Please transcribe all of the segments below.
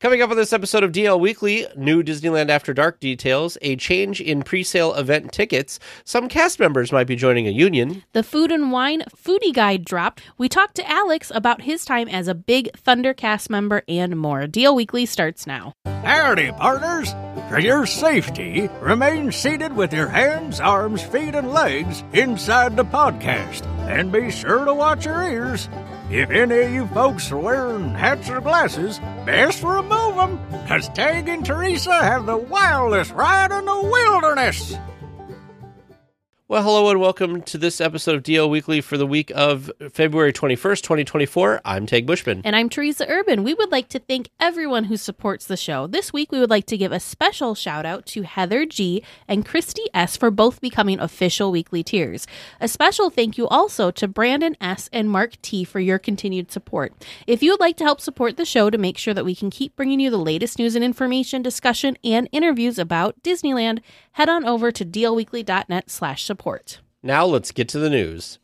Coming up on this episode of DL Weekly, new Disneyland After Dark details, a change in pre-sale event tickets, some cast members might be joining a union. The Food and Wine Foodie Guide dropped. We talked to Alex about his time as a Big Thunder cast member and more. DL Weekly starts now. Howdy, partners. For your safety, remain seated with your hands, arms, feet, and legs inside the podcast. And be sure to watch your ears. If any of you folks are wearing hats or glasses, best remove them, because Tag and Teresa have the wildest ride in the wilderness. Well, hello and welcome to this episode of DL Weekly for the week of February 21st, 2024. I'm Tag Bushman. And I'm Teresa Urban. We would like to thank everyone who supports the show. This week, we would like to give a special shout out to Heather G. and Christy S. for both becoming official weekly tiers. A special thank you also to Brandon S. and Mark T. for your continued support. If you would like to help support the show to make sure that we can keep bringing you the latest news and information, and interviews about Disneyland, head on over to dlweekly.net/support. Now let's get to the news.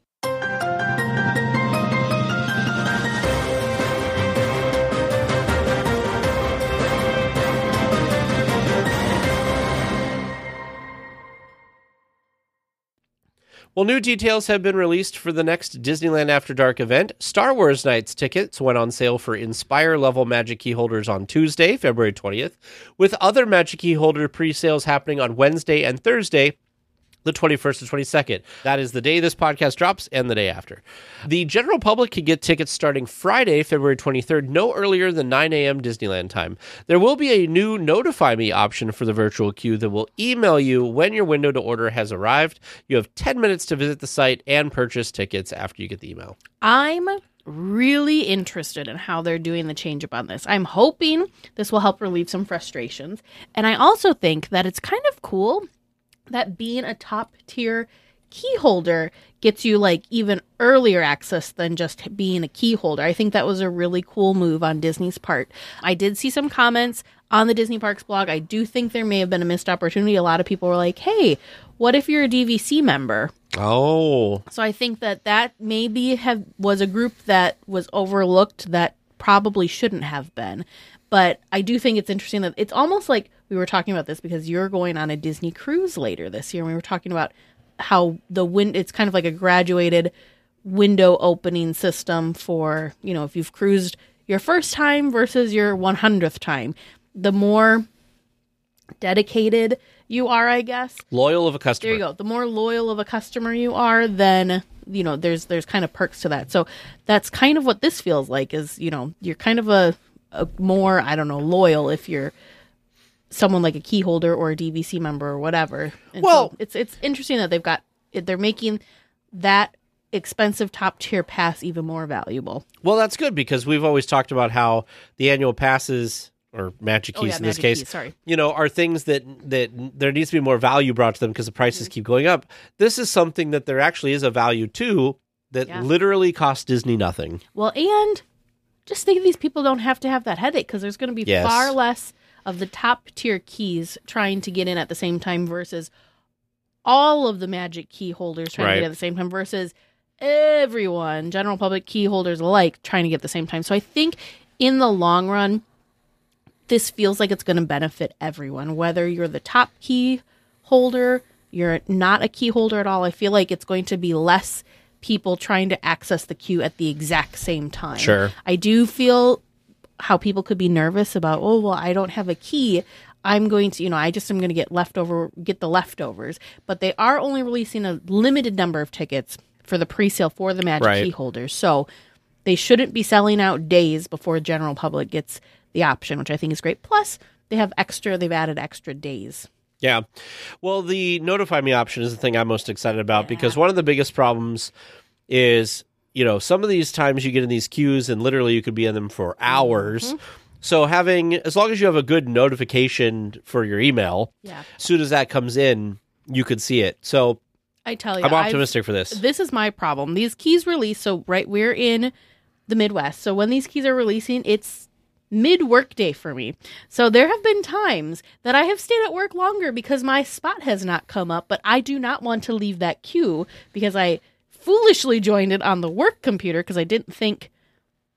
Well, new details have been released for the next Disneyland After Dark event. Star Wars Nights tickets went on sale for Inspire-level Magic Key holders on Tuesday, February 20th, with other Magic Key holder pre-sales happening on Wednesday and Thursday, the 21st and 22nd. That is the day this podcast drops and the day after. The general public can get tickets starting Friday, February 23rd, no earlier than 9 a.m. Disneyland time. There will be a new Notify Me option for the virtual queue that will email you when your window to order has arrived. You have 10 minutes to visit the site and purchase tickets after you get the email. I'm really interested in how they're doing the change up on this. I'm hoping this will help relieve some frustrations. And I also think that it's kind of cool that being a top tier key holder gets you like even earlier access than just being a key holder. I think that was a really cool move on Disney's part. I did see some comments on the Disney Parks blog. I do think there may have been a missed opportunity. A lot of people were like, hey, what if you're a DVC member? Oh. So I think that maybe was a group that was overlooked that probably shouldn't have been. But I do think it's interesting that it's almost like we were talking about this because you're going on a Disney cruise later this year. And we were talking about how it's kind of like a graduated window opening system for, if you've cruised your first time versus your 100th time. The more dedicated you are, I guess. Loyal of a customer. There you go. The more loyal of a customer you are, then, there's kind of perks to that. So that's kind of what this feels like is, you're kind of a more, loyal if you're someone like a key holder or a DVC member or whatever. And so it's interesting that they're making that expensive top tier pass even more valuable. Well, that's good because we've always talked about how the annual passes or Magic Keys in this case, are things that there needs to be more value brought to them because the prices keep going up. This is something that there actually is a value to that literally costs Disney nothing. Well, and just think these people don't have to have that headache because there's going to be far less of the top tier keys trying to get in at the same time versus all of the Magic Key holders trying to get at the same time versus everyone, general public key holders alike, trying to get at the same time. So I think in the long run, this feels like it's going to benefit everyone, whether you're the top key holder, you're not a key holder at all. I feel like it's going to be less people trying to access the queue at the exact same time. Sure. I do feel how people could be nervous about, I don't have a key. I'm going to, I'm going to get the leftovers. But they are only releasing a limited number of tickets for the pre-sale for the Magic Key holders. So they shouldn't be selling out days before the general public gets the option, which I think is great. Plus, they've added extra days. Yeah. Well, the Notify Me option is the thing I'm most excited about because one of the biggest problems is, some of these times you get in these queues and literally you could be in them for hours. Mm-hmm. So as long as you have a good notification for your email, as soon as that comes in, you could see it. So I tell you, I'm optimistic for this. This is my problem. These keys release, so we're in the Midwest. So when these keys are releasing, it's mid-workday for me. So there have been times that I have stayed at work longer because my spot has not come up, but I do not want to leave that queue because I foolishly joined it on the work computer because I didn't think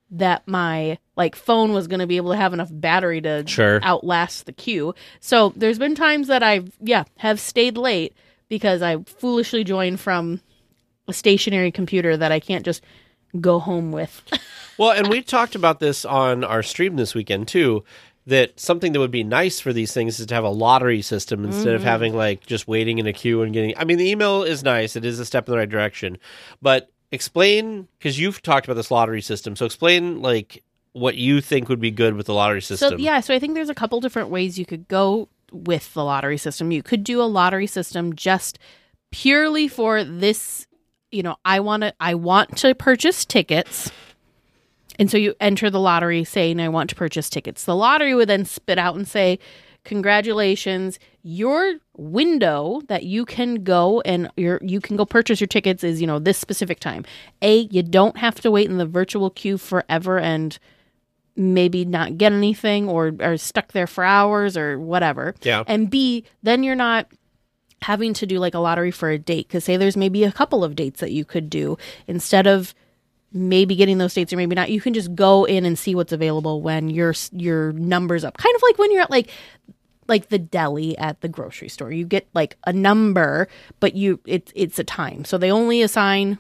that my phone was going to be able to have enough battery to outlast the queue. So there's been times that have stayed late because I foolishly joined from a stationary computer that I can't just go home with. Well, and we talked about this on our stream this weekend too, that something that would be nice for these things is to have a lottery system instead of having just waiting in a queue and getting, I mean, the email is nice. It is a step in the right direction, but explain, because you've talked about this lottery system. So explain what you think would be good with the lottery system. So I think there's a couple different ways you could go with the lottery system. You could do a lottery system just purely for this, I want to purchase tickets. And so you enter the lottery saying, I want to purchase tickets. The lottery would then spit out and say, congratulations, your window that you can go and you can go purchase your tickets is, this specific time. You don't have to wait in the virtual queue forever and maybe not get anything or are stuck there for hours or whatever. Yeah. And B, then you're not having to do a lottery for a date, because say there's maybe a couple of dates that you could do. Instead of maybe getting those dates or maybe not, you can just go in and see what's available when your number's up. Kind of like when you're at like the deli at the grocery store. You get a number, but it's a time. So they only assign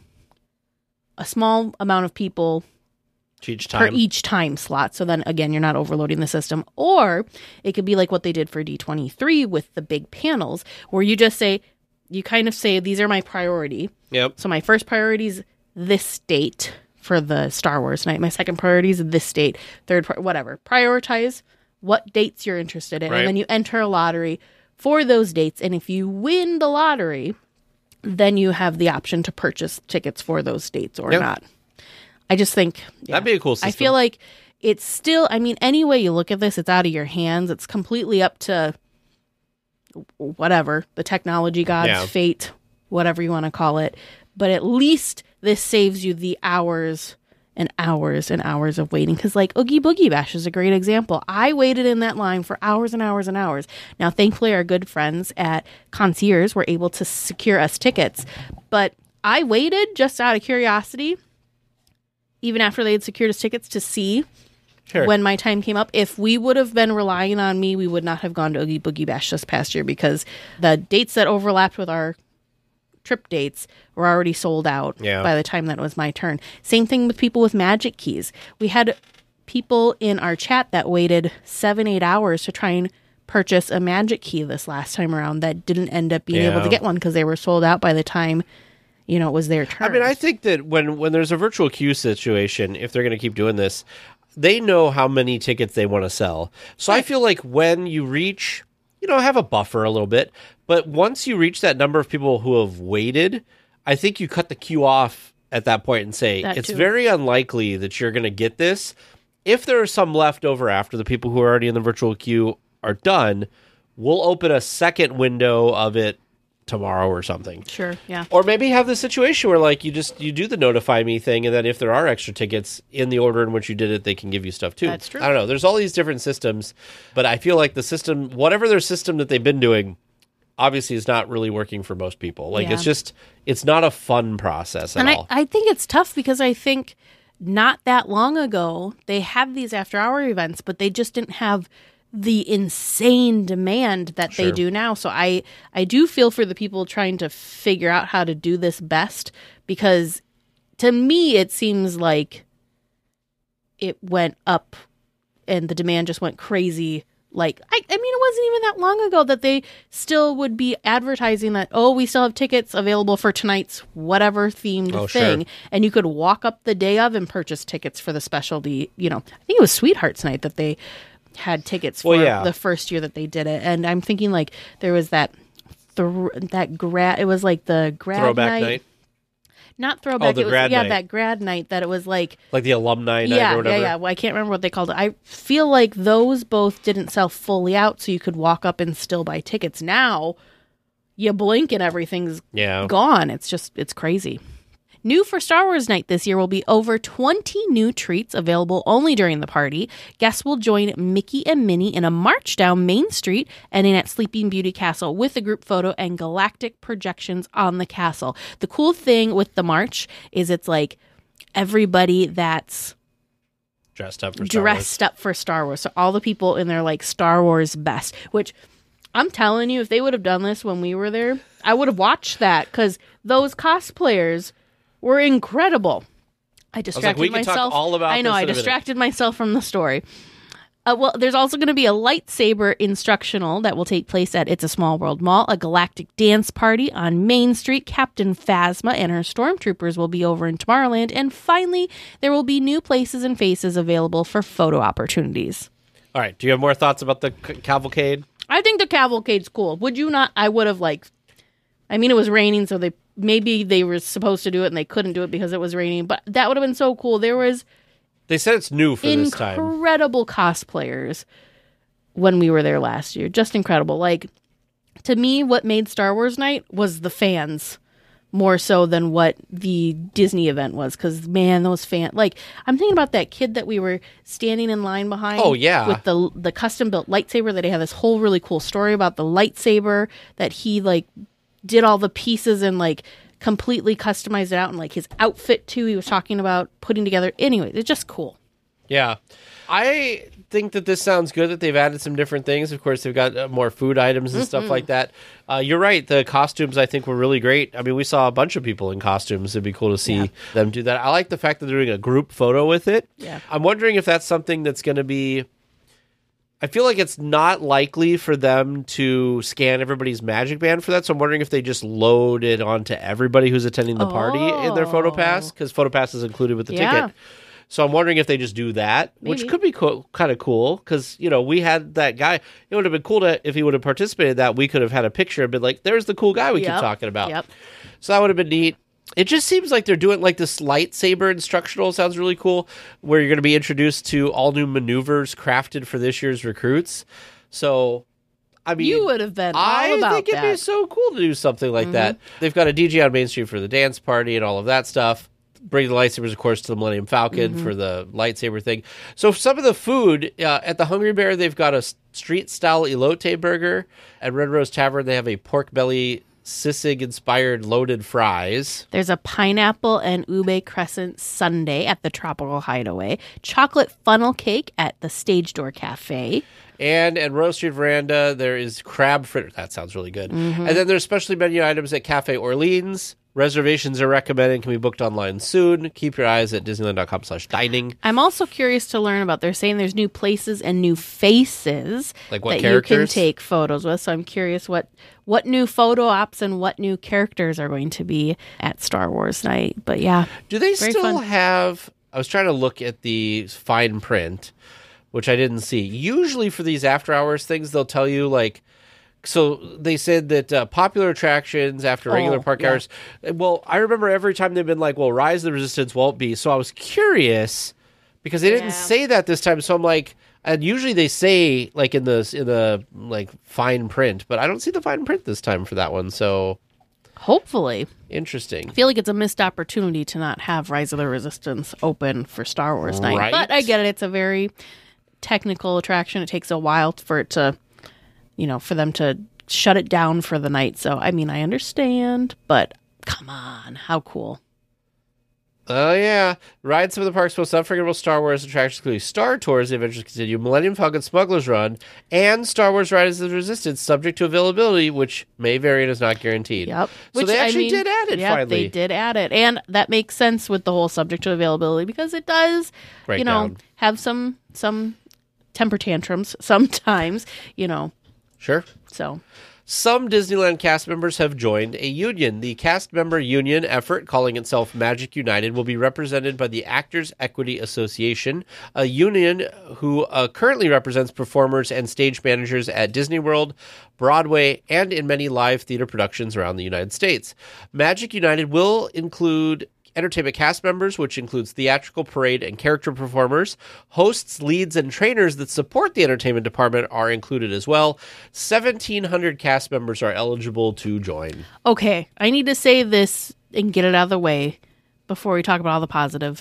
a small amount of people per each time slot. So then again, you're not overloading the system. Or it could be like what they did for D23 with the big panels, where you just say, you kind of say, these are my priority. Yep. So my first priority is this date for the Star Wars night. My second priority is this date. Third, whatever. Prioritize what dates you're interested in. Right. And then you enter a lottery for those dates. And if you win the lottery, then you have the option to purchase tickets for those dates or not. I just think that'd be a cool system. I feel like it's still, any way you look at this, it's out of your hands. It's completely up to whatever, the technology gods, fate, whatever you want to call it. But at least this saves you the hours and hours and hours of waiting. Because Oogie Boogie Bash is a great example. I waited in that line for hours and hours and hours. Now, thankfully, our good friends at Concierge were able to secure us tickets. But I waited just out of curiosity, even after they had secured us tickets, to see when my time came up. If we would have been relying on me, we would not have gone to Oogie Boogie Bash this past year, because the dates that overlapped with our trip dates were already sold out by the time that was my turn. Same thing with people with Magic Keys. We had people in our chat that waited 7-8 hours to try and purchase a Magic Key this last time around that didn't end up being able to get one because they were sold out by the time it was their turn. I think that when there's a virtual queue situation, if they're going to keep doing this, they know how many tickets they want to sell. So I feel like when you reach, have a buffer a little bit, but once you reach that number of people who have waited, I think you cut the queue off at that point and say, it's very unlikely that you're going to get this. If there are some left over after the people who are already in the virtual queue are done, we'll open a second window of it tomorrow or something. Sure, yeah. Or maybe have the situation where you do the notify me thing, and then if there are extra tickets in the order in which you did it, they can give you stuff too. That's true. I don't know. There's all these different systems, but I feel like the system, whatever their system that they've been doing, obviously is not really working for most people. It's not a fun process at all. I think it's tough because I think not that long ago, they had these after-hour events, but they just didn't have the insane demand that they do now. So I do feel for the people trying to figure out how to do this best, because to me, it seems like it went up and the demand just went crazy. It wasn't even that long ago that they still would be advertising that, we still have tickets available for tonight's whatever themed thing. Sure. And you could walk up the day of and purchase tickets for the specialty. I think it was Sweethearts Night that they had tickets for the first year that they did it. And I'm thinking there was it was the grad throwback night. Not throwback. The grad night. That grad night that it was like the alumni night or whatever. Yeah. Well, I can't remember what they called it. I feel like those both didn't sell fully out, so you could walk up and still buy tickets. Now, you blink and everything's gone. It's crazy. New for Star Wars Night this year will be over 20 new treats available only during the party. Guests will join Mickey and Minnie in a march down Main Street, ending at Sleeping Beauty Castle with a group photo and galactic projections on the castle. The cool thing with the march is it's everybody that's dressed up for Star Wars. So all the people in their like Star Wars best, which I'm telling you, if they would have done this when we were there, I would have watched that because those cosplayers were incredible. I distracted myself. I distracted myself from the story. Well, there's also going to be a lightsaber instructional that will take place at It's a Small World Mall, a galactic dance party on Main Street. Captain Phasma and her stormtroopers will be over in Tomorrowland. And finally, there will be new places and faces available for photo opportunities. All right. Do you have more thoughts about the cavalcade? I think the cavalcade's cool. Would you not? I would have it was raining, so maybe they were supposed to do it and they couldn't do it because it was raining. But that would have been so cool. They said it's new for this time. Incredible cosplayers when we were there last year. Just incredible. Like, to me, what made Star Wars Night was the fans more so than what the Disney event was. Because, man, those fans... Like, I'm thinking about that kid that we were standing in line behind. Oh, yeah. With the custom-built lightsaber that he had this whole really cool story about the lightsaber that he, like, did all the pieces and, like... completely customized it out, and like his outfit too, he was talking about putting together. Anyway, it's just cool. Yeah. I think that this sounds good that they've added some different things. Of course, they've got more food items and stuff like that. You're right. The costumes, I think, were really great. I mean, we saw a bunch of people in costumes. It'd be cool to see them do that. I like the fact that they're doing a group photo with it. Yeah. I'm wondering if that's something that's going to be... I feel like it's not likely for them to scan everybody's Magic Band for that, so I'm wondering if they just load it onto everybody who's attending the party in their PhotoPass, because PhotoPass is included with the ticket. So I'm wondering if they just do that, which could be kind of cool, because, we had that guy. It would have been cool if he would have participated in that. We could have had a picture and been like, there's the cool guy we keep talking about. Yep. So that would have been neat. It just seems like they're doing like this lightsaber instructional. Sounds really cool, where you're going to be introduced to all new maneuvers crafted for this year's recruits. So, I mean, you would have been all about that. I think it'd be so cool to do something like that. They've got a DJ on Main Street for the dance party and all of that stuff. Bring the lightsabers, of course, to the Millennium Falcon for the lightsaber thing. So some of the food, at the Hungry Bear, they've got a street-style elote burger. At Red Rose Tavern, they have a pork belly Sisig-inspired loaded fries. There's a pineapple and ube crescent sundae at the Tropical Hideaway. Chocolate funnel cake at the Stage Door Cafe. And at Rose Street Veranda, there is crab fritter. That sounds really good. And then there's specialty menu items at Cafe Orleans. Reservations are recommended, can be booked online soon. Keep your eyes at Disneyland.com/dining. I'm also curious to learn about, they're saying there's new places and new faces like what that characters you can take photos with. So I'm curious what new photo ops and what new characters are going to be at Star Wars Night. But yeah. Do they still have, I was trying to look at the fine print, which I didn't see. Usually for these after hours things, they'll tell you like, so they said that popular attractions after regular park hours. Well, I remember every time they've been like, well, Rise of the Resistance won't be. So I was curious because they didn't say that this time. So I'm like, and usually they say like in the like fine print, but I don't see the fine print this time for that one. So hopefully. Interesting. I feel like it's a missed opportunity to not have Rise of the Resistance open for Star Wars Night. Right. But I get it. It's a very technical attraction. It takes a while for it to, for them to shut it down for the night. So, I mean, I understand, but come on, how cool. Oh, yeah. Ride some of the park's most unforgettable Star Wars attractions, including Star Tours, The Adventures Continue, Millennium Falcon Smuggler's Run, and Star Wars Rise of the Resistance, subject to availability, which may vary and is not guaranteed. Yep. So they actually did add it, finally. They did add it. And that makes sense with the whole subject to availability, because it does, have some temper tantrums sometimes, Sure. So, some Disneyland cast members have joined a union. The cast member union effort, calling itself Magic United, will be represented by the Actors Equity Association, a union who currently represents performers and stage managers at Disney World, Broadway, and in many live theater productions around the United States. Magic United will include entertainment cast members, which includes theatrical, parade, and character performers. Hosts, leads, and trainers that support the entertainment department are included as well. 1,700 cast members are eligible to join. Okay, I need to say this and get it out of the way before we talk about all the positive.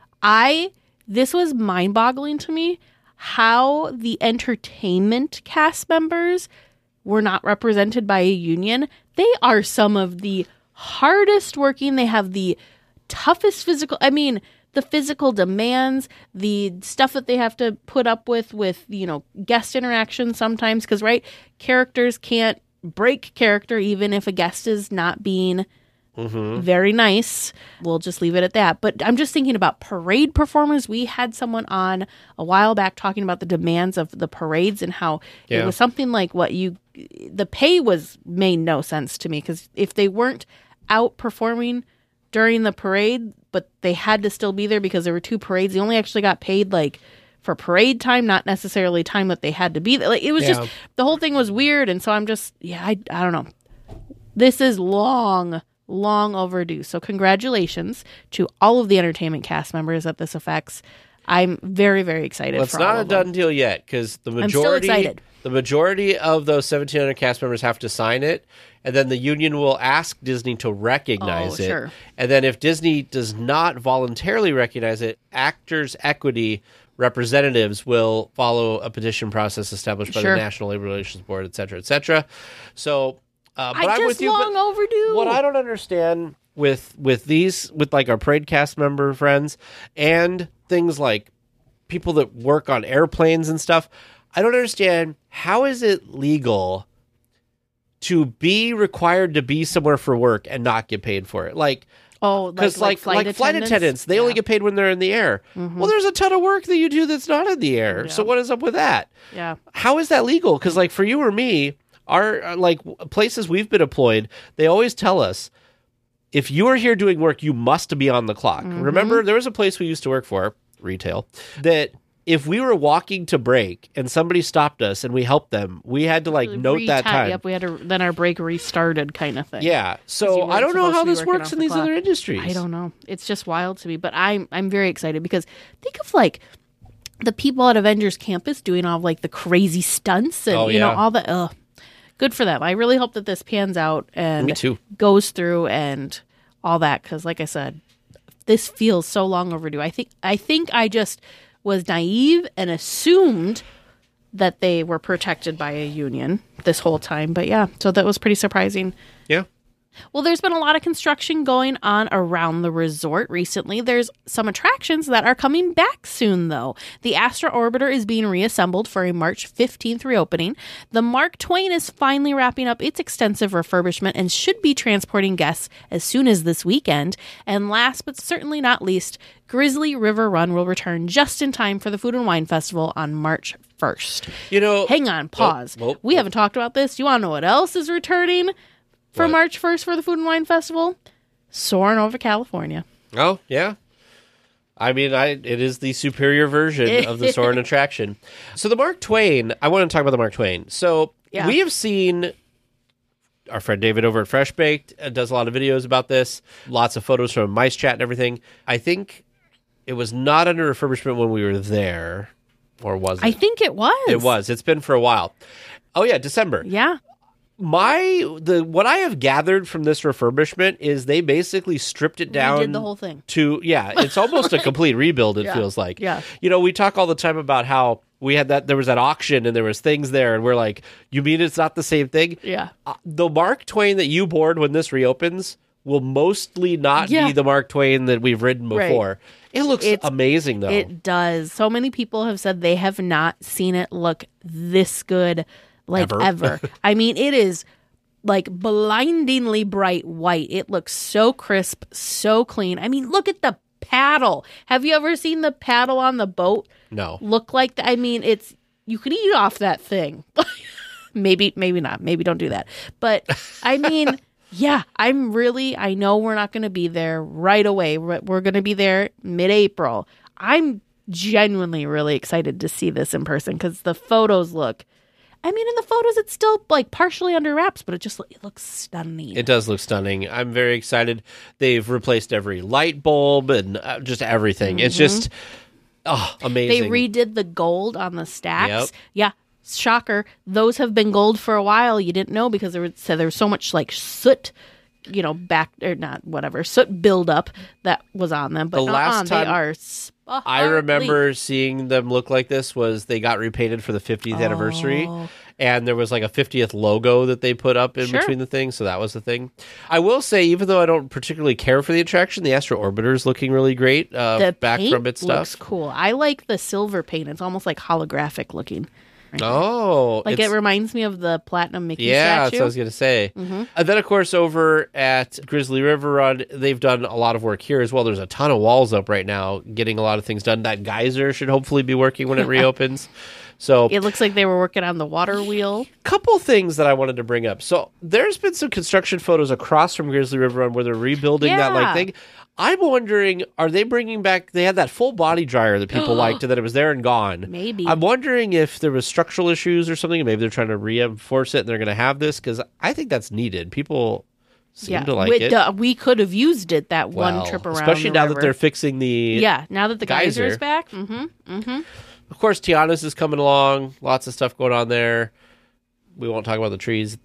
This was mind-boggling to me how the entertainment cast members were not represented by a union. They are some of the hardest working. They have the toughest physical. I mean, the physical demands, the stuff that they have to put up with, guest interaction sometimes. Because, right, characters can't break character even if a guest is not being very nice. We'll just leave it at that. But I'm just thinking about parade performers. We had someone on a while back talking about the demands of the parades and how it was something like the pay made no sense to me, because if they weren't out performing during the parade, but they had to still be there because there were 2 parades, they only actually got paid for parade time, not necessarily time that they had to be there. It was just, the whole thing was weird. And so I'm just, I don't know. This is long overdue. So congratulations to all of the entertainment cast members that this affects. I'm very, very excited. Well, it's not a done deal yet, because I'm still excited. The majority of those 1,700 cast members have to sign it, and then the union will ask Disney to recognize it. Sure. And then if Disney does not voluntarily recognize it, Actors Equity representatives will follow a petition process established by the National Labor Relations Board, et cetera, et cetera. So, but I'm with you. Long overdue. What I don't understand with our parade cast member friends and things like people that work on airplanes and stuff, I don't understand, how is it legal to be required to be somewhere for work and not get paid for it? Because flight attendants, they only get paid when they're in the air. Mm-hmm. Well, there's a ton of work that you do that's not in the air. Yeah. So what is up with that? Yeah. How is that legal? Because for you or me, our places we've been employed, they always tell us, if you are here doing work, you must be on the clock. Mm-hmm. Remember, there was a place we used to work for, retail, that if we were walking to break and somebody stopped us and we helped them, we had to note that time. Yep, we had to, then our break restarted kind of thing. Yeah. So I don't know how this works in these other industries. I don't know. It's just wild to me, but I'm very excited, because think of the people at Avengers Campus doing all the crazy stunts and all the good for them. I really hope that this pans out and me too. Goes through and all that, because like I said, this feels so long overdue. I think I just was naive and assumed that they were protected by a union this whole time. But yeah, so that was pretty surprising. Yeah. Well, there's been a lot of construction going on around the resort recently. There's some attractions that are coming back soon, though. The Astra Orbiter is being reassembled for a March 15th reopening. The Mark Twain is finally wrapping up its extensive refurbishment and should be transporting guests as soon as this weekend. And last but certainly not least, Grizzly River Run will return just in time for the Food and Wine Festival on March 1st. Hang on, pause. We haven't talked about this. Do you want to know what else is returning for March 1st for the Food and Wine Festival? Soarin' Over California. Oh, yeah. I mean, it is the superior version of the Soarin' attraction. So the Mark Twain, I want to talk about the Mark Twain. So we have seen our friend David over at Fresh Baked does a lot of videos about this. Lots of photos from Mice Chat and everything. I think it was not under refurbishment when we were there, or was it? I think it was. It was. It's been for a while. Oh, yeah, December. Yeah. What I have gathered from this refurbishment is they basically stripped it down. They did the whole thing. It's almost a complete rebuild, it feels like. Yeah. We talk all the time about how we had there was that auction and there was things there, and we're like, you mean it's not the same thing? Yeah. The Mark Twain that you board when this reopens will mostly not be the Mark Twain that we've ridden before. Right. It looks amazing, though. It does. So many people have said they have not seen it look this good ever. I mean, it is blindingly bright white. It looks so crisp, so clean. I mean, look at the paddle. Have you ever seen the paddle on the boat? No. Look like that. I mean, you could eat off that thing. maybe not. Maybe don't do that. But I mean, yeah, I know we're not going to be there right away. We're going to be there mid-April. I'm genuinely really excited to see this in person, because the photos look, I mean, in the photos, it's still partially under wraps, but it looks stunning. It does look stunning. I'm very excited. They've replaced every light bulb and just everything. Mm-hmm. It's just, amazing. They redid the gold on the stacks. Yep. Yeah. Shocker. Those have been gold for a while. You didn't know, because there was so much soot, soot buildup that was on them. But they are I remember seeing them look like this was they got repainted for the 50th anniversary. And there was like a 50th logo that they put up in between the things. So that was the thing. I will say, even though I don't particularly care for the attraction, the Astro Orbiter is looking really great back from its stuff. Looks cool. I like the silver paint. It's almost like holographic looking. Right like it reminds me of the Platinum Mickey statue. Yeah, that's what I was going to say. And then, of course, over at Grizzly River Run, they've done a lot of work here as well. There's a ton of walls up right now, getting a lot of things done. That geyser should hopefully be working when it reopens. So it looks like they were working on the water wheel. Couple things that I wanted to bring up. So there's been some construction photos across from Grizzly River Run where they're rebuilding that like thing. I'm wondering, are they bringing back? They had that full body dryer that people liked, and that it was there and gone. Maybe. I'm wondering if there was structural issues or something. Maybe they're trying to reinforce it, and they're going to have this because I think that's needed. People seem to like it. We could have used it one trip around, especially now that they're fixing the now that the geyser's back. Of course, Tiana's is coming along. Lots of stuff going on there. We won't talk about the trees.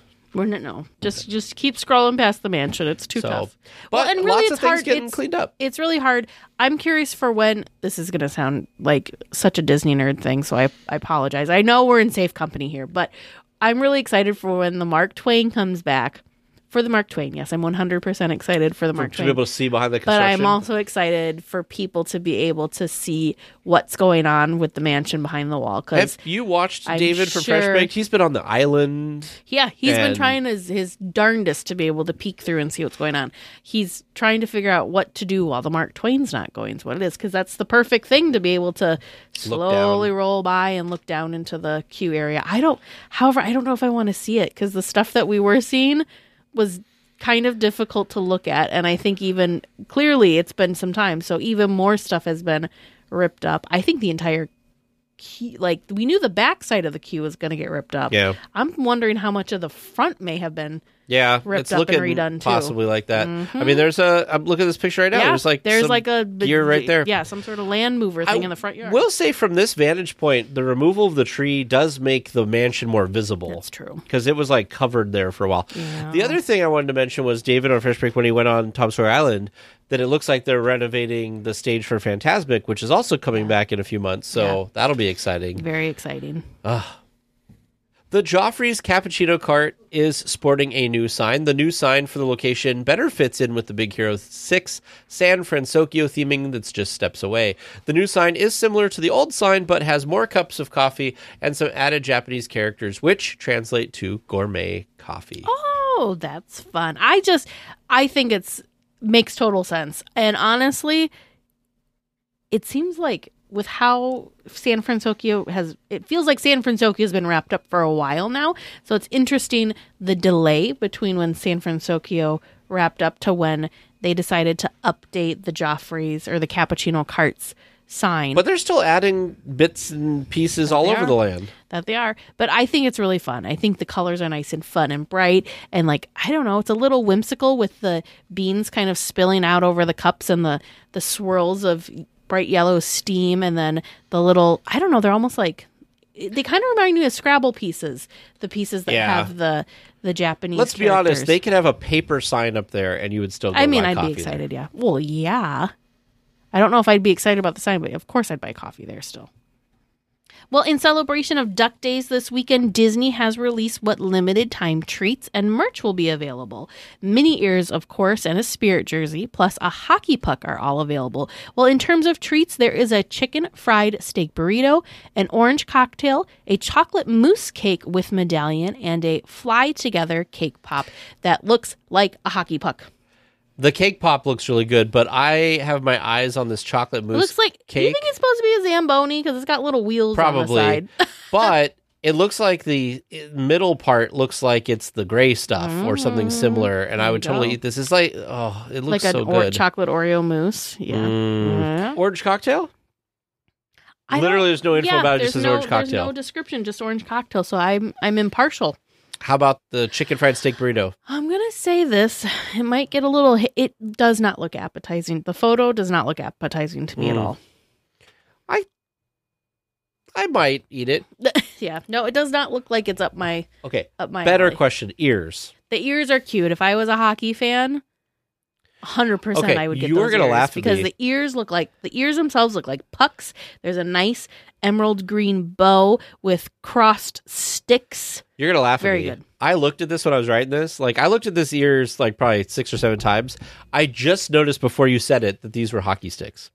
Just keep scrolling past the mansion. It's too tough. But and really, lots of things getting cleaned up. It's really hard. I'm curious for when this is going to sound like such a Disney nerd thing, so I apologize. I know we're in safe company here, but I'm really excited for when the Mark Twain comes back. For the Mark Twain, yes. I'm 100% excited for the Mark Twain. To be able to see behind the construction. But I'm also excited for people to be able to see what's going on with the mansion behind the wall. Have you watched David from Fresh Baked? He's been on the island. Yeah, he's been trying his darndest to be able to peek through and see what's going on. He's trying to figure out what to do while the Mark Twain's not going to what it is, because that's the perfect thing to be able to slowly roll by and look down into the queue area. However, I don't know if I want to see it, because the stuff that we were seeing was kind of difficult to look at, and I think even clearly it's been some time, so even more stuff has been ripped up. I think the entire queue, we knew the back side of the queue was going to get ripped up. Yeah, I'm wondering how much of the front may have been ripped up and redone too. Possibly like that. I mean, I'm looking at this picture right now. Yeah, there's like a gear right there. Yeah, some sort of land mover thing in the front yard. Will say from this vantage point, the removal of the tree does make the mansion more visible. That's true, because it was covered there for a while. Yeah. The other thing I wanted to mention was David on Fresh Break when he went on Tom Sawyer Island, that it looks like they're renovating the stage for Fantasmic, which is also coming back in a few months. So that'll be exciting. Very exciting. The Joffrey's Cappuccino Cart is sporting a new sign. The new sign for the location better fits in with the Big Hero 6 San Francisco theming that's just steps away. The new sign is similar to the old sign, but has more cups of coffee and some added Japanese characters, which translate to gourmet coffee. Oh, that's fun. I think makes total sense. And honestly, it seems like with how San Francisco it feels like San Francisco has been wrapped up for a while now. So it's interesting the delay between when San Francisco wrapped up to when they decided to update the Joffrey's or the Cappuccino Carts sign. But they're still adding bits and pieces all over the land. That they are. But I think it's really fun. I think the colors are nice and fun and bright. And I don't know, it's a little whimsical with the beans kind of spilling out over the cups and the swirls of bright yellow steam, and then the little, I don't know, they're almost they kind of remind me of Scrabble pieces, the pieces that have the Japanese Let's be honest, they could have a paper sign up there and you would still go I'd be excited, there. Yeah. Well, yeah. I don't know if I'd be excited about the sign, but of course I'd buy coffee there still. Well, in celebration of Duck Days this weekend, Disney has released what limited time treats and merch will be available. Mini ears, of course, and a Spirit jersey, plus a hockey puck are all available. Well, in terms of treats, there is a chicken fried steak burrito, an orange cocktail, a chocolate mousse cake with medallion, and a fly together cake pop that looks like a hockey puck. The cake pop looks really good, but I have my eyes on this chocolate mousse. It looks like cake. You think it's supposed to be a Zamboni because it's got little wheels on the side. But it looks like the middle part looks like it's the gray stuff or something similar, and I would totally eat this. It's it looks so good. Like a chocolate Oreo mousse. Yeah. Orange cocktail? Literally, there's no info about it. It just says orange cocktail. There's no description, just orange cocktail. So I'm impartial. How about the chicken fried steak burrito? I'm going to say this. It might get a little... It does not look appetizing. The photo does not look appetizing to me at all. I might eat it. Yeah. No, it does not look like it's up my... Okay. Up my Better alley. question. Ears. The ears are cute. If I was a hockey fan, 100%. Okay, I would get you were those gonna ears laugh at because me. the ears themselves look like pucks. There's a nice emerald green bow with crossed sticks. You're going to laugh Very at me. good. I looked at this when I was writing this. Like, I looked at this ears like probably 6 or 7 times. I just noticed before you said it that these were hockey sticks.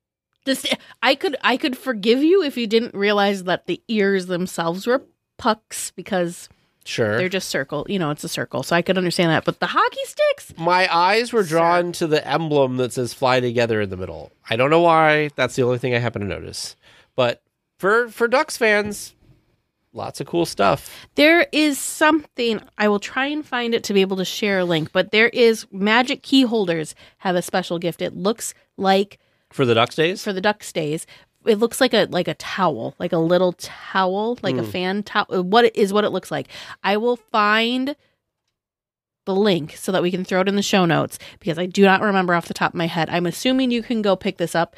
I could forgive you if you didn't realize that the ears themselves were pucks because Sure. they're just circle. It's a circle, so I could understand that. But the hockey sticks? My eyes were drawn to the emblem that says "Fly Together" in the middle. I don't know why. That's the only thing I happen to notice. But for Ducks fans, lots of cool stuff. There is something, I will try and find it to be able to share a link, but there is Magic Key Holders have a special gift. It looks like For the Ducks days? for the Ducks days. It looks like a towel, like a little towel, like a fan towel. What it looks like. I will find the link so that we can throw it in the show notes because I do not remember off the top of my head. I'm assuming you can go pick this up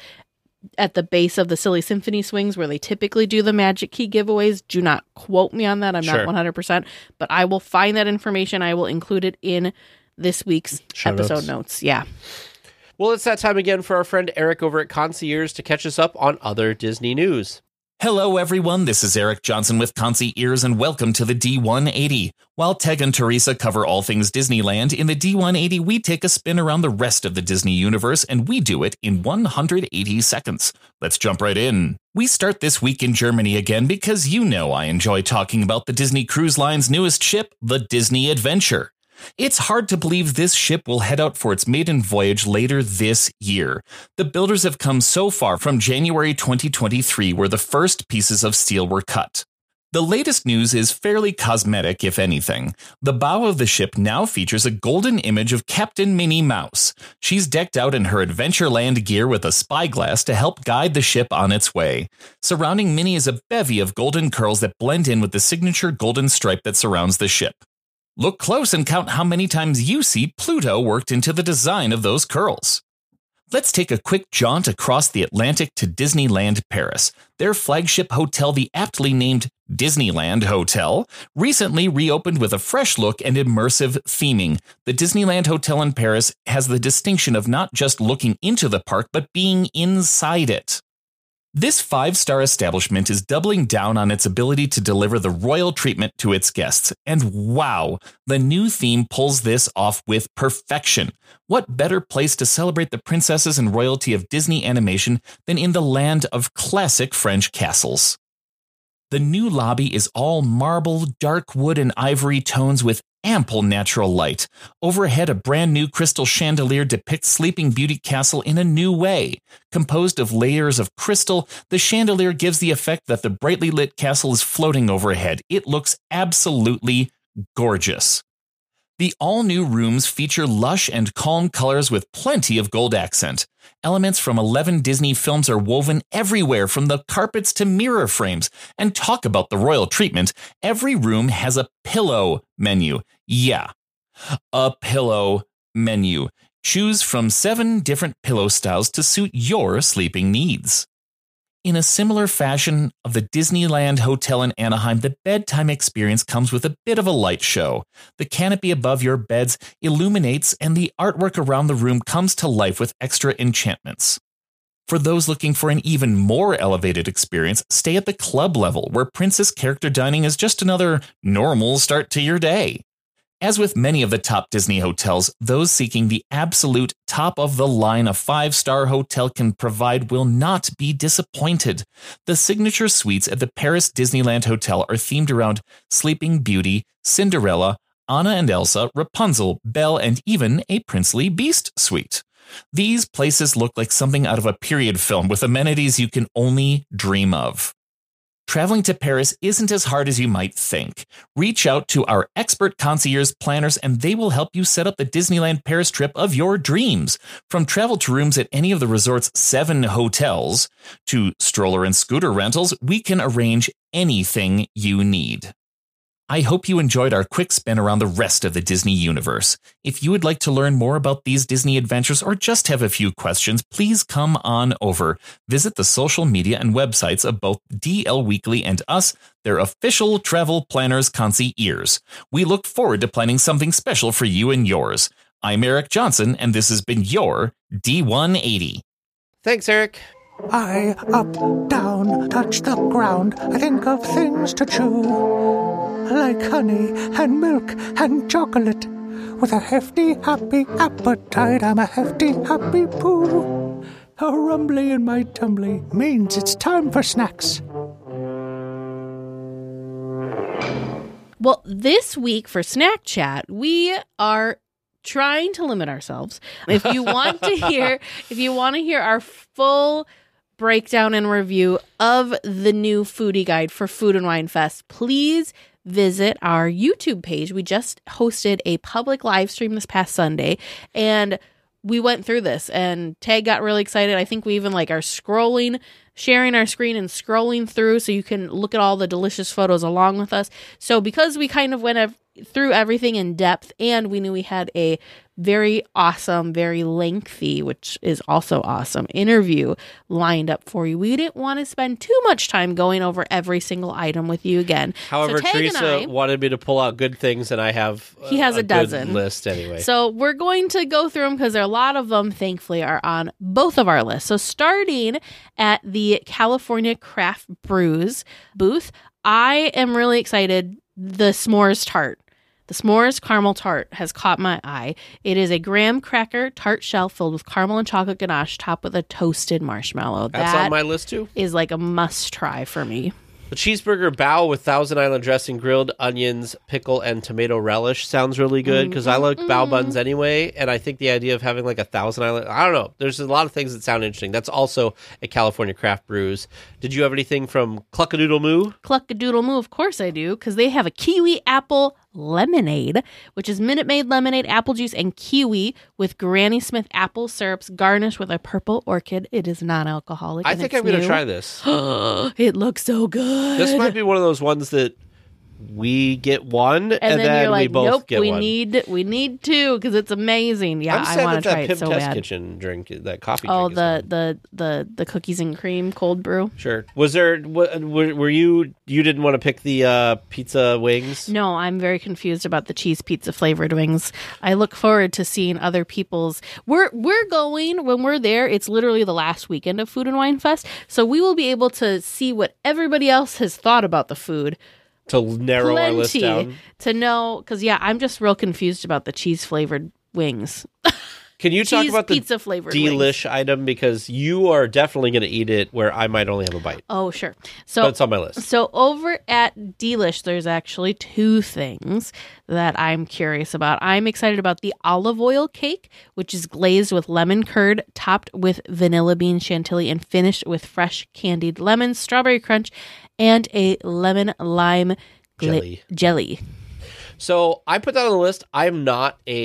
at the base of the Silly Symphony swings where they typically do the Magic Key giveaways. Do not quote me on that. I'm Sure. not 100%, but I will find that information. I will include it in this week's Show episode notes. Yeah. Well, it's that time again for our friend Eric over at Concierge to catch us up on other Disney news. Hello, everyone. This is Eric Johnson with Concierge, and welcome to the D180. While Teg and Teresa cover all things Disneyland, in the D180, we take a spin around the rest of the Disney universe, and we do it in 180 seconds. Let's jump right in. We start this week in Germany again because you know I enjoy talking about the Disney Cruise Line's newest ship, the Disney Adventure. It's hard to believe this ship will head out for its maiden voyage later this year. The builders have come so far from January 2023, where the first pieces of steel were cut. The latest news is fairly cosmetic, if anything. The bow of the ship now features a golden image of Captain Minnie Mouse. She's decked out in her Adventureland gear with a spyglass to help guide the ship on its way. Surrounding Minnie is a bevy of golden curls that blend in with the signature golden stripe that surrounds the ship. Look close and count how many times you see Pluto worked into the design of those curls. Let's take a quick jaunt across the Atlantic to Disneyland Paris. Their flagship hotel, the aptly named Disneyland Hotel, recently reopened with a fresh look and immersive theming. The Disneyland Hotel in Paris has the distinction of not just looking into the park, but being inside it. This 5-star establishment is doubling down on its ability to deliver the royal treatment to its guests. And wow, the new theme pulls this off with perfection. What better place to celebrate the princesses and royalty of Disney animation than in the land of classic French castles? The new lobby is all marble, dark wood, and ivory tones with ample natural light. Overhead, a brand new crystal chandelier depicts Sleeping Beauty Castle in a new way. Composed of layers of crystal, the chandelier gives the effect that the brightly lit castle is floating overhead. It looks absolutely gorgeous. The all-new rooms feature lush and calm colors with plenty of gold accent. Elements from 11 Disney films are woven everywhere, from the carpets to mirror frames. And talk about the royal treatment, every room has a pillow menu. Yeah, a pillow menu. Choose from 7 different pillow styles to suit your sleeping needs. In a similar fashion of the Disneyland Hotel in Anaheim, the bedtime experience comes with a bit of a light show. The canopy above your beds illuminates, and the artwork around the room comes to life with extra enchantments. For those looking for an even more elevated experience, stay at the club level, where princess character dining is just another normal start to your day. As with many of the top Disney hotels, those seeking the absolute top of the line a 5-star hotel can provide will not be disappointed. The signature suites at the Paris Disneyland Hotel are themed around Sleeping Beauty, Cinderella, Anna and Elsa, Rapunzel, Belle, and even a princely Beast suite. These places look like something out of a period film with amenities you can only dream of. Traveling to Paris isn't as hard as you might think. Reach out to our expert concierge planners and they will help you set up the Disneyland Paris trip of your dreams. From travel to rooms at any of the resort's 7 hotels to stroller and scooter rentals, we can arrange anything you need. I hope you enjoyed our quick spin around the rest of the Disney universe. If you would like to learn more about these Disney adventures or just have a few questions, please come on over. Visit the social media and websites of both DL Weekly and us, their official travel planners concierge. We look forward to planning something special for you and yours. I'm Eric Johnson, and this has been your D180. Thanks, Eric. I up, down, touch the ground. I think of things to chew, like honey and milk and chocolate. With a hefty, happy appetite, I'm a hefty, happy poo. A rumbly in my tumbly means it's time for snacks. Well, this week for Snack Chat, we are trying to limit ourselves. If you want to hear our full breakdown and review of the new foodie guide for Food and Wine Fest, please visit our YouTube page. We just hosted a public live stream this past Sunday, and we went through this, and Tag got really excited. I think we even are scrolling, sharing our screen and scrolling through so you can look at all the delicious photos along with us. So because we kind of went through everything in depth, and we knew we had a very awesome, very lengthy, which is also awesome, interview lined up for you, we didn't want to spend too much time going over every single item with you again. However, so Teresa wanted me to pull out good things, and I have he has a dozen good list anyway. So we're going to go through them because a lot of them, thankfully, are on both of our lists. So starting at the California Craft Brews booth, I am really excited. The s'mores tart. The s'mores caramel tart has caught my eye. It is a graham cracker tart shell filled with caramel and chocolate ganache topped with a toasted marshmallow. That's on my list too. Is like a must try for me. The cheeseburger bao with Thousand Island dressing, grilled onions, pickle, and tomato relish sounds really good because I like bao buns anyway, and I think the idea of having like a Thousand Island, I don't know, there's a lot of things that sound interesting. That's also a California Craft Brews. Did you have anything from Cluckadoodle Moo? Cluckadoodle Moo, of course I do, because they have a kiwi apple lemonade, which is Minute Maid lemonade, apple juice, and kiwi with Granny Smith apple syrups garnished with a purple orchid. It is non-alcoholic. I think I'm going to try this. It looks so good. This might be one of those ones that we get one, and then you're like, we both nope, get one. We need two because it's amazing. Yeah, I want to try it so bad. Test Kitchen drink, that coffee drink. Oh, the cookies and cream cold brew. Sure. Was there? Were you didn't want to pick the pizza wings? No, I'm very confused about the cheese pizza flavored wings. I look forward to seeing other people's. We're going when we're there. It's literally the last weekend of Food and Wine Fest, so we will be able to see what everybody else has thought about the food. To narrow our list down. To know, because I'm just real confused about the cheese flavored wings. Can you talk about the pizza flavored delish item, because you are definitely going to eat it where I might only have a bite. Oh, sure. So that's on my list. So over at Delish, there's actually two things that I'm curious about. I'm excited about the olive oil cake, which is glazed with lemon curd, topped with vanilla bean chantilly, and finished with fresh candied lemons, strawberry crunch, and a lemon lime jelly. So I put that on the list. I'm not a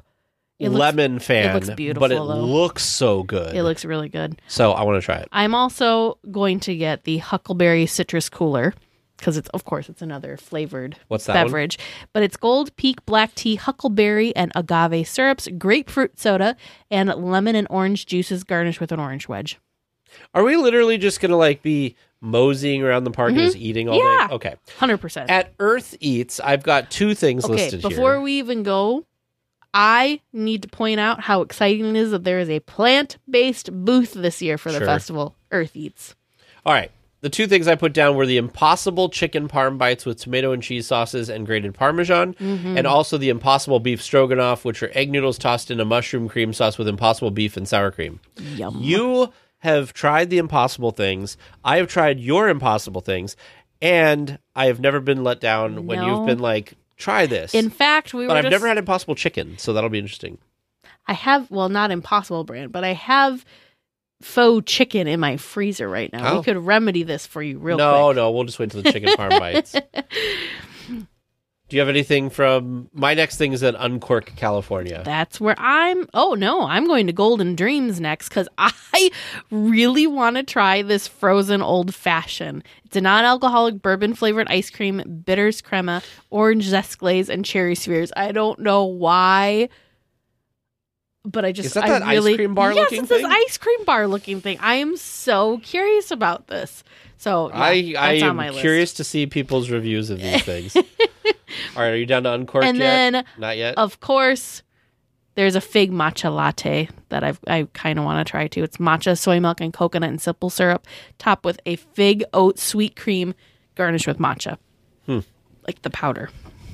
lemon fan. It looks beautiful, but it looks so good. It looks really good. So I want to try it. I'm also going to get the Huckleberry Citrus Cooler because it's another flavored beverage. But it's Gold Peak black tea, huckleberry and agave syrups, grapefruit soda, and lemon and orange juices garnished with an orange wedge. Are we literally just going to be moseying around the park and just eating all day? Okay. 100%. At Earth Eats, I've got two things listed here. Before we even go, I need to point out how exciting it is that there is a plant-based booth this year for the festival, Earth Eats. All right. The two things I put down were the Impossible Chicken Parm Bites with tomato and cheese sauces and grated Parmesan, and also the Impossible Beef Stroganoff, which are egg noodles tossed in a mushroom cream sauce with Impossible Beef and sour cream. Yum. You have tried the impossible things. I have tried your impossible things, and I have never been let down when you've been like, try this. In fact, I've never had Impossible Chicken, so that'll be interesting. I have, not Impossible brand, but I have faux chicken in my freezer right now. We could remedy this for you real quick. No, we'll just wait till the chicken parm bites. Do you have anything from... My next thing is at Uncork, California. That's where I'm going to Golden Dreams next because I really want to try this frozen old fashioned. It's a non-alcoholic bourbon-flavored ice cream, bitters crema, orange zest glaze, and cherry spheres. I don't know why, but Is that that ice cream bar looking thing? Yes, it's this ice cream bar looking thing. I am so curious about this. So yeah, I am curious to see people's reviews of these things. All right, are you down to Uncorked yet? Then, not yet? Of course, There's a fig matcha latte that I kind of want to try too. It's matcha, soy milk, and coconut and simple syrup, topped with a fig oat sweet cream, garnished with matcha, like the powder.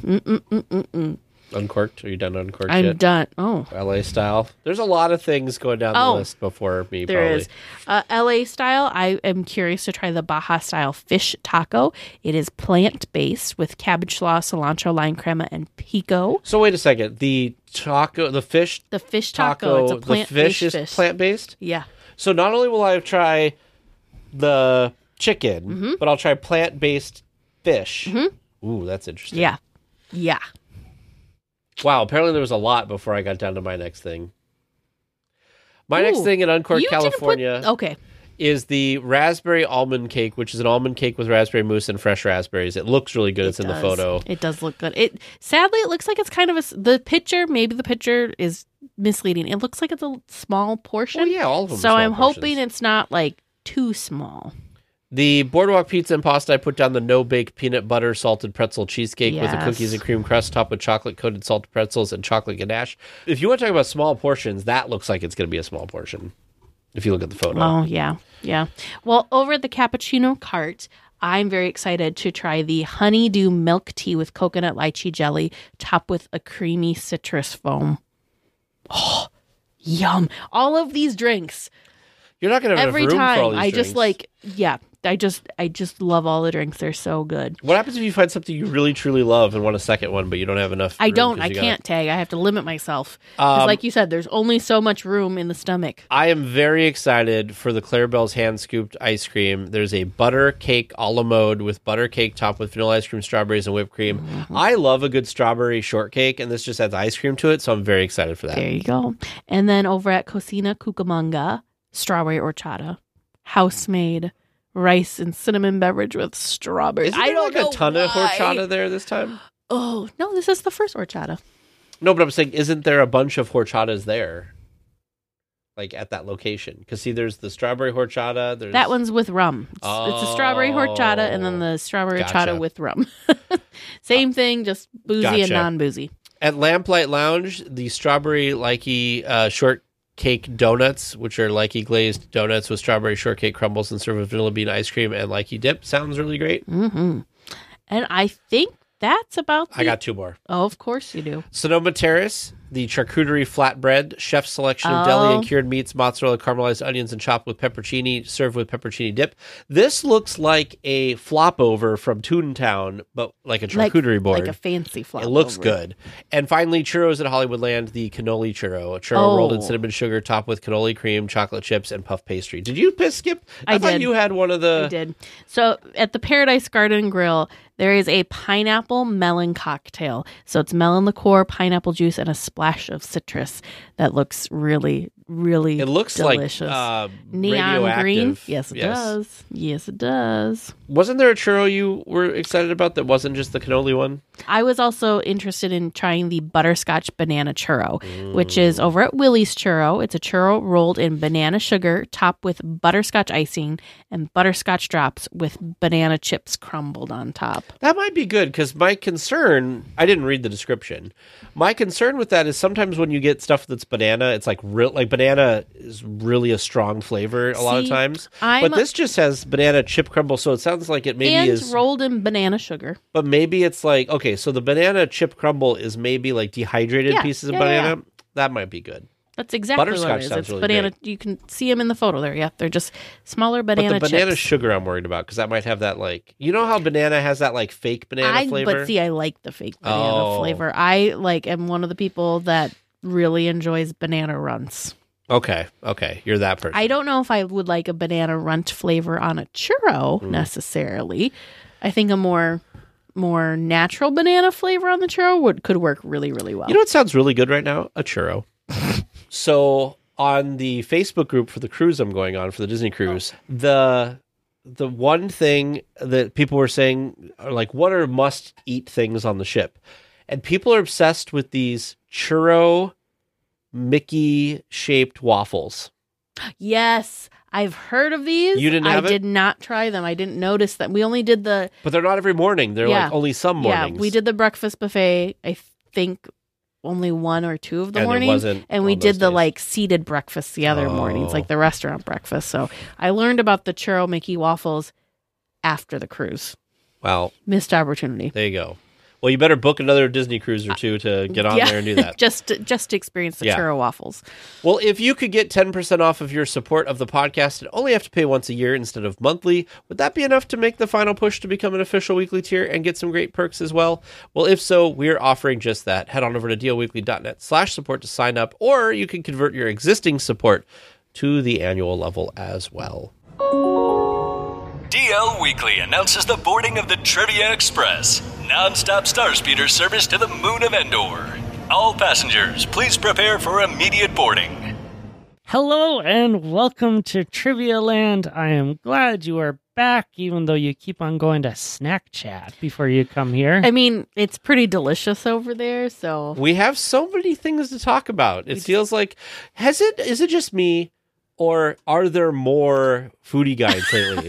Uncorked? Are you done uncorked I'm yet? done. Oh, LA style. There's a lot of things going down the list before me. There probably. is. LA style, I am curious to try the Baja style fish taco. It is plant-based with cabbage slaw, cilantro, lime crema, and pico. So wait a second. The fish taco, it's a the plant-based fish is plant-based? Yeah. So not only will I try the chicken, but I'll try plant-based fish. Ooh, that's interesting. Yeah. Yeah. Wow, apparently there was a lot before I got down to my next thing. My next thing in Uncorked, California is the raspberry almond cake, which is an almond cake with raspberry mousse and fresh raspberries. It looks really good. It's in the photo. It does look good. Sadly, it looks like it's kind of the picture. Maybe the picture is misleading. It looks like it's a small portion. Well, yeah, all of them. So I'm hoping it's not like too small. The Boardwalk Pizza and Pasta, I put down the no-bake peanut butter salted pretzel cheesecake with a cookies and cream crust topped with chocolate-coated salted pretzels and chocolate ganache. If you want to talk about small portions, that looks like it's going to be a small portion, if you look at the photo. Oh, yeah. Yeah. Well, over at the Cappuccino Cart, I'm very excited to try the honeydew milk tea with coconut lychee jelly topped with a creamy citrus foam. Oh, yum. All of these drinks. You're not going to have enough room for all these drinks. I just love all the drinks. They're so good. What happens if you find something you really, truly love and want a second one, but you don't have enough room? I can't tag. I have to limit myself. Because like you said, there's only so much room in the stomach. I am very excited for the Clarabelle's hand-scooped ice cream. There's a butter cake a la mode with butter cake topped with vanilla ice cream, strawberries, and whipped cream. Mm-hmm. I love a good strawberry shortcake, and this just adds ice cream to it, so I'm very excited for that. There you go. And then over at Cocina Cucamonga, strawberry horchata, house-made rice and cinnamon beverage with strawberries. I don't know a ton of horchata there this time. Oh, no, this is the first horchata. No, but I'm saying, isn't there a bunch of horchatas there? Like at that location? Because see, there's the strawberry horchata. That one's with rum. It's a strawberry horchata and then the strawberry horchata with rum. Same thing, just boozy and non-boozy. At Lamplight Lounge, the strawberry likey shortcake donuts, which are likey glazed donuts with strawberry shortcake crumbles and served with vanilla bean ice cream and likey dip. Sounds really great. Mm-hmm. And I think that's about I got two more. Oh, of course you do. Sonoma Terrace, the charcuterie flatbread, chef's selection of deli and cured meats, mozzarella, caramelized onions, and chopped with peppercini, served with peppercini dip. This looks like a flop over from Toontown, but like a charcuterie board. Like a fancy flop over. It looks good. And finally, churros at Hollywoodland, the cannoli churro. A churro rolled in cinnamon sugar, topped with cannoli cream, chocolate chips, and puff pastry. Did you skip? I thought you had one of the... I did. So at the Paradise Garden Grill, there is a pineapple melon cocktail. So it's melon liqueur, pineapple juice, and a splash of citrus. That looks really, really delicious. It looks like neon green. Yes, it does. Yes, it does. Wasn't there a churro you were excited about that wasn't just the cannoli one? I was also interested in trying the butterscotch banana churro, which is over at Willie's Churro. It's a churro rolled in banana sugar, topped with butterscotch icing and butterscotch drops with banana chips crumbled on top. That might be good, because my concern, I didn't read the description. My concern with that is sometimes when you get stuff that's banana, it's like banana is really a strong flavor a lot of times. But this just has banana chip crumble, so it sounds like it maybe is rolled in banana sugar. But maybe it's like, okay, so the banana chip crumble is maybe like dehydrated pieces of banana. Yeah. That might be good. That's exactly what it is. It's really banana. Great. You can see them in the photo there. Yeah, they're just smaller banana chips. But the banana sugar I'm worried about, because that might have that like, you know how banana has that like fake banana flavor? But see, I like the fake banana flavor. I am one of the people that really enjoys banana runts. Okay, you're that person. I don't know if I would like a banana runt flavor on a churro necessarily. I think a more natural banana flavor on the churro could work really, really well. You know what sounds really good right now? A churro. So on the Facebook group for the cruise I'm going on, for the Disney cruise, the one thing that people were saying are like, what are must-eat things on the ship? And people are obsessed with these churro Mickey-shaped waffles. Yes, I've heard of these. You didn't have it? I did not try them. I didn't notice them. We only did But they're not every morning. They're like only some mornings. Yeah, we did the breakfast buffet, I think, only 1 or 2 of the And it mornings, wasn't and we on did those the days. like seated breakfast the other mornings, like the restaurant breakfast. So I learned about the Churro Mickey waffles after the cruise. Well, Missed opportunity. there you go. Well, you better book another Disney cruise or two to get on there and do that. just to experience the churro waffles. Well, if you could get 10% off of your support of the podcast and only have to pay once a year instead of monthly, would that be enough to make the final push to become an official weekly tier and get some great perks as well? Well, if so, we're offering just that. Head on over to dealweekly.net/support to sign up, or you can convert your existing support to the annual level as well. DL Weekly announces the boarding of the Trivia Express, non-stop star speeder service to the moon of Endor. All passengers, please prepare for immediate boarding. Hello and welcome to Trivia Land. I am glad you are back, even though you keep on going to Snack Chat before you come here. I mean, it's pretty delicious over there, so We have so many things to talk about. It feels like, is it just me, or are there more foodie guides lately?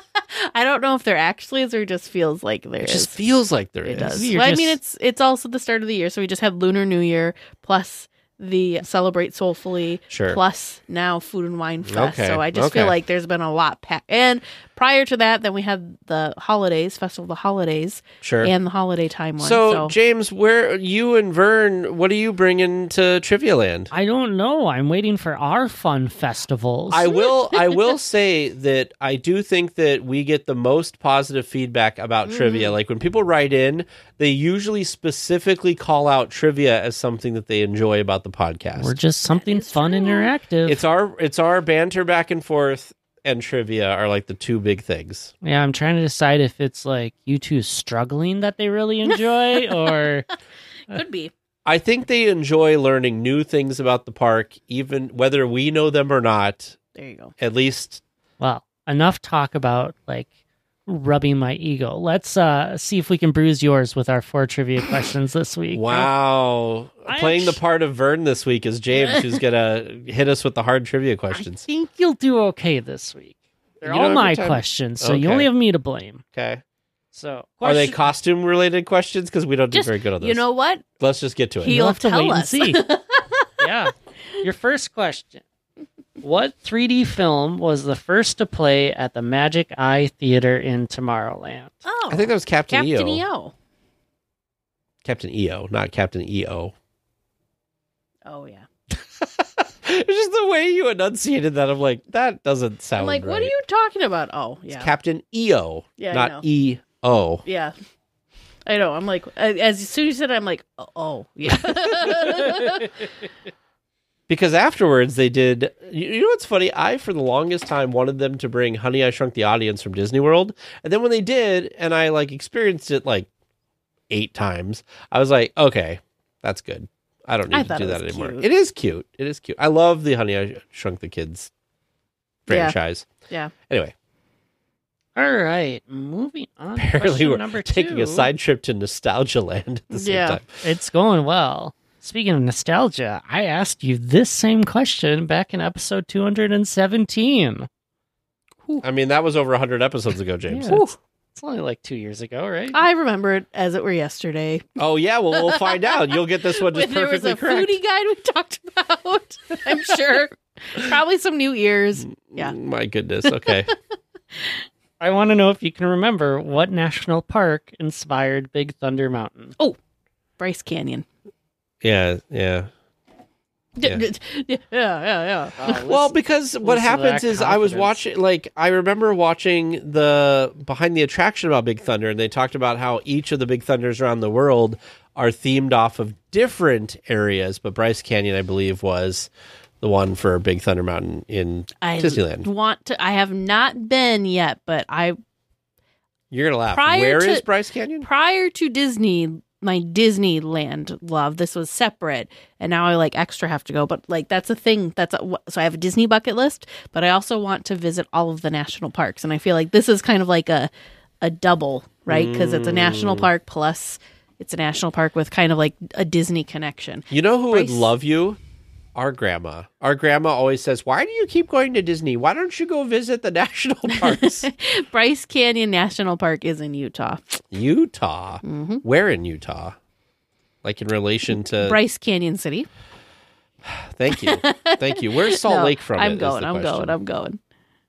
I don't know if there actually is or just feels like there It is. just feels like there It is. does. You're Well, I just- mean, it's also the start of the year, so we just had Lunar New Year plus the Celebrate Soulfully Sure. plus now Food and Wine Fest. Okay, So I just feel okay. like there's been a lot packed. And prior to that, then we had the holidays, Festival of the Holidays, Sure. and the holiday time one. So, James, where you and Vern, what are you bringing to Trivia Land? I don't know. I'm waiting for our fun festivals. I will say that I do think that we get the most positive feedback about trivia. Like when people write in, they usually specifically call out trivia as something that they enjoy about the podcast. We're just something fun and interactive. It's our banter back and forth and trivia are like the two big things. Yeah, I'm trying to decide if it's like you two struggling that they really enjoy or could be. I think they enjoy learning new things about the park, even whether we know them or not. There you go. At least, well, enough talk about like rubbing my ego. Let's see if we can bruise yours with our 4 trivia questions this week. wow. I Playing the actu- part of Vern this week is James, who's going to hit us with the hard trivia I questions. think you'll do okay this week. They're You all know, my every time- questions, so you Okay. only have me to blame. Okay. So, Are they question- costume-related questions? Because we don't do Just, very good on this. you know what? Let's just get to it. He- You'll have to tell wait us. and see. Yeah. Your first question. What 3D film was the first to play at the Magic Eye Theater in Tomorrowland? Oh, I think that was Captain Captain EO. EO. Captain EO, not Captain EO. Oh, yeah. It's just the way you enunciated that. I'm like, that doesn't sound I'm like, right. what are you talking about? Oh, yeah. It's Captain EO, Yeah, I not know. EO. Yeah. I know. I'm like, as soon as you said it, I'm like, oh, yeah. Because afterwards they did. You know what's funny? I, for the longest time, wanted them to bring Honey, I Shrunk the Audience from Disney World. And then when they did, and I like experienced it like 8 times, I was like, okay, that's good. I don't I need to thought do it that was anymore. cute. It is cute. It is cute. I love the Honey, I Shrunk the Kids Yeah. franchise. Yeah. Anyway, All right, moving on. apparently Question we're number taking a 2. side trip to Nostalgia Land at the same Yeah. time. It's going well. Speaking of nostalgia, I asked you this same question back in episode 217. I mean, that was over 100 episodes ago, James. Yeah, it's only like 2 years ago, right? I remember it as it were yesterday. Oh, yeah. Well, we'll find out. You'll get this one just When there was perfectly a correct. foodie guide we talked about. I'm sure. Probably some new ears. Yeah. My goodness. Okay. I want to know if you can remember what national park inspired Big Thunder Mountain. Bryce Canyon. Yeah. Yeah. Yeah. Yeah. Well, because what listen to happens that is I was confidence. watching, like, I remember watching the behind the attraction about Big Thunder, and they talked about how each of the Big Thunders around the world are themed off of different areas, but Bryce Canyon, I believe, was the one for Big Thunder Mountain in I Disneyland. want to. I have not been yet, but You're gonna laugh. Prior Where to- is Bryce Canyon? prior to Disney, my Disneyland love, this was separate, and now I like extra have to go. But like that's a thing. So I have a Disney bucket list, but I also want to visit all of the national parks, and I feel like this is kind of like a double, right? Because it's a national park plus it's a national park with kind of like a Disney connection. You know who would Bryce- love you? Our grandma. Our grandma always says, "Why do you keep going to Disney? Why don't you go visit the national parks?" Bryce Canyon National Park is in Utah. Utah. Mm-hmm. Where in Utah? Like in relation to Bryce Canyon City. Thank you. Where's Salt Lake from? I'm going.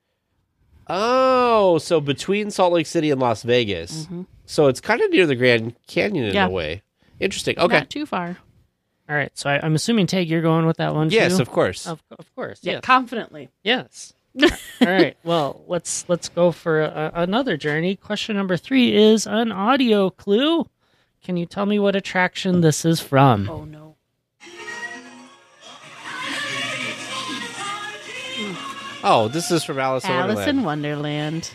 Oh, so between Salt Lake City and Las Vegas. Mm-hmm. So it's kind of near the Grand Canyon in a way. Interesting. Okay. Not too far. All right. So I'm assuming, Tag, you're going with that one, yes, too? Of course. Of course. Yeah, yes. confidently. Yes. All right. Well, let's go for another journey. Question number 3 is an audio clue. Can you tell me what attraction this is from? Oh, no. Oh, this is from Alice in Wonderland.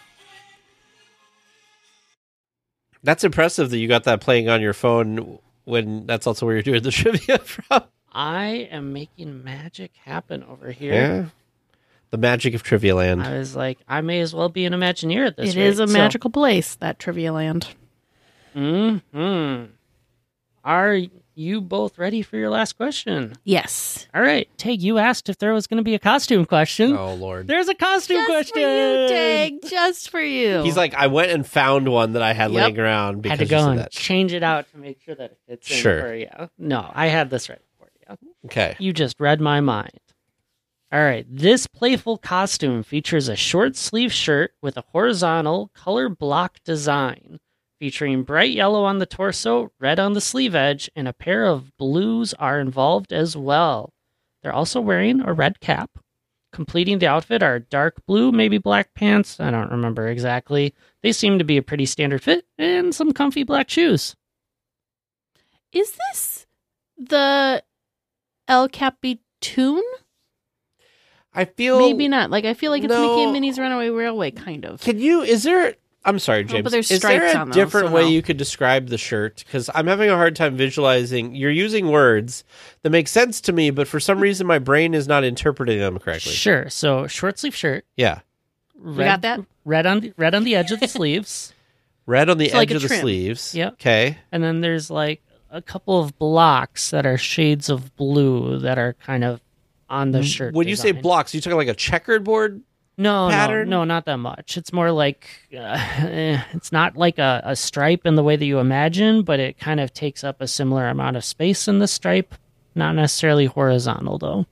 That's impressive that you got that playing on your phone when that's also where you're doing the trivia from. I am making magic happen over here. Yeah. The magic of Trivia Land. I was like, I may as well be an Imagineer at this rate. It is a magical place, that Trivia Land. Mm-hmm. Are you both ready for your last question? Yes. All right. Tag, you asked if there was going to be a costume question. Oh, Lord. There's a costume question. Just for you, Tag. Just for you. He's like, I went and found one that I had laying around because had to go you said and that. Change it out to make sure that it fits in for you. No, I had this ready for you. Okay. You just read my mind. All right. This playful costume features a short sleeve shirt with a horizontal color block design, featuring bright yellow on the torso, red on the sleeve edge, and a pair of blues are involved as well. They're also wearing a red cap. Completing the outfit are dark blue, maybe black pants. I don't remember exactly. They seem to be a pretty standard fit, and some comfy black shoes. Is this the El Capitan? I feel... Maybe not. Like, I feel like it's Mickey and Minnie's Runaway Railway, kind of. I'm sorry, James. But there's is there stripes a on those, different so way no. you could describe the shirt? Because I'm having a hard time visualizing. You're using words that make sense to me, but for some reason my brain is not interpreting them correctly. Sure. So short sleeve shirt. Yeah. You got that? Red on the edge of the sleeves. Red on the edge like of the trim. sleeves. Yep. Okay. And then there's like a couple of blocks that are shades of blue that are kind of on the shirt. When you say design. blocks, you talking like a checkered board? No, not that much. It's more like it's not like a stripe in the way that you imagine, but it kind of takes up a similar amount of space in the stripe. Not necessarily horizontal though.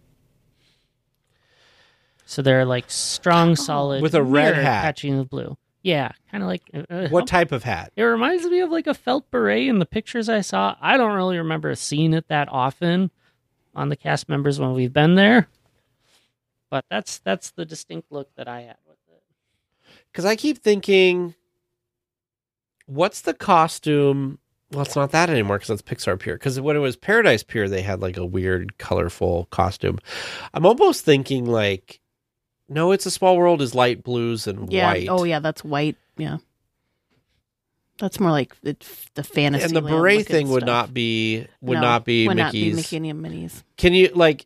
So they're like strong, solid with a red hat, patching of blue. Yeah, kind of like what type of hat? It reminds me of like a felt beret in the pictures I saw. I don't really remember seeing it that often on the cast members when we've been there. But that's the distinct look that I had with it. Because I keep thinking, what's the costume? Well, it's not that anymore because that's Pixar Pier. Because when it was Paradise Pier, they had like a weird, colorful costume. I'm almost thinking like, no, It's a Small World is light blues and white. Oh, yeah, that's white. Yeah. That's more like the fantasy. And the beret thing would not be Mickey's. Not be Mickey and Minnie's. Can you like?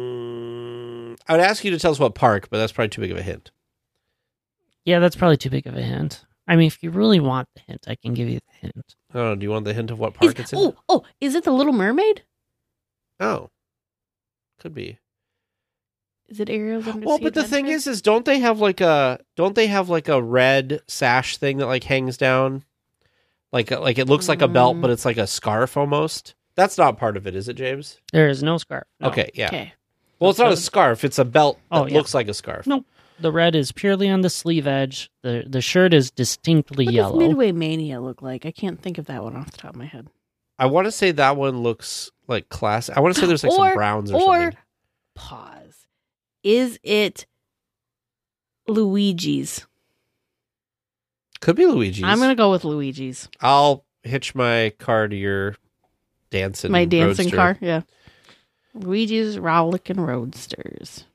I would ask you to tell us what park, but that's probably too big of a hint. Yeah, that's probably too big of a hint. I mean, if you really want the hint, I can give you the hint. Oh, do you want the hint of what park it's in? Oh, is it the Little Mermaid? Oh, could be. Is it Ariel's Undersea Well, but the thing Adventure? is, don't they have like a red sash thing that like hangs down, like it looks like a belt, but it's like a scarf almost. That's not part of it, is it, James? There is no scarf. No. Okay, yeah. Okay. Well, it's not a scarf; it's a belt that yeah. looks like a scarf. Nope. The red is purely on the sleeve edge. The shirt is distinctly yellow. What does Midway Mania look like? I can't think of that one off the top of my head. I want to say that one looks like classic. I want to say there's like some browns or something. Pause. Is it Luigi's? Could be Luigi's. I'm going to go with Luigi's. I'll hitch my car to your dancing roadster. Car, yeah. Luigi's Rollickin' Roadsters.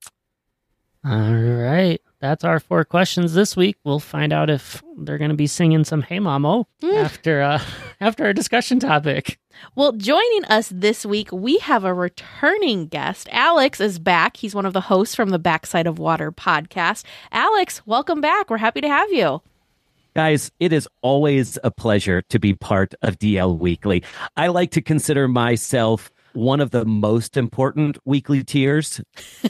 All right. That's our 4 questions this week. We'll find out if they're going to be singing some Hey Mamo after our discussion topic. Well, joining us this week, we have a returning guest. Alex is back. He's one of the hosts from the Backside of Water podcast. Alex, welcome back. We're happy to have you. Guys, it is always a pleasure to be part of DL Weekly. I like to consider myself one of the most important weekly tiers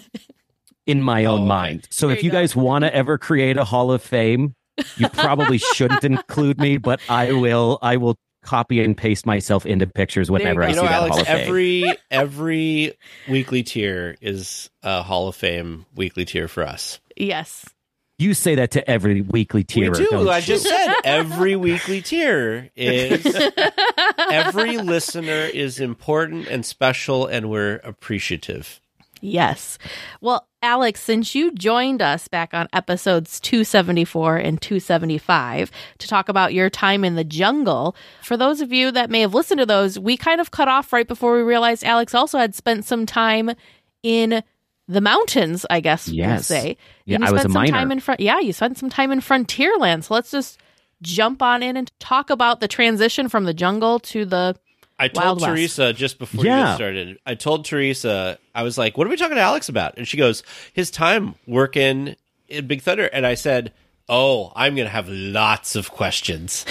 in my own mind. So if you guys want to ever create a Hall of Fame, you probably shouldn't include me, but I will copy and paste myself into pictures whenever I see that Alex, Hall of Fame. every weekly tier is a Hall of Fame weekly tier for us. Yes. You say that to every weekly tier. We do. I just said every weekly tier is every listener is important and special, and we're appreciative. Yes. Well, Alex, since you joined us back on episodes 274 and 275 to talk about your time in the jungle, for those of you that may have listened to those, we kind of cut off right before we realized Alex also had spent some time in the mountains, I guess we'll say. Yeah, I was a miner. You spent some time in Frontierland. So let's just jump on in and talk about the transition from the jungle to the I told Teresa just before you get started. I told Teresa, I was like, what are we talking to Alex about? And she goes, his time working in Big Thunder. And I said, oh, I'm going to have lots of questions.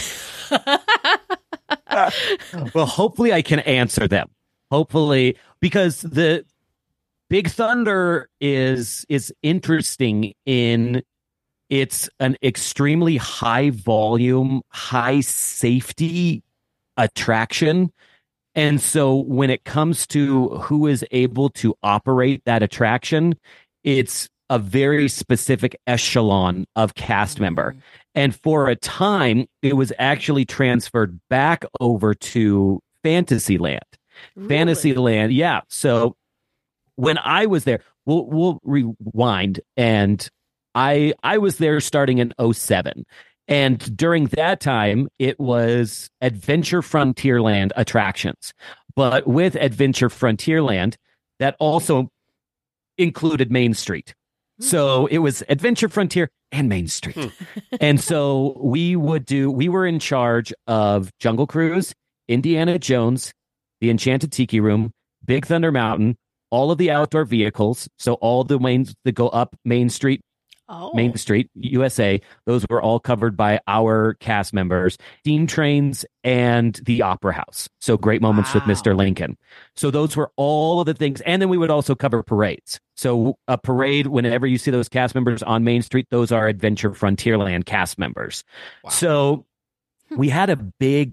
Well, hopefully I can answer them. Hopefully, because the Big Thunder is interesting in it's an extremely high volume, high safety attraction. And so when it comes to who is able to operate that attraction, it's a very specific echelon of cast member. And for a time, it was actually transferred back over to Fantasyland. Really? Fantasyland, yeah. So when I was there, we'll rewind, and I was there starting in 2007. And during that time, it was Adventure Frontierland attractions. But with Adventure Frontierland, that also included Main Street. So it was Adventure Frontier and Main Street. And so we were in charge of Jungle Cruise, Indiana Jones, the Enchanted Tiki Room, Big Thunder Mountain, all of the outdoor vehicles. So all the lanes that go up Main Street, Main Street, USA, those were all covered by our cast members, steam trains, and the Opera House. So Great Moments with Mr. Lincoln. So those were all of the things. And then we would also cover parades. So a parade, whenever you see those cast members on Main Street, those are Adventure Frontierland cast members. Wow. So we had a big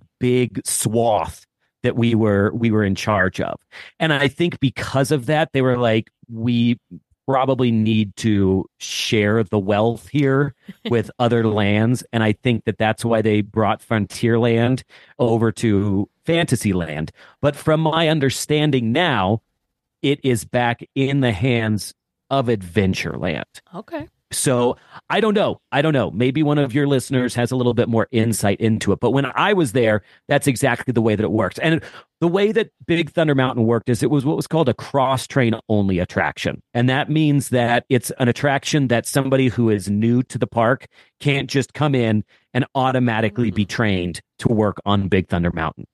swath that we were in charge of. And I think because of that, they were like, we probably need to share the wealth here with other lands. And I think that that's why they brought Frontierland over to Fantasyland. But from my understanding now, it is back in the hands of Adventureland. Okay. So I don't know. Maybe one of your listeners has a little bit more insight into it. But when I was there, that's exactly the way that it works. And the way that Big Thunder Mountain worked is it was what was called a cross-train only attraction. And that means that it's an attraction that somebody who is new to the park can't just come in and automatically be trained to work on Big Thunder Mountain.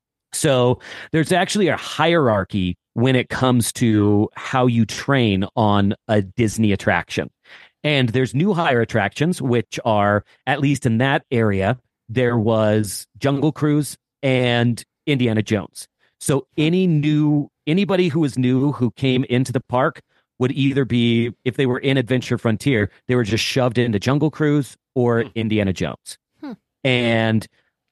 So there's actually a hierarchy when it comes to how you train on a Disney attraction. And there's new hire attractions, which are, at least in that area, there was Jungle Cruise and Indiana Jones. So anybody who was new who came into the park would either be, if they were in Adventure Frontier, they were just shoved into Jungle Cruise or Indiana Jones. And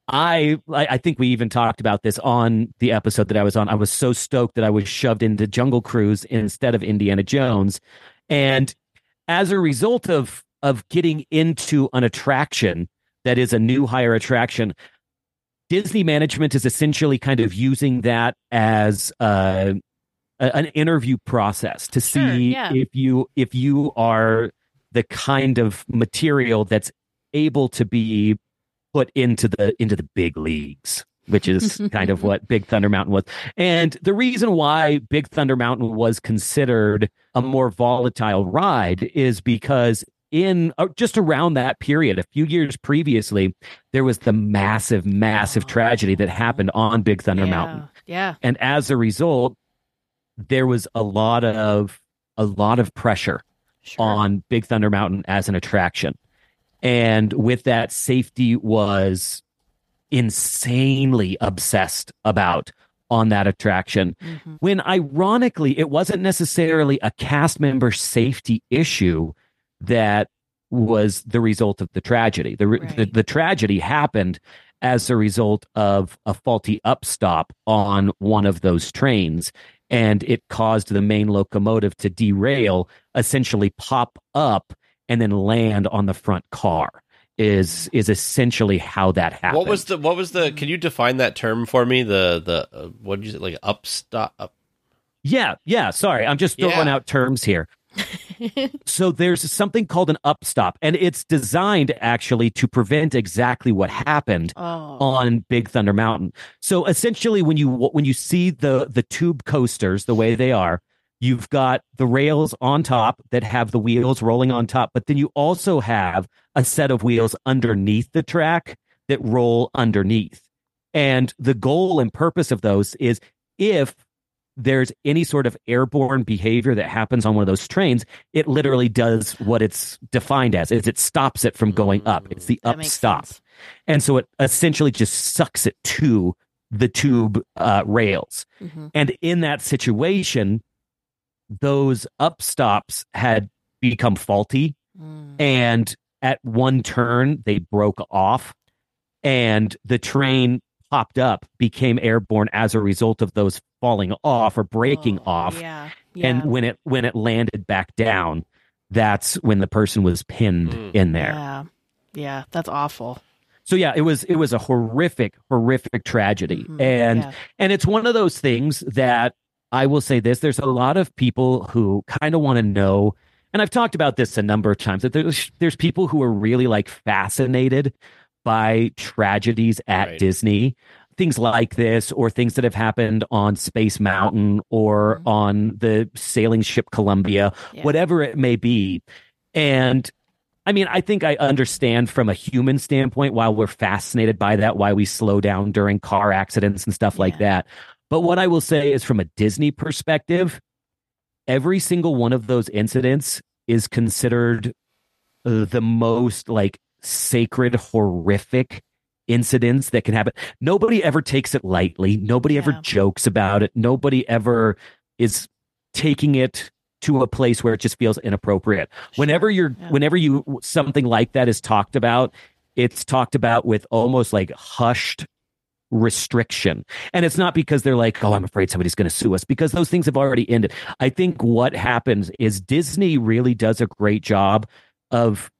I think we even talked about this on the episode that I was on. I was so stoked that I was shoved into Jungle Cruise instead of Indiana Jones. And as a result of getting into an attraction that is a new hire attraction, Disney management is essentially kind of using that as an interview process to see if you are the kind of material that's able to be put into the big leagues, which is kind of what Big Thunder Mountain was. And the reason why Big Thunder Mountain was considered a more volatile ride is because in just around that period, a few years previously, there was the massive tragedy that happened on Big Thunder Mountain. Yeah. And as a result, there was a lot of pressure on Big Thunder Mountain as an attraction. And with that, safety was insanely obsessed about on that attraction. When ironically, it wasn't necessarily a cast member safety issue that was the result of the tragedy. The tragedy happened as a result of a faulty upstop on one of those trains. And it caused the main locomotive to derail, essentially pop up, and then land on the front car. Is essentially how that happened. What was the? Can you define that term for me? The what did you say? Like upstop? Yeah. Sorry, I'm just throwing out terms here. So there's something called an upstop, and it's designed actually to prevent exactly what happened on Big Thunder Mountain. So essentially, when you see the tube coasters the way they are, you've got the rails on top that have the wheels rolling on top, but then you also have a set of wheels underneath the track that roll underneath. And the goal and purpose of those is if there's any sort of airborne behavior that happens on one of those trains, it literally does what it's defined as, is it stops it from going up. It's the up stop. And so it essentially just sucks it to the tube rails. Mm-hmm. And in that situation, those up stops had become faulty. And at one turn, they broke off. And the train popped up, became airborne as a result of those falling off or breaking off. Yeah. And when it landed back down, that's when the person was pinned in there. Yeah, that's awful. So yeah, it was a horrific tragedy. Mm-hmm. And it's one of those things that I will say this, there's a lot of people who kind of want to know, and I've talked about this a number of times, that there's people who are really like fascinated by tragedies at Disney, things like this, or things that have happened on Space Mountain or on the sailing ship Columbia, whatever it may be. And I mean, I think I understand from a human standpoint why we're fascinated by that, why we slow down during car accidents and stuff like that. But what I will say is, from a Disney perspective, every single one of those incidents is considered the most like sacred, horrific incidents that can happen. Nobody ever takes it lightly. Nobody ever jokes about it. Nobody ever is taking it to a place where it just feels inappropriate. Whenever you something like that is talked about, it's talked about with almost like hushed restriction. And it's not because they're like, oh, I'm afraid somebody's going to sue us, because those things have already ended. I think what happens is Disney really does a great job of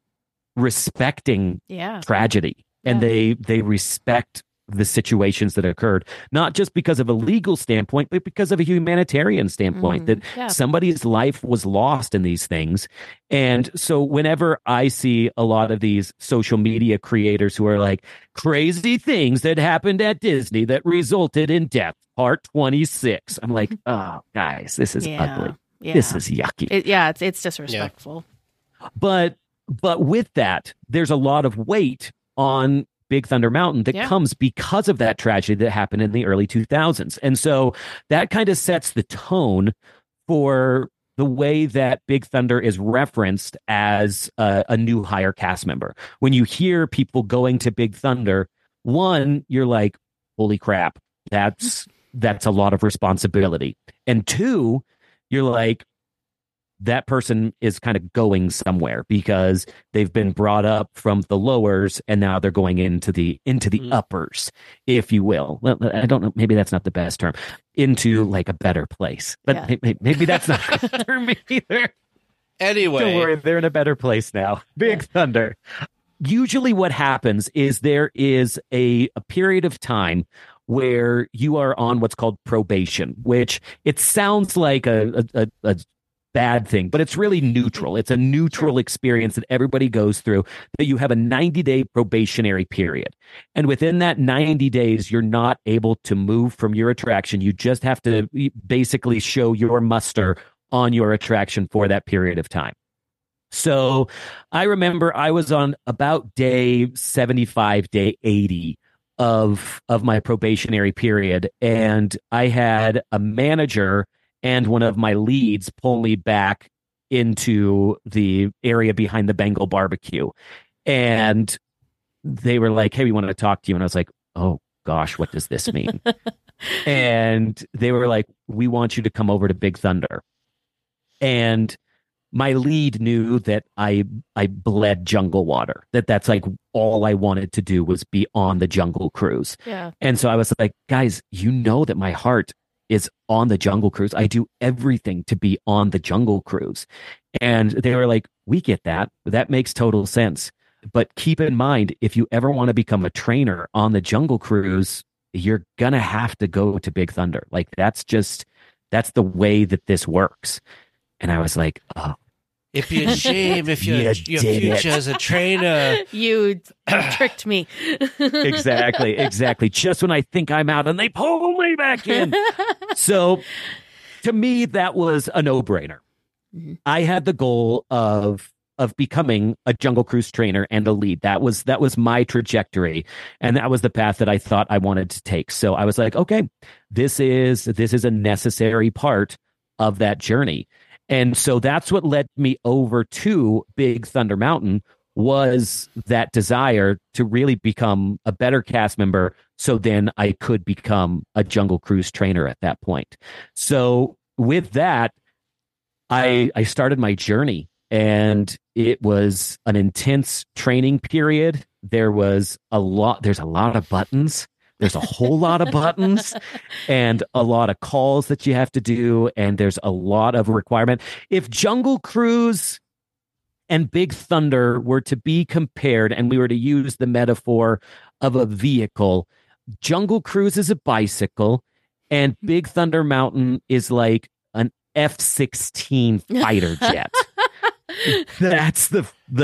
respecting tragedy, and they respect the situations that occurred, not just because of a legal standpoint, but because of a humanitarian standpoint, that somebody's life was lost in these things. And so whenever I see a lot of these social media creators who are like, crazy things that happened at Disney that resulted in death, part 26, I'm like, oh, guys, this is ugly. Yeah. This is yucky. It's disrespectful. But with that, there's a lot of weight on Big Thunder Mountain that comes because of that tragedy that happened in the early 2000s. And so that kind of sets the tone for the way that Big Thunder is referenced as a new hire cast member. When you hear people going to Big Thunder, one, you're like, holy crap, that's a lot of responsibility. And two, you're like, that person is kind of going somewhere because they've been brought up from the lowers and now they're going into the uppers, if you will. Well, I don't know. Maybe that's not the best term. Into like a better place, but maybe that's not the term either. Anyway, don't worry, they're in a better place now. Big Thunder. Usually what happens is there is a period of time where you are on what's called probation, which it sounds like a bad thing, but it's really neutral. It's a neutral experience that everybody goes through, that you have a 90-day probationary period. And within that 90 days, you're not able to move from your attraction. You just have to basically show your muster on your attraction for that period of time. So I remember I was on about day 75, day 80 of my probationary period, and I had a manager and one of my leads pull me back into the area behind the Bengal barbecue. And they were like, hey, we want to talk to you. And I was like, oh, gosh, what does this mean? And they were like, we want you to come over to Big Thunder. And my lead knew that I bled jungle water, that's like all I wanted to do was be on the Jungle Cruise. Yeah. And so I was like, guys, you know that my heart is on the Jungle Cruise. I do everything to be on the Jungle Cruise. And they were like, we get that. That makes total sense. But keep in mind, if you ever want to become a trainer on the Jungle Cruise, you're going to have to go to Big Thunder. Like, that's the way that this works. And I was like, oh. It'd be a shame if your future as a trainer. You tricked me. Exactly. Just when I think I'm out and they pull me back in. So to me, that was a no-brainer. Mm-hmm. I had the goal of becoming a Jungle Cruise trainer and a lead. That was my trajectory. And that was the path that I thought I wanted to take. So I was like, okay, this is a necessary part of that journey. And so that's what led me over to Big Thunder Mountain, was that desire to really become a better cast member. So then I could become a Jungle Cruise trainer at that point. So with that, I started my journey, and it was an intense training period. There's a lot of buttons. There's a whole lot of buttons and a lot of calls that you have to do. And there's a lot of requirement. If Jungle Cruise and Big Thunder were to be compared, and we were to use the metaphor of a vehicle, Jungle Cruise is a bicycle and Big Thunder Mountain is like an F-16 fighter jet. That's the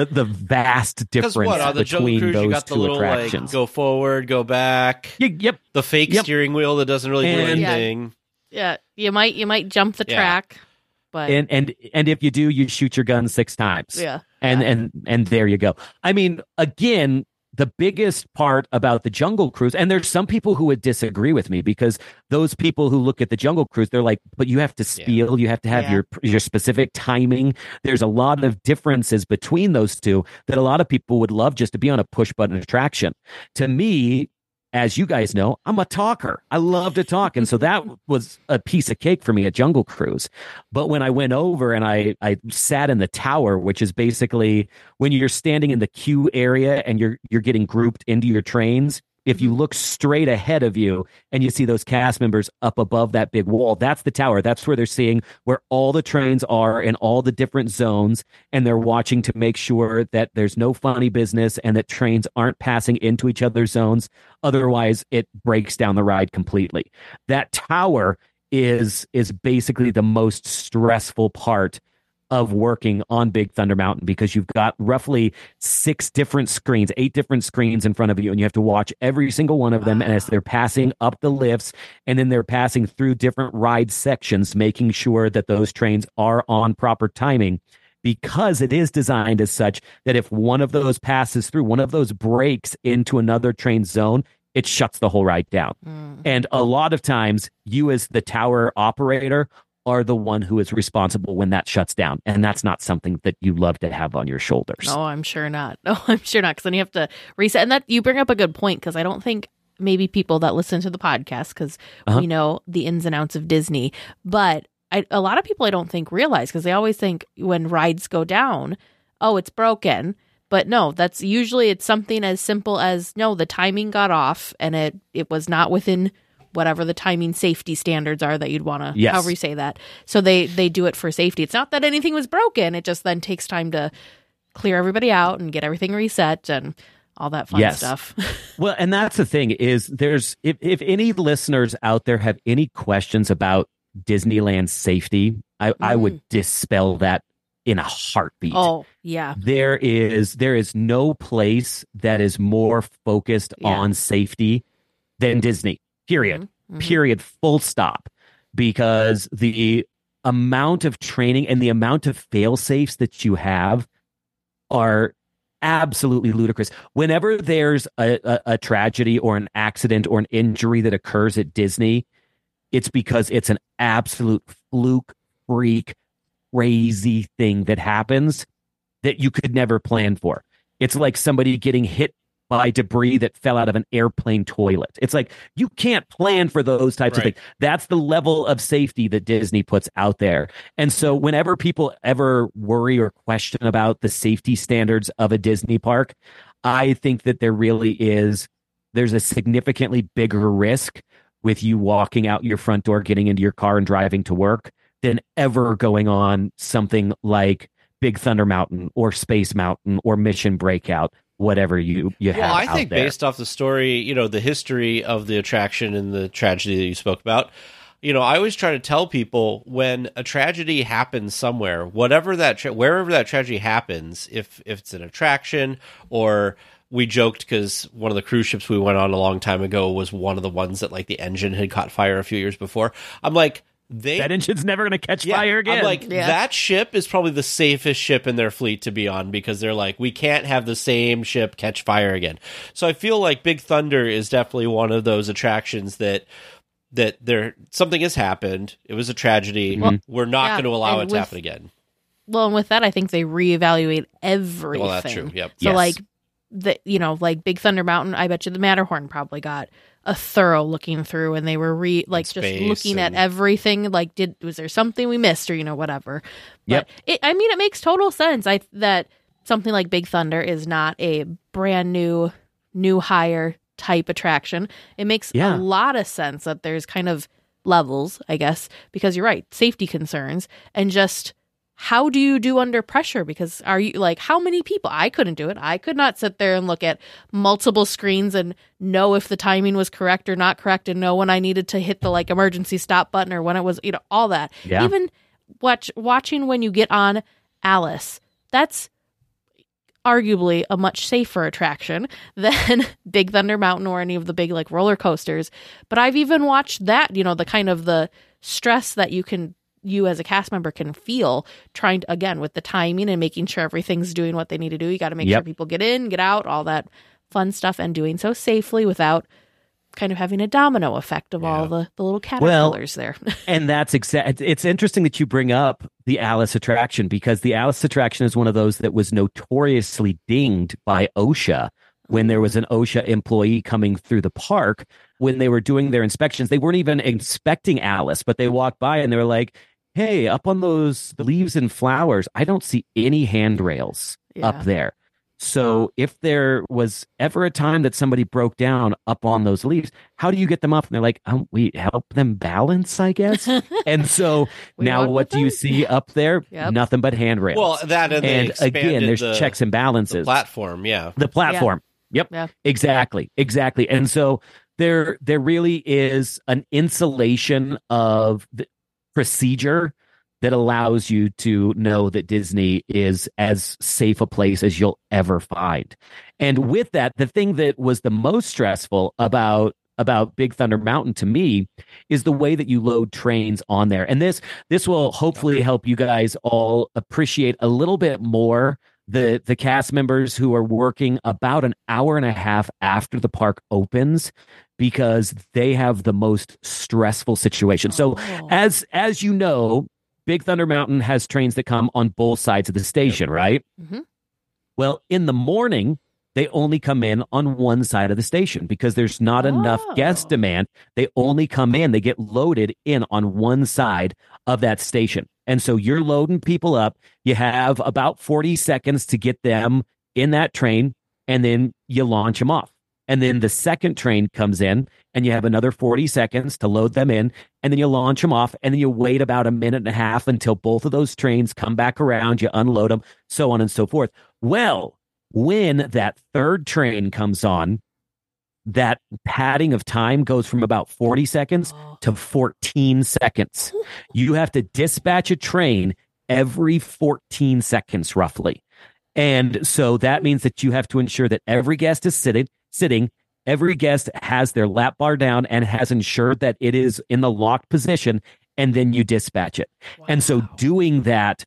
vast difference on the between Cruise, those you got the two little, attractions. Like, go forward, go back. Yep. The fake steering wheel that doesn't really do anything. Yeah, you might jump the track, but and if you do, you shoot your gun 6 times. Yeah. And there you go. I mean, again, the biggest part about the Jungle Cruise, and there's some people who would disagree with me, because those people who look at the Jungle Cruise, they're like, but you have to spiel, you have to have your specific timing. There's a lot of differences between those two that a lot of people would love just to be on a push button attraction. To me, as you guys know, I'm a talker. I love to talk. And so that was a piece of cake for me at Jungle Cruise. But when I went over and I sat in the tower, which is basically when you're standing in the queue area and you're getting grouped into your trains, if you look straight ahead of you and you see those cast members up above that big wall, that's the tower. That's where they're seeing where all the trains are in all the different zones. And they're watching to make sure that there's no funny business and that trains aren't passing into each other's zones. Otherwise, it breaks down the ride completely. That tower is basically the most stressful part of working on Big Thunder Mountain, because you've got roughly 8 different screens in front of you, and you have to watch every single one of them. And as they're passing up the lifts, and then they're passing through different ride sections, making sure that those trains are on proper timing, because it is designed as such that if one of those passes through, one of those breaks into another train zone, it shuts the whole ride down. And a lot of times, you as the tower operator are the one who is responsible when that shuts down. And that's not something that you love to have on your shoulders. No, I'm sure not. Because then you have to reset. And that you bring up a good point, because I don't think maybe people that listen to the podcast, because we know the ins and outs of Disney, but a lot of people I don't think realize, because they always think when rides go down, oh, it's broken. But no, that's usually it's something as simple as, no, the timing got off and it was not within whatever the timing safety standards are that you'd want to, however you say that. So they do it for safety. It's not that anything was broken. It just then takes time to clear everybody out and get everything reset and all that fun stuff. Well, and that's the thing is if any listeners out there have any questions about Disneyland safety, I would dispel that in a heartbeat. Oh, yeah. There is no place that is more focused on safety than Disney. Period. Mm-hmm. Period. Full stop. Because the amount of training and the amount of fail safes that you have are absolutely ludicrous. Whenever there's a tragedy or an accident or an injury that occurs at Disney, it's because it's an absolute fluke, freak, crazy thing that happens that you could never plan for. It's like somebody getting hit by debris that fell out of an airplane toilet. It's like, you can't plan for those types of things. That's the level of safety that Disney puts out there. And so whenever people ever worry or question about the safety standards of a Disney park, I think that there's a significantly bigger risk with you walking out your front door, getting into your car and driving to work than ever going on something like Big Thunder Mountain or Space Mountain or Mission Breakout, whatever you have. Well, I think there. Based off the story, the history of the attraction and the tragedy that you spoke about, I always try to tell people when a tragedy happens somewhere, wherever that tragedy happens, if it's an attraction or we joked because one of the cruise ships we went on a long time ago was one of the ones that like the engine had caught fire a few years before. I'm like, that engine's never going to catch fire again. I'm like, that ship is probably the safest ship in their fleet to be on because they're like, we can't have the same ship catch fire again. So I feel like Big Thunder is definitely one of those attractions that something has happened. It was a tragedy. We're not going to allow it to happen again. Well, and with that, I think they reevaluate everything. Well, that's true. Yep. So like like Big Thunder Mountain, I bet you the Matterhorn probably got a thorough looking through, and they were just looking at everything. Like, was there something we missed, or whatever? But it makes total sense. That something like Big Thunder is not a brand new hire type attraction. It makes a lot of sense that there's kind of levels, I guess, because you're right, safety concerns and just. How do you do under pressure? Because are you like, how many people? I couldn't do it. I could not sit there and look at multiple screens and know if the timing was correct or not correct and know when I needed to hit the like emergency stop button or when it was, all that. Yeah. Even watching when you get on Alice, that's arguably a much safer attraction than Big Thunder Mountain or any of the big like roller coasters. But I've even watched that, the kind of the stress that you as a cast member can feel trying to, again, with the timing and making sure everything's doing what they need to do. You got to make sure people get in, get out, all that fun stuff, and doing so safely without kind of having a domino effect of all the little caterpillars there. And that's it's interesting that you bring up the Alice attraction, because the Alice attraction is one of those that was notoriously dinged by OSHA. When there was an OSHA employee coming through the park, when they were doing their inspections, they weren't even inspecting Alice, but they walked by and they were like, hey, up on those leaves and flowers, I don't see any handrails up there. So if there was ever a time that somebody broke down up on those leaves, how do you get them up? And they're like, we help them balance, I guess. And so now what do you see up there? Nothing but handrails. Well, that and again, there's checks and balances. The platform, The platform. Yep. Exactly. And so there really is an insulation of the procedure that allows you to know that Disney is as safe a place as you'll ever find. And with that, the thing that was the most stressful about Big Thunder Mountain to me is the way that you load trains on there. And this will hopefully help you guys all appreciate a little bit more the cast members who are working about an hour and a half after the park opens, because they have the most stressful situation. So as you know, Big Thunder Mountain has trains that come on both sides of the station, right? Mm-hmm. Well, in the morning, they only come in on one side of the station because there's not enough guest demand. They only come in, they get loaded in on one side of that station. And so you're loading people up. You have about 40 seconds to get them in that train, and then you launch them off. And then the second train comes in, and you have another 40 seconds to load them in, and then you launch them off, and then you wait about a minute and a half until both of those trains come back around, you unload them, so on and so forth. Well, when that third train comes on, that padding of time goes from about 40 seconds to 14 seconds. You have to dispatch a train every 14 seconds, roughly. And so that means that you have to ensure that every guest is sitting, every guest has their lap bar down and has ensured that it is in the locked position, and then you dispatch it. Wow. And so doing that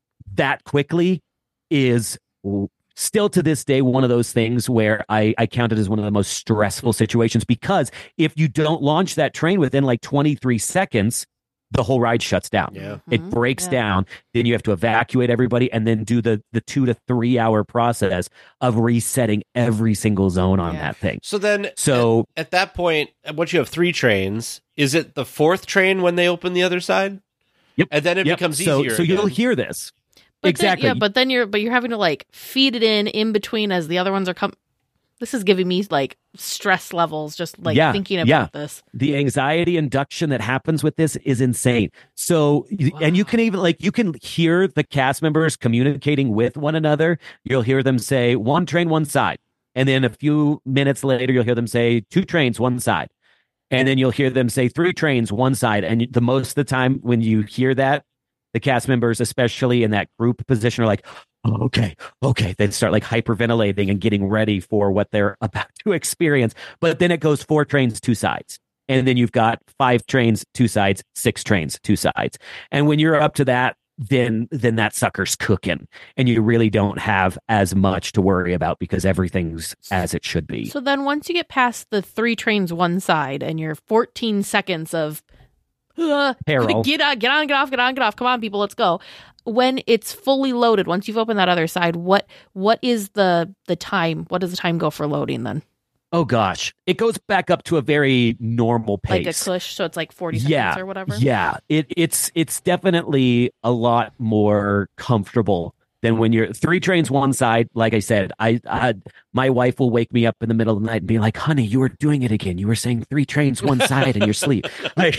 quickly is still to this day one of those things where I count it as one of the most stressful situations, because if you don't launch that train within like 23 seconds, the whole ride shuts down. Yeah. It breaks down. Then you have to evacuate everybody and then do the 2 to 3 hour process of resetting every single zone on that thing. So then, so at that point, once you have 3 trains, is it the 4th train when they open the other side? Yep. And then it becomes easier. So you'll hear this. But exactly. Then you're having to like feed it in between as the other ones are coming. This is giving me like stress levels just like thinking about this. The anxiety induction that happens with this is insane. So, and you can even you can hear the cast members communicating with one another. You'll hear them say 1 train, 1 side. And then a few minutes later, you'll hear them say 2 trains, 1 side. And then you'll hear them say 3 trains, 1 side. And the most of the time when you hear that, the cast members, especially in that group position, are like, oh, okay. They start like hyperventilating and getting ready for what they're about to experience. But then it goes 4 trains, 2 sides. And then you've got 5 trains, 2 sides, 6 trains, 2 sides. And when you're up to that, then that sucker's cooking. And you really don't have as much to worry about because everything's as it should be. So then once you get past the 3 trains, 1 side and your 14 seconds of peril. Get on, get off. Come on, people, let's go. When it's fully loaded, once you've opened that other side, what is the time? What does the time go for loading then? Oh gosh, it goes back up to a very normal pace, like a cush. So it's like 40 seconds or whatever. Yeah, it's definitely a lot more comfortable than when you're 3 trains 1 side. Like I said, my wife will wake me up in the middle of the night and be like, "Honey, you were doing it again. You were saying 3 trains 1 side in your sleep." Like,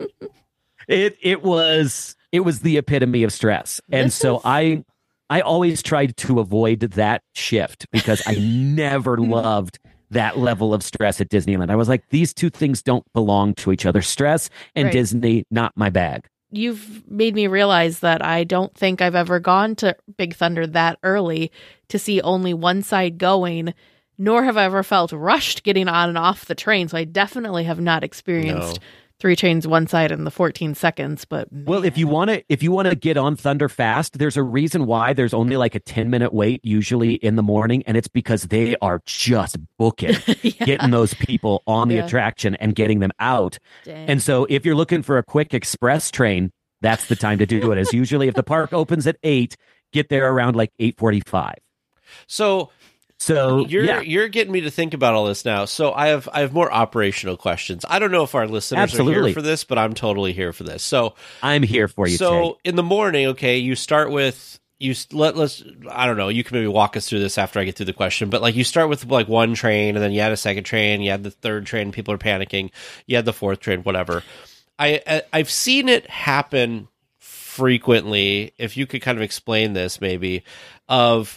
it was the epitome of stress. And so I always tried to avoid that shift because I never loved that level of stress at Disneyland. I was like, these 2 things don't belong to each other. Stress and Disney, not my bag. You've made me realize that I don't think I've ever gone to Big Thunder that early to see only 1 side going, nor have I ever felt rushed getting on and off the train. So I definitely have not experienced 3 trains 1 side in the 14 seconds. But well, if you want to get on Thunder fast, there's a reason why there's only like a 10-minute wait usually in the morning, and it's because they are just booking getting those people on the attraction and getting them out. Dang. And so if you're looking for a quick express train, that's the time to do it. Is usually if the park opens at 8, get there around like 8:45. So you're getting me to think about all this now. So I have more operational questions. I don't know if our listeners are here for this, but I'm totally here for this. So I'm here for you. So in the morning, okay, you start with let's I don't know. You can maybe walk us through this after I get through the question, but like you start with like 1 train, and then you had a 2nd train, you had the 3rd train, people are panicking, you had the 4th train, whatever. I've seen it happen frequently. If you could kind of explain this, maybe of.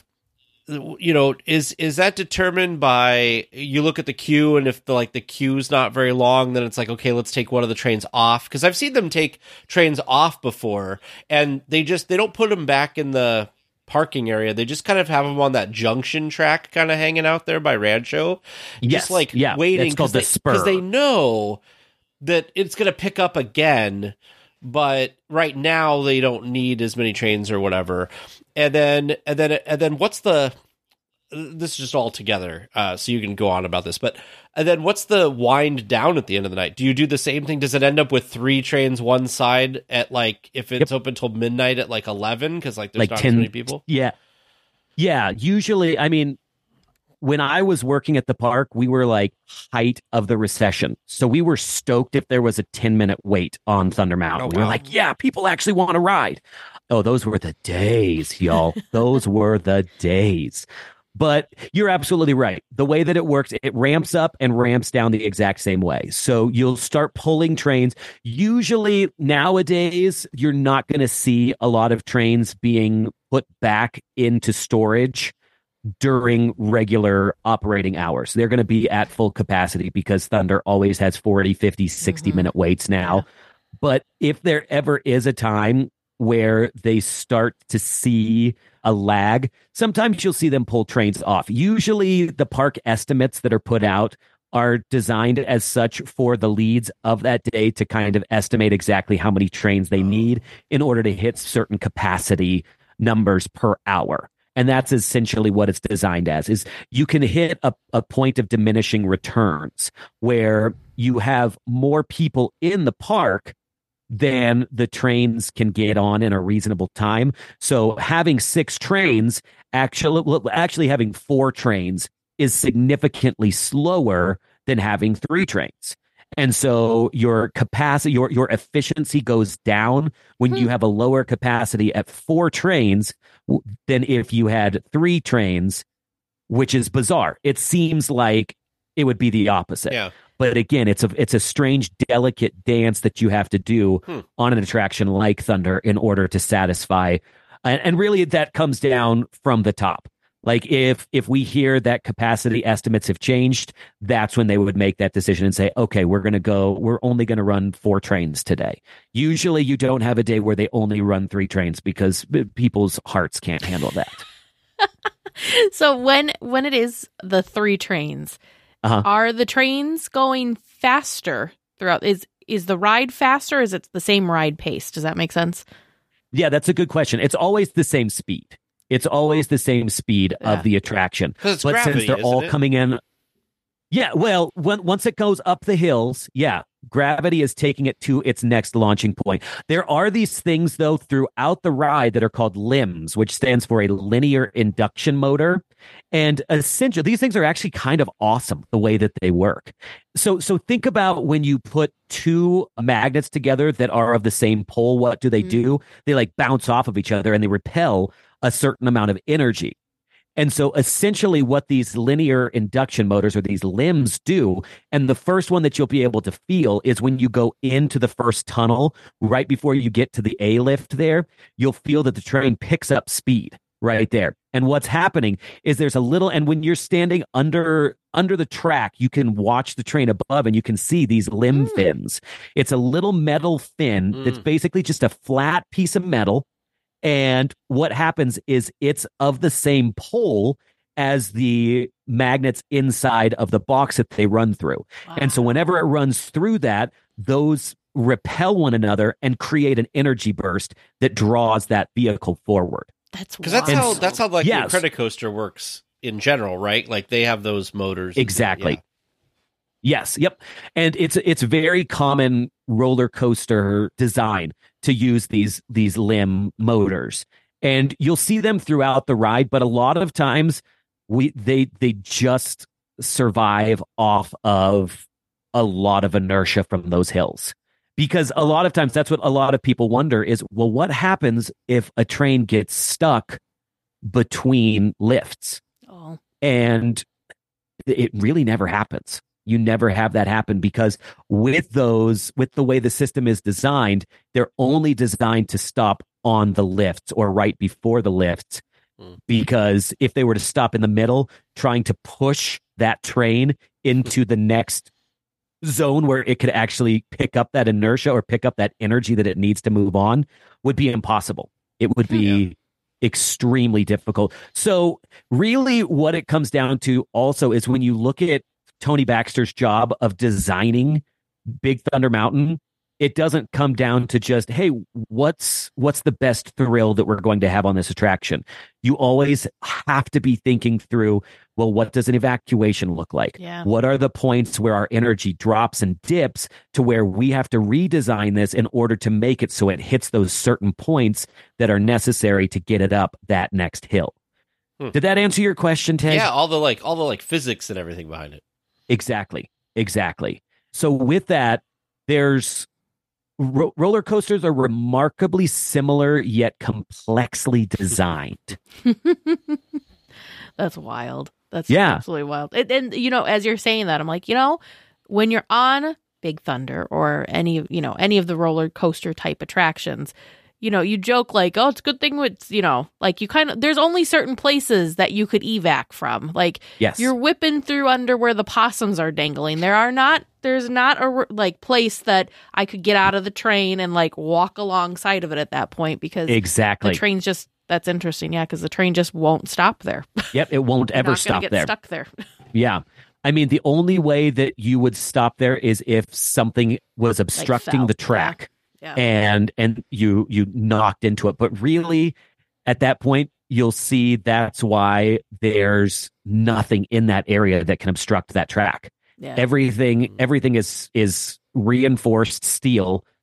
Is that determined by you look at the queue, and if the queue's not very long, then it's like, okay, let's take one of the trains off? Because I've seen them take trains off before, and they don't put them back in the parking area. They just kind of have them on that junction track, kind of hanging out there by Rancho, just waiting. It's called the spur because they know that it's going to pick up again. But right now they don't need as many trains or whatever. And then what's this is just all together. So you can go on about this, but and then what's the wind down at the end of the night? Do you do the same thing? Does it end up with 3 trains 1 side at like, if it's open till midnight at like 11? Cause like there's not 10, as many people. Yeah. Usually, I mean, when I was working at the park, we were like height of the recession. So we were stoked if there was a 10-minute wait on Thunder Mountain. We were like, yeah, people actually want to ride. Oh, those were the days, y'all. Those were the days. But you're absolutely right. The way that it works, it ramps up and ramps down the exact same way. So you'll start pulling trains. Usually nowadays, you're not going to see a lot of trains being put back into storage during regular operating hours. They're going to be at full capacity because Thunder always has 40, 50, 60-minute waits now. But if there ever is a time where they start to see a lag, sometimes you'll see them pull trains off. Usually the park estimates that are put out are designed as such for the leads of that day to kind of estimate exactly how many trains they need in order to hit certain capacity numbers per hour. And that's essentially what it's designed as, is you can hit a point of diminishing returns where you have more people in the park, then the trains can get on in a reasonable time. So having 6 trains, actually having 4 trains is significantly slower than having 3 trains. And so your capacity, your efficiency goes down when you have a lower capacity at 4 trains than if you had 3 trains, which is bizarre. It seems like it would be the opposite. Yeah. But again, it's a strange, delicate dance that you have to do on an attraction like Thunder in order to satisfy. And really, that comes down from the top. Like if we hear that capacity estimates have changed, that's when they would make that decision and say, okay, we're only going to run 4 trains today. Usually you don't have a day where they only run 3 trains because people's hearts can't handle that. So when it is the 3 trains, are the trains going faster throughout? Is the ride faster? Or is it the same ride pace? Does that make sense? Yeah, that's a good question. It's always the same speed. It's always the same speed of the attraction. But since they're all coming in. Yeah, well, once it goes up the hills, gravity is taking it to its next launching point. There are these things, though, throughout the ride that are called LIMS, which stands for a linear induction motor. And essentially, these things are actually kind of awesome the way that they work. So think about when you put 2 magnets together that are of the same pole, what do? They like bounce off of each other and they repel a certain amount of energy. And so essentially what these linear induction motors or these LIMS do, and the first one that you'll be able to feel is when you go into the first tunnel, right before you get to the A lift there, you'll feel that the train picks up speed right there. And what's happening is there's a little, and when you're standing under the track, you can watch the train above and you can see these limb fins. It's a little metal fin that's basically just a flat piece of metal. And what happens is it's of the same pole as the magnets inside of the box that they run through. Wow. And so whenever it runs through that, those repel one another and create an energy burst that draws that vehicle forward. That's because that's how like the Incredicoaster works in general, right? Like they have those motors. Exactly. Yes. Yep. And it's very common roller coaster design to use these limb motors, and you'll see them throughout the ride. But a lot of times, they just survive off of a lot of inertia from those hills, because a lot of times that's what a lot of people wonder is, well, what happens if a train gets stuck between lifts? Oh, and it really never happens. You never have that happen because with the way the system is designed, they're only designed to stop on the lifts or right before the lifts. Because if they were to stop in the middle, trying to push that train into the next zone where it could actually pick up that inertia or pick up that energy that it needs to move on would be impossible. It would be extremely difficult. So really what it comes down to also is when you look at Tony Baxter's job of designing Big Thunder Mountain, it doesn't come down to just, hey, what's the best thrill that we're going to have on this attraction? You always have to be thinking through, well, what does an evacuation look like? Yeah. What are the points where our energy drops and dips to where we have to redesign this in order to make it so it hits those certain points that are necessary to get it up that next hill? Did that answer your question, Ted? Yeah, all the physics and everything behind it. Exactly. So with that, there's roller coasters are remarkably similar yet complexly designed. That's wild. That's absolutely wild. And as you're saying that, I'm like, when you're on Big Thunder or any of the roller coaster type attractions, you joke like, oh, it's a good thing with, like you there's only certain places that you could evac from. Like, yes, you're whipping through under where the possums are dangling. There's not a place that I could get out of the train and like walk alongside of it at that point because exactly the train's just, that's interesting. Yeah. Because the train just won't stop there. Yep. It won't ever stop there. Stuck there. Yeah. I mean, the only way that you would stop there is if something was obstructing the track. Yeah. Yeah. And you knocked into it. But really, at that point, you'll see that's why there's nothing in that area that can obstruct that track. Yeah. Everything is reinforced steel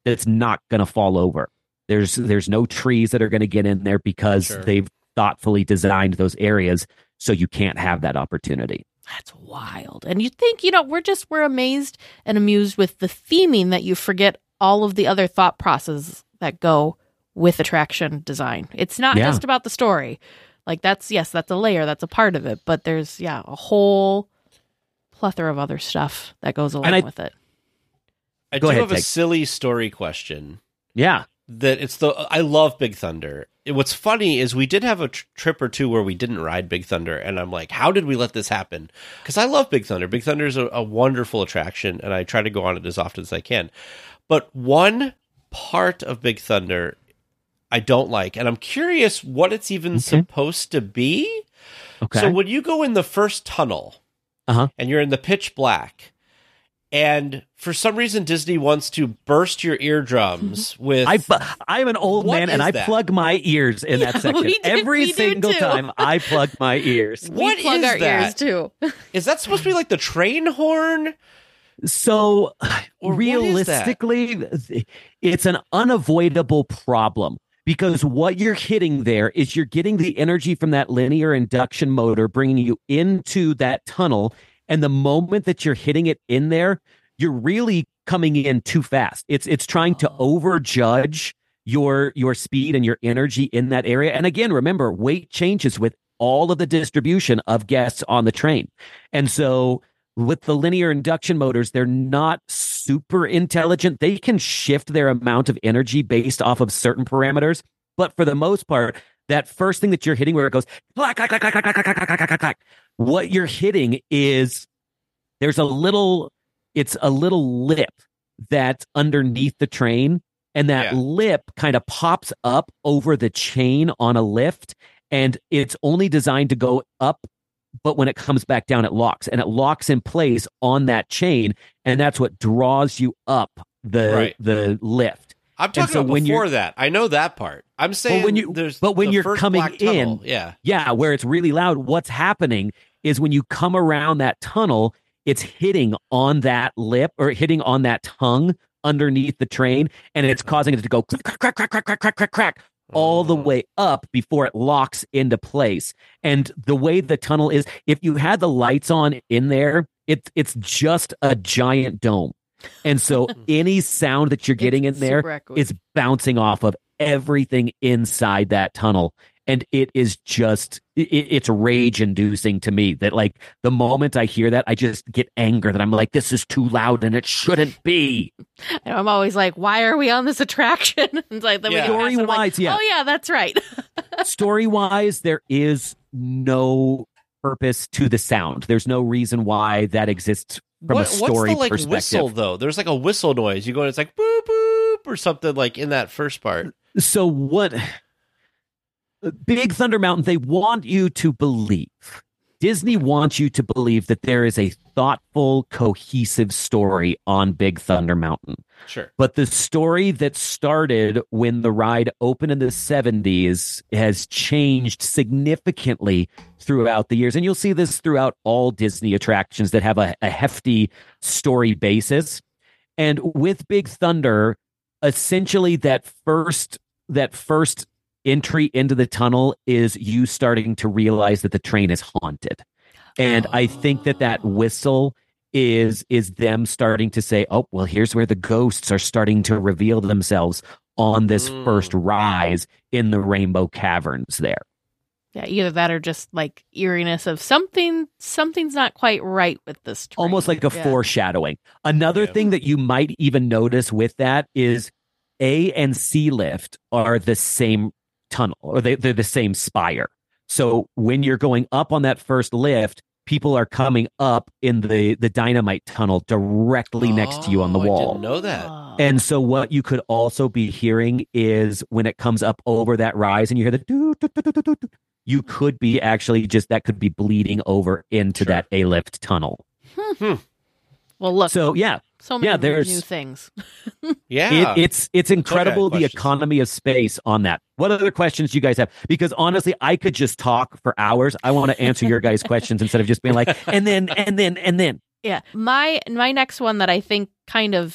that's not going to fall over. There's no trees that are going to get in there because they've thoughtfully designed those areas so you can't have that opportunity. That's wild. And you think, we're amazed and amused with the theming that you forget all of the other thought processes that go with attraction design. It's not just about the story. Like that's a layer, that's a part of it, but there's a whole plethora of other stuff that goes along with it. I do have a silly story question. Yeah. I love Big Thunder. What's funny is we did have a trip or two where we didn't ride Big Thunder, and I'm like, how did we let this happen? Because I love Big Thunder. Big Thunder is a wonderful attraction, and I try to go on it as often as I can. But one part of Big Thunder I don't like, and I'm curious what it's even supposed to be. Okay. So when you go in the first tunnel, and you're in the pitch black, and for some reason Disney wants to burst your eardrums with... I'm an old man, and I plug my ears in that section. Every single time I plug my ears. We plug our ears, too. Is that supposed to be like the train horn? So, realistically, it's an unavoidable problem. Because what you're hitting there is you're getting the energy from that linear induction motor, bringing you into that tunnel. And the moment that you're hitting it in there, you're really coming in too fast. It's trying to overjudge your speed and your energy in that area. And again, remember, weight changes with all of the distribution of guests on the train. And so with the linear induction motors, they're not super intelligent. They can shift their amount of energy based off of certain parameters. But for the most part, that first thing that you're hitting where it goes, clack, clack, clack, clack, clack, clack, clack, clack, clack, clack, what you're hitting is it's a little lip that's underneath the train. And that lip kind of pops up over the chain on a lift. And it's only designed to go up. But when it comes back down, it locks. And it locks in place on that chain. And that's what draws you up the lift. I'm talking about before that. I know that part. I'm saying when you're coming in, where it's really loud, what's happening is when you come around that tunnel, it's hitting on that lip or hitting on that tongue underneath the train. And it's causing it to go crack, crack, crack, crack, crack, crack, crack, crack. All the way up before it locks into place. And the way the tunnel is, if you had the lights on in there, it's just a giant dome. And so any sound that you're getting in there is bouncing off of everything inside that tunnel. And it is just, it's rage inducing to me that like the moment I hear that, I just get anger that I'm like, this is too loud and it shouldn't be. And I'm always like, why are we on this attraction? It's like, story-wise, oh yeah, that's right. Story-wise, there is no purpose to the sound. There's no reason why that exists from a story perspective. What's the whistle though? There's like a whistle noise. You go and it's like boop boop or something like in that first part. So what? Big Thunder Mountain, they want you to believe. Disney wants you to believe that there is a thoughtful, cohesive story on Big Thunder Mountain. Sure. But the story that started when the ride opened in the 70s has changed significantly throughout the years. And you'll see this throughout all Disney attractions that have a hefty story basis. And with Big Thunder, essentially that first entry into the tunnel is you starting to realize that the train is haunted. And I think that whistle is them starting to say, oh, well, here's where the ghosts are starting to reveal themselves on this first rise in the Rainbow Caverns there. Yeah, either that or just like eeriness of something's not quite right with this train. Almost like a foreshadowing. Another thing that you might even notice with that is A and C lift are the same tunnel, or they're the same spire. So when you're going up on that first lift, people are coming up in the dynamite tunnel directly next to you on the wall. I didn't know that. And so what you could also be hearing is when it comes up over that rise and you hear the doo, doo, doo, doo, doo, doo, you could be actually that could be bleeding over into that A-lift tunnel. Well, look. So many new things. It's incredible the economy of space on that. What other questions do you guys have? Because honestly, I could just talk for hours. I want to answer your guys' questions instead of just being like, and then. Yeah. My next one that I think kind of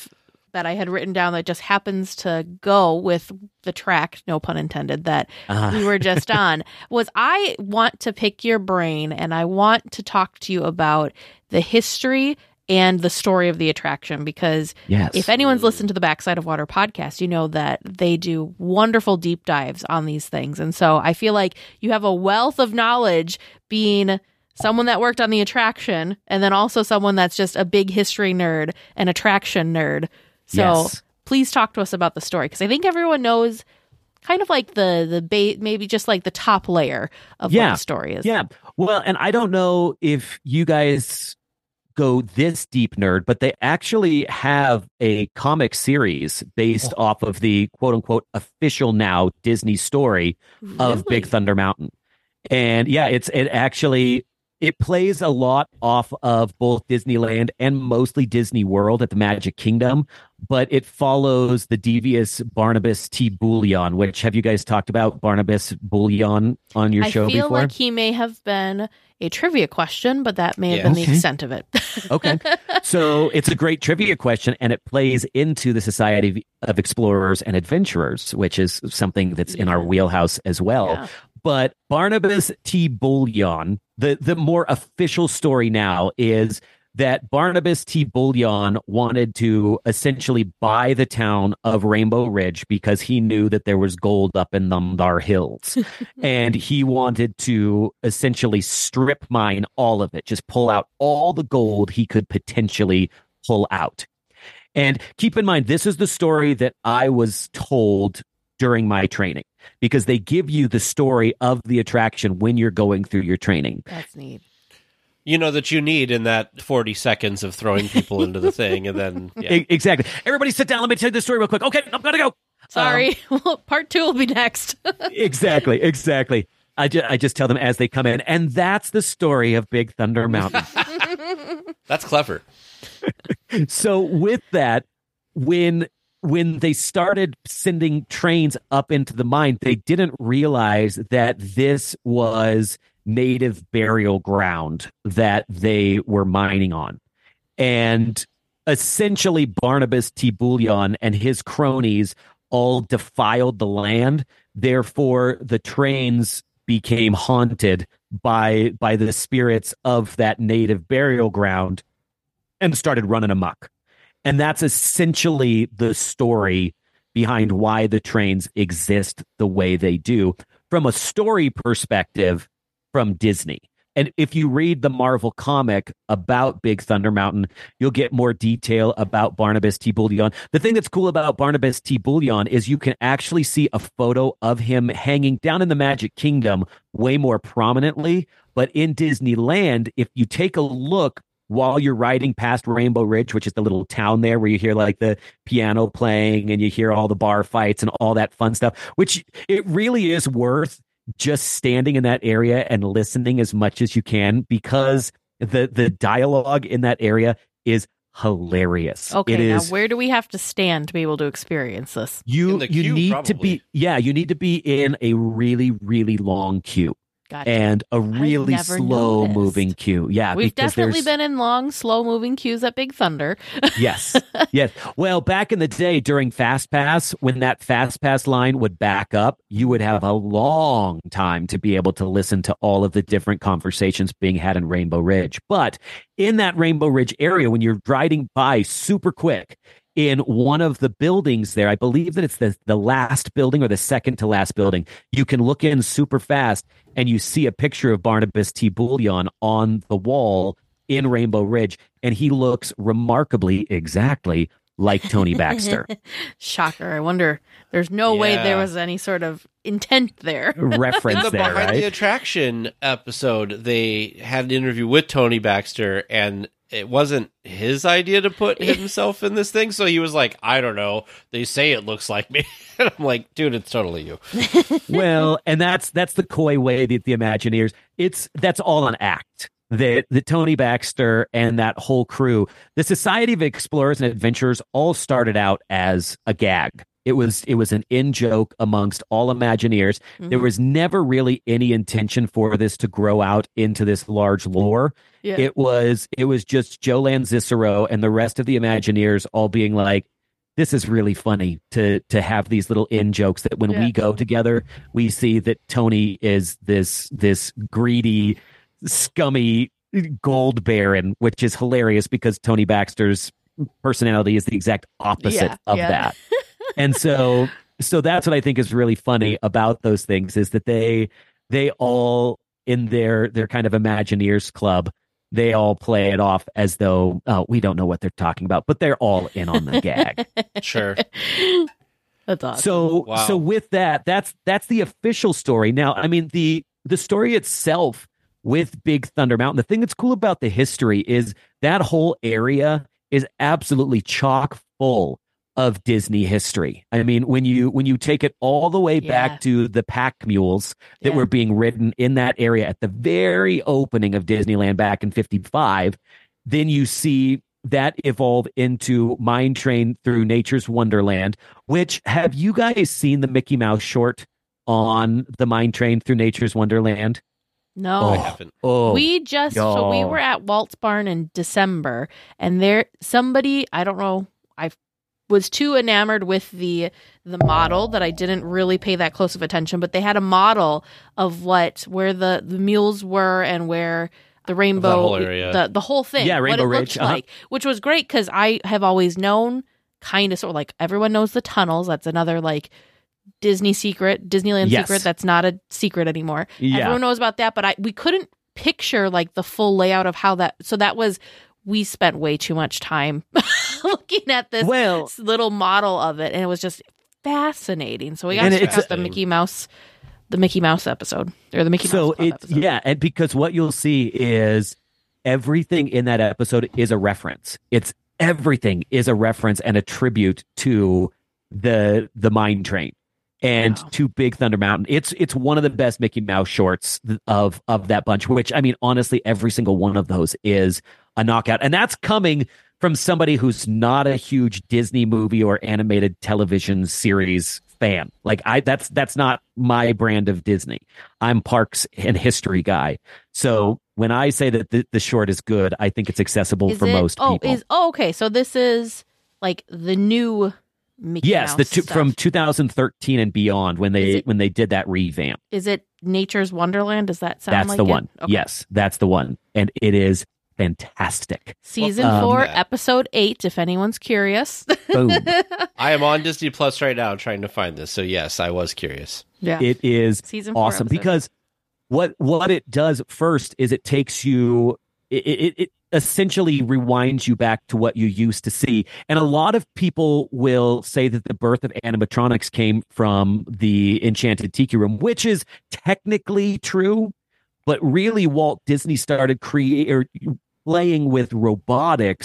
that I had written down that just happens to go with the track, no pun intended, that we were just on, was I want to pick your brain and I want to talk to you about the history and the story of the attraction, because if anyone's listened to the Backside of Water podcast, you know that they do wonderful deep dives on these things. And so I feel like you have a wealth of knowledge, being someone that worked on the attraction and then also someone that's just a big history nerd and attraction nerd. So please talk to us about the story, because I think everyone knows kind of like the maybe just like the top layer of what the story is. Yeah. Well, and I don't know if you guys go this deep, nerd, but they actually have a comic series based off of the quote unquote official now Disney story of Big Thunder Mountain. And it plays a lot off of both Disneyland and mostly Disney World at the Magic Kingdom, but it follows the devious Barnabas T. Bouillon, which have you guys talked about Barnabas Bouillon on your show before? I feel like he may have been a trivia question, but that may have been the extent of it. Okay. So it's a great trivia question, and it plays into the Society of Explorers and Adventurers, which is something that's in our wheelhouse as well. Yeah. But Barnabas T. Bouillon, the more official story now is that Barnabas T. Bouillon wanted to essentially buy the town of Rainbow Ridge because he knew that there was gold up in Numdar Hills. And he wanted to essentially strip mine all of it, just pull out all the gold he could potentially pull out. And keep in mind, this is the story that I was told during my training, because they give you the story of the attraction when you're going through your training. That's neat. You know, that you need in that 40 seconds of throwing people into the thing, and then exactly. Everybody sit down. Let me tell you the story real quick. Okay, I'm gonna go. Sorry, well, part 2 will be next. Exactly. I just tell them as they come in, and that's the story of Big Thunder Mountain. That's clever. So with that, when they started sending trains up into the mine, they didn't realize that this was native burial ground that they were mining on. And essentially, Barnabas T. Bouillon and his cronies all defiled the land. Therefore, the trains became haunted by the spirits of that native burial ground and started running amok. And that's essentially the story behind why the trains exist the way they do from a story perspective from Disney. And if you read the Marvel comic about Big Thunder Mountain, you'll get more detail about Barnabas T. Bouillon. The thing that's cool about Barnabas T. Bouillon is you can actually see a photo of him hanging down in the Magic Kingdom way more prominently. But in Disneyland, if you take a look while you're riding past Rainbow Ridge, which is the little town there where you hear like the piano playing and you hear all the bar fights and all that fun stuff, which it really is worth just standing in that area and listening as much as you can, because the dialogue in that area is hilarious. Okay, now where do we have to stand to be able to experience this? You need probably you need to be in a really, really long queue. Gotcha. And a really slow-moving queue. Yeah, we've definitely been in long, slow-moving queues at Big Thunder. Yes. Well, back in the day during Fast Pass, when that Fast Pass line would back up, you would have a long time to be able to listen to all of the different conversations being had in Rainbow Ridge. But in that Rainbow Ridge area, when you're riding by super quick, in one of the buildings there, I believe that it's the last building or the second to last building, you can look in super fast and you see a picture of Barnabas T. Bouillon on the wall in Rainbow Ridge, and he looks remarkably exactly like Tony Baxter. Shocker. I wonder, there's no way there was any sort of intent there. Reference there, Behind right? the Attraction episode, they had an interview with Tony Baxter, and it wasn't his idea to put himself in this thing, so he was like, I don't know, they say it looks like me. And I'm like, dude, it's totally you. Well, and that's the coy way that the Imagineers, that's all an act. The Tony Baxter and that whole crew, the Society of Explorers and Adventurers all started out as a gag. It was an in-joke amongst all Imagineers. Mm-hmm. There was never really any intention for this to grow out into this large lore. Yeah. It was just Joe Lanzicero and the rest of the Imagineers all being like, this is really funny to have these little in jokes that when we go together, we see that Tony is this greedy, scummy gold baron, which is hilarious because Tony Baxter's personality is the exact opposite of that. And so that's what I think is really funny about those things, is that they all, in their kind of Imagineers club, they all play it off as though we don't know what they're talking about, but they're all in on the gag. Sure. That's awesome. So with that's the official story. Now, I mean, the story itself with Big Thunder Mountain, the thing that's cool about the history is that whole area is absolutely chock full of Disney history. I mean, when you take it all the way back to the pack mules that were being ridden in that area at the very opening of Disneyland back in 1955, then you see that evolve into Mine Train Through Nature's Wonderland, which, have you guys seen the Mickey Mouse short on the Mine Train Through Nature's Wonderland? No, I haven't. We were at Walt's Barn in December, and somebody, I don't know, I was too enamored with the model that I didn't really pay that close of attention, but they had a model of where the mules were and where the rainbow, the whole area, the whole thing, Rainbow what it Ridge, looked like, which was great because I have always known kind of sort of like everyone knows the tunnels. That's another like Disneyland secret. That's not a secret anymore. Yeah. Everyone knows about that, but we couldn't picture like the full layout of how that. So we spent way too much time looking at this little model of it, and it was just fascinating. So we got to check out the Mickey Mouse episode, or the Mickey Mouse Club episode. Yeah, and because what you'll see is everything in that episode is a reference. Everything is a reference and a tribute to the Mine Train and to Big Thunder Mountain. It's one of the best Mickey Mouse shorts of that bunch, which, I mean, honestly, every single one of those is a knockout. And that's coming from somebody who's not a huge Disney movie or animated television series fan. Like that's not my brand of Disney. I'm parks and history guy. So when I say that the short is good, I think it's accessible for most people. Okay. So this is like the new Mickey Mouse from 2013 and beyond when they did that revamp. Is it Nature's Wonderland? Does that sound that's like the one? Okay. Yes, that's the one, and it is fantastic. Season 4, episode 8. If anyone's curious, boom. I am on Disney Plus right now trying to find this. So yes, I was curious. Yeah, it is Season 4 awesome because what it does first is it takes you. It essentially rewinds you back to what you used to see. And a lot of people will say that the birth of animatronics came from the Enchanted Tiki Room, which is technically true, but really Walt Disney started playing with robotics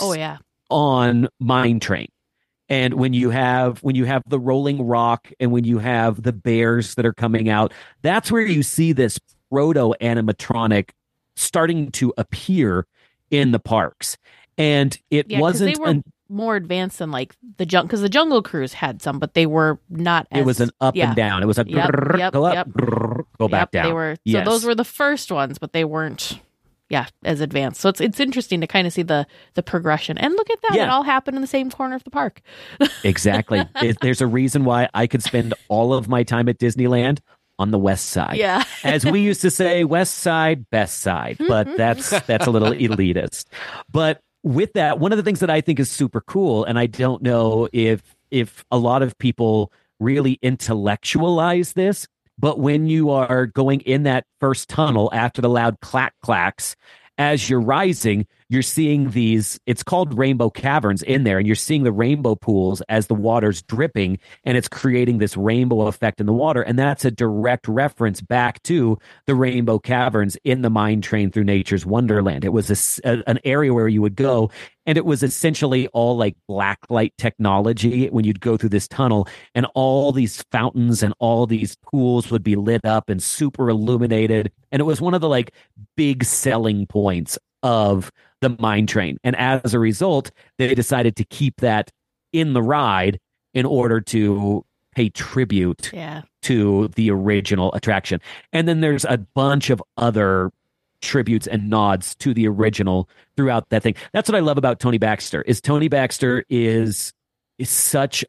on Mine Train. And when you have the rolling rock and when you have the bears that are coming out, that's where you see this proto animatronic starting to appear in the parks. And it wasn't they were more advanced than like because the Jungle Cruise had some, but they were not it was an up and down. It was a go up, go back down. They were so those were the first ones, but they weren't as advanced. So it's interesting to kind of see the progression. And look at that. It all happened in the same corner of the park. Exactly. There's a reason why I could spend all of my time at Disneyland on the west side. Yeah. As we used to say, west side, best side. But that's a little elitist. But with that, one of the things that I think is super cool, and I don't know if a lot of people really intellectualize this, but when you are going in that first tunnel after the loud clacks, as you're rising, you're seeing these, it's called rainbow caverns in there, and you're seeing the rainbow pools as the water's dripping, and it's creating this rainbow effect in the water. And that's a direct reference back to the rainbow caverns in the Mine Train Through Nature's Wonderland. It was an area where you would go, and it was essentially all like blacklight technology when you'd go through this tunnel, and all these fountains and all these pools would be lit up and super illuminated. And it was one of the like big selling points of the Mine Train. And as a result, they decided to keep that in the ride in order to pay tribute to the original attraction. And then there's a bunch of other tributes and nods to the original throughout that thing. That's what I love about Tony Baxter. Is such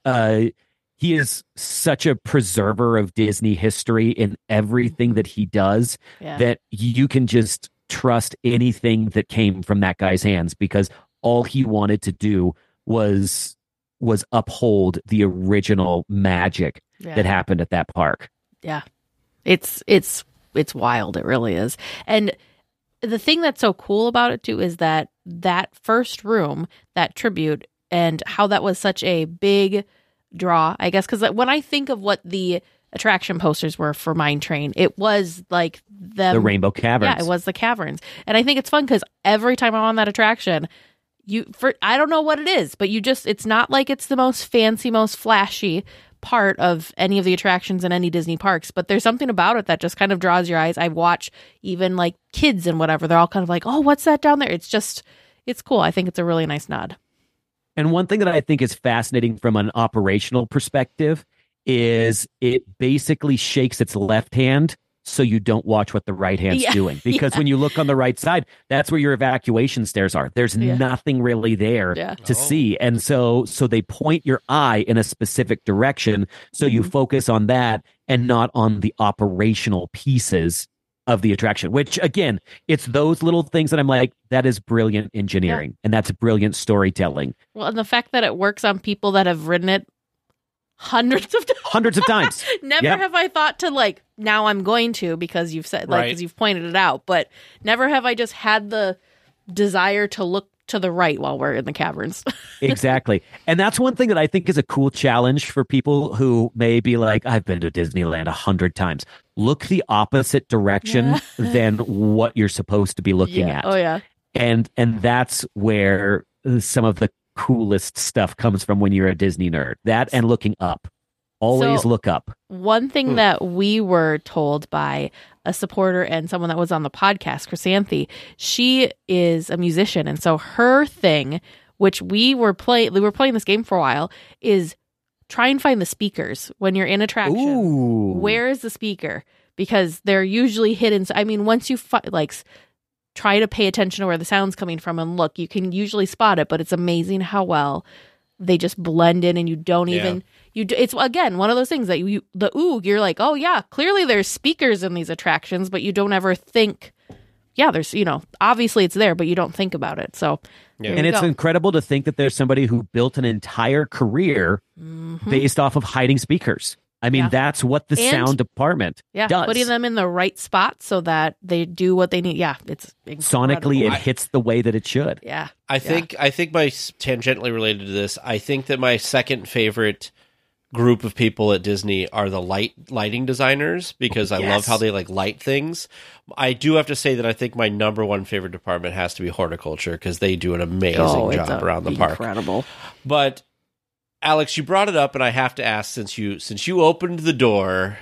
a preserver of Disney history in everything that he does that you can just trust anything that came from that guy's hands, because all he wanted to do was uphold the original magic that happened at that park. Yeah. It's wild. It really is. And the thing that's so cool about it too is that first room, that tribute, and how that was such a big draw, I guess, because when I think of what the attraction posters were for Mine Train, it was like the Rainbow Caverns. Yeah, it was the caverns. And I think it's fun because every time I'm on that attraction, I don't know what it is, but it's not like it's the most fancy, most flashy part of any of the attractions in any Disney parks, but there's something about it that just kind of draws your eyes. I watch even like kids and whatever, they're all kind of like, oh, what's that down there? It's cool. I think it's a really nice nod. And one thing that I think is fascinating from an operational perspective is it basically shakes its left hand so you don't watch what the right hand's doing. Because when you look on the right side, that's where your evacuation stairs are. There's nothing really there to see. And so they point your eye in a specific direction so you focus on that and not on the operational pieces of the attraction, which again, it's those little things that I'm like, that is brilliant engineering and that's brilliant storytelling. Well, and the fact that it works on people that have ridden it hundreds of times. Never have I thought to like, now I'm going to, because you've said, like, because you've pointed it out, but never have I just had the desire to look to the right while we're in the caverns. Exactly. And that's one thing that I think is a cool challenge for people who may be like, I've been to Disneyland 100 times. Look the opposite direction than what you're supposed to be looking at. Oh, yeah. And that's where some of the coolest stuff comes from when you're a Disney nerd. That and looking up. Always look up. One thing that we were told by a supporter and someone that was on the podcast, Chrysanthi, she is a musician. And so her thing, which we were playing this game for a while, is try and find the speakers when you're in attraction. Ooh. Where is the speaker? Because they're usually hidden. I mean, once you try to pay attention to where the sound's coming from and look, you can usually spot it, but it's amazing how well they just blend in and you don't even, it's again, one of those things that you're like, oh yeah, clearly there's speakers in these attractions, but you don't ever think, there's, obviously it's there, but you don't think about it. So, and it's incredible to think that there's somebody who built an entire career based off of hiding speakers. I mean, that's what the sound department does. Putting them in the right spot so that they do what they need. Yeah, it's incredible. Sonically, it hits the way that it should. Yeah. I think my tangentially related to this, I think that my second favorite group of people at Disney are the lighting designers, because I love how they light things. I do have to say that I think my number one favorite department has to be horticulture, because they do an amazing job around the park. Incredible. But Alex, you brought it up, and I have to ask, since you opened the door,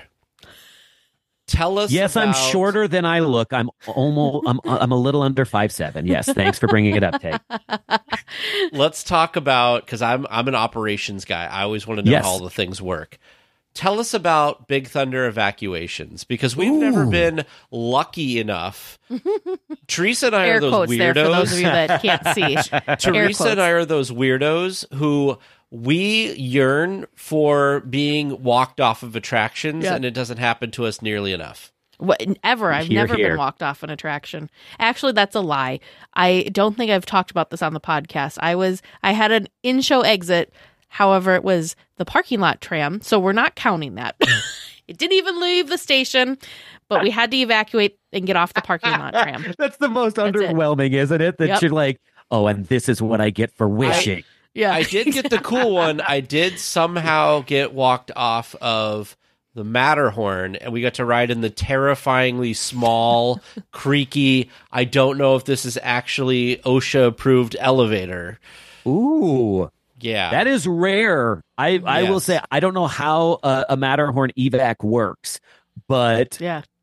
tell us. Yes, I'm shorter than I look. I'm a little under 5'7". Yes, thanks for bringing it up, Tate. Let's talk about, because I'm an operations guy. I always want to know how all the things work. Tell us about Big Thunder evacuations, because we've never been lucky enough. Teresa and I are those weirdos. There for those of you that can't see. Teresa and I are those weirdos who we yearn for being walked off of attractions, and it doesn't happen to us nearly enough. I've never been walked off an attraction. Actually, that's a lie. I don't think I've talked about this on the podcast. I had an in-show exit. However, it was the parking lot tram, so we're not counting that. It didn't even leave the station, but we had to evacuate and get off the parking lot tram. That's the most underwhelming, isn't it? That you're like, oh, and this is what I get for wishing. I did get the cool one. I did somehow get walked off of the Matterhorn, and we got to ride in the terrifyingly small, creaky, I don't know if this is actually OSHA-approved elevator. Ooh. Yeah. That is rare. I will say, I don't know how a Matterhorn evac works, but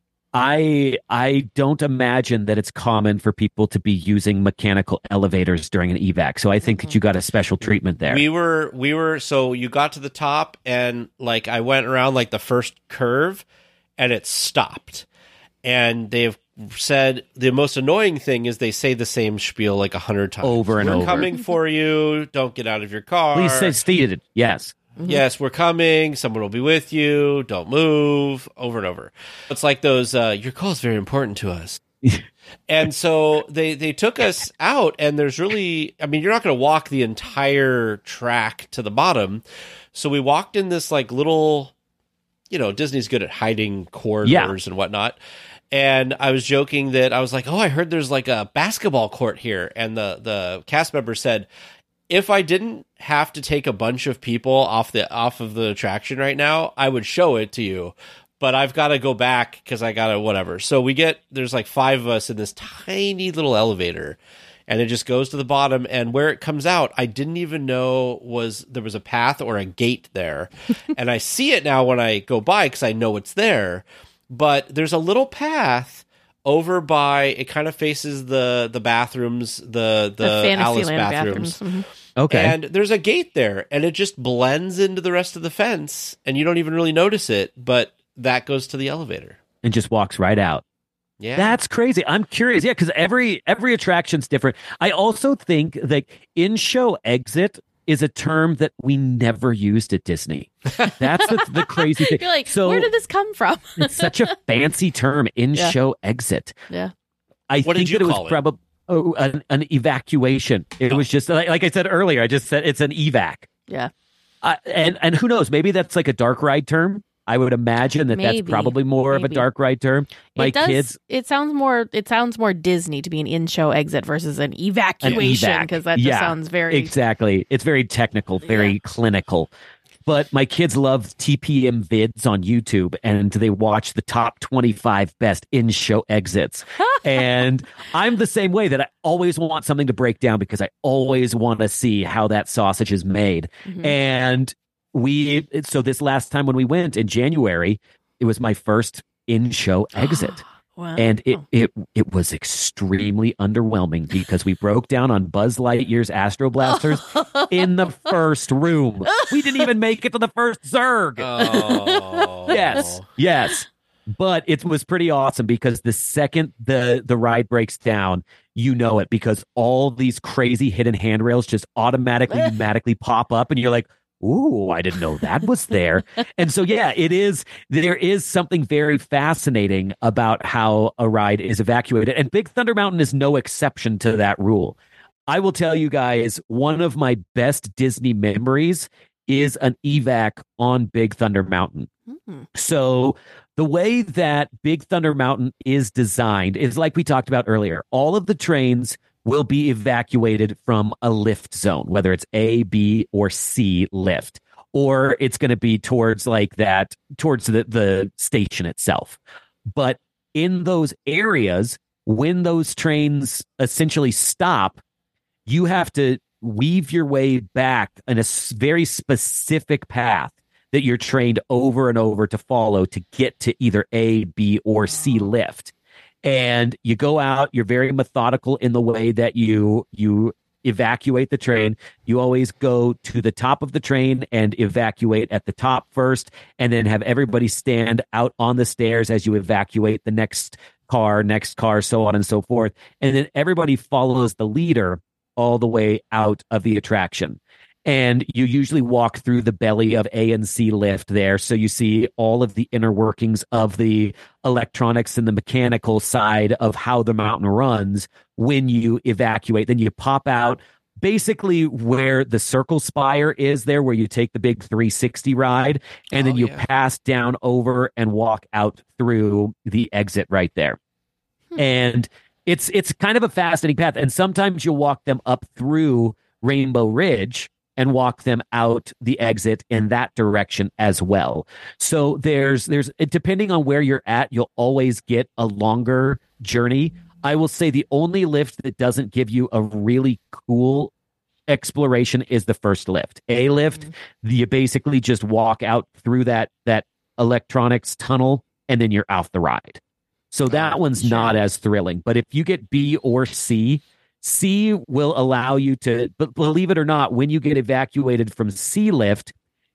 I don't imagine that it's common for people to be using mechanical elevators during an evac. So I think that you got a special treatment there. We were, so you got to the top, and I went around the first curve, and it stopped. And said the most annoying thing is they say the same spiel like 100 times. Over and over. We're coming for you. Don't get out of your car. Please say stated. Yes. Mm-hmm. Yes, we're coming. Someone will be with you. Don't move. Over and over. It's like those, your call is very important to us. And so they took us out, and there's really, I mean, you're not going to walk the entire track to the bottom. So we walked in this like little, Disney's good at hiding corridors and whatnot. And I was joking that I was like, I heard there's like a basketball court here. And the cast member said, if I didn't have to take a bunch of people off of the attraction right now, I would show it to you. But I've got to go back because I got to whatever. So there's like 5 of us in this tiny little elevator, and it just goes to the bottom. And where it comes out, I didn't even know there was a path or a gate there. And I see it now when I go by because I know it's there. But there's a little path over by, it kind of faces the bathrooms, the Alice bathrooms. Mm-hmm. Okay. And there's a gate there, and it just blends into the rest of the fence, and you don't even really notice it, but that goes to the elevator. And just walks right out. Yeah. That's crazy. I'm curious. Yeah, because every attraction's different. I also think that in-show exit is a term that we never used at Disney. That's the crazy thing. You're like, where did this come from? It's such a fancy term, in-show exit. Yeah. What did you it was call it? probably an evacuation. It was just like I said earlier. I just said it's an evac. Yeah. And who knows? Maybe that's like a dark ride term. I would imagine that's probably more of a dark ride term. Kids. It sounds more Disney to be an in-show exit versus an evacuation, because that just sounds very exactly. It's very technical, very clinical. But my kids love TPM vids on YouTube, and they watch the top 25 best in-show exits. And I'm the same way, that I always want something to break down because I always want to see how that sausage is made. Mm-hmm. And so this last time when we went in January, it was my first in-show exit. Wow. And it was extremely underwhelming because we broke down on Buzz Lightyear's Astro Blasters in the first room. We didn't even make it to the first Zerg. Oh. Yes. But it was pretty awesome because the second the ride breaks down, you know it, because all these crazy hidden handrails just automatically, pneumatically pop up, and you're like, ooh, I didn't know that was there. And so, there is something very fascinating about how a ride is evacuated. And Big Thunder Mountain is no exception to that rule. I will tell you guys, one of my best Disney memories is an evac on Big Thunder Mountain. Mm-hmm. So the way that Big Thunder Mountain is designed is like we talked about earlier. All of the trains will be evacuated from a lift zone, whether it's A, B, or C lift, or it's going to be towards the station itself. But in those areas, when those trains essentially stop, you have to weave your way back in a very specific path that you're trained over and over to follow to get to either A, B, or C lift. And you go out, you're very methodical in the way that you evacuate the train. You always go to the top of the train and evacuate at the top first, and then have everybody stand out on the stairs as you evacuate the next car, so on and so forth. And then everybody follows the leader all the way out of the attraction. And you usually walk through the belly of A and C lift there. So you see all of the inner workings of the electronics and the mechanical side of how the mountain runs when you evacuate. Then you pop out basically where the Circle Spire is there, where you take the big 360 ride. And then you pass down over and walk out through the exit right there. And it's kind of a fascinating path. And sometimes you'll walk them up through Rainbow Ridge and walk them out the exit in that direction as well. So there's depending on where you're at, you'll always get a longer journey. I will say the only lift that doesn't give you a really cool exploration is the first lift. A lift, you basically just walk out through that electronics tunnel, and then you're off the ride. So that one's not as thrilling. But if you get B or C will allow you to, but believe it or not, when you get evacuated from C lift,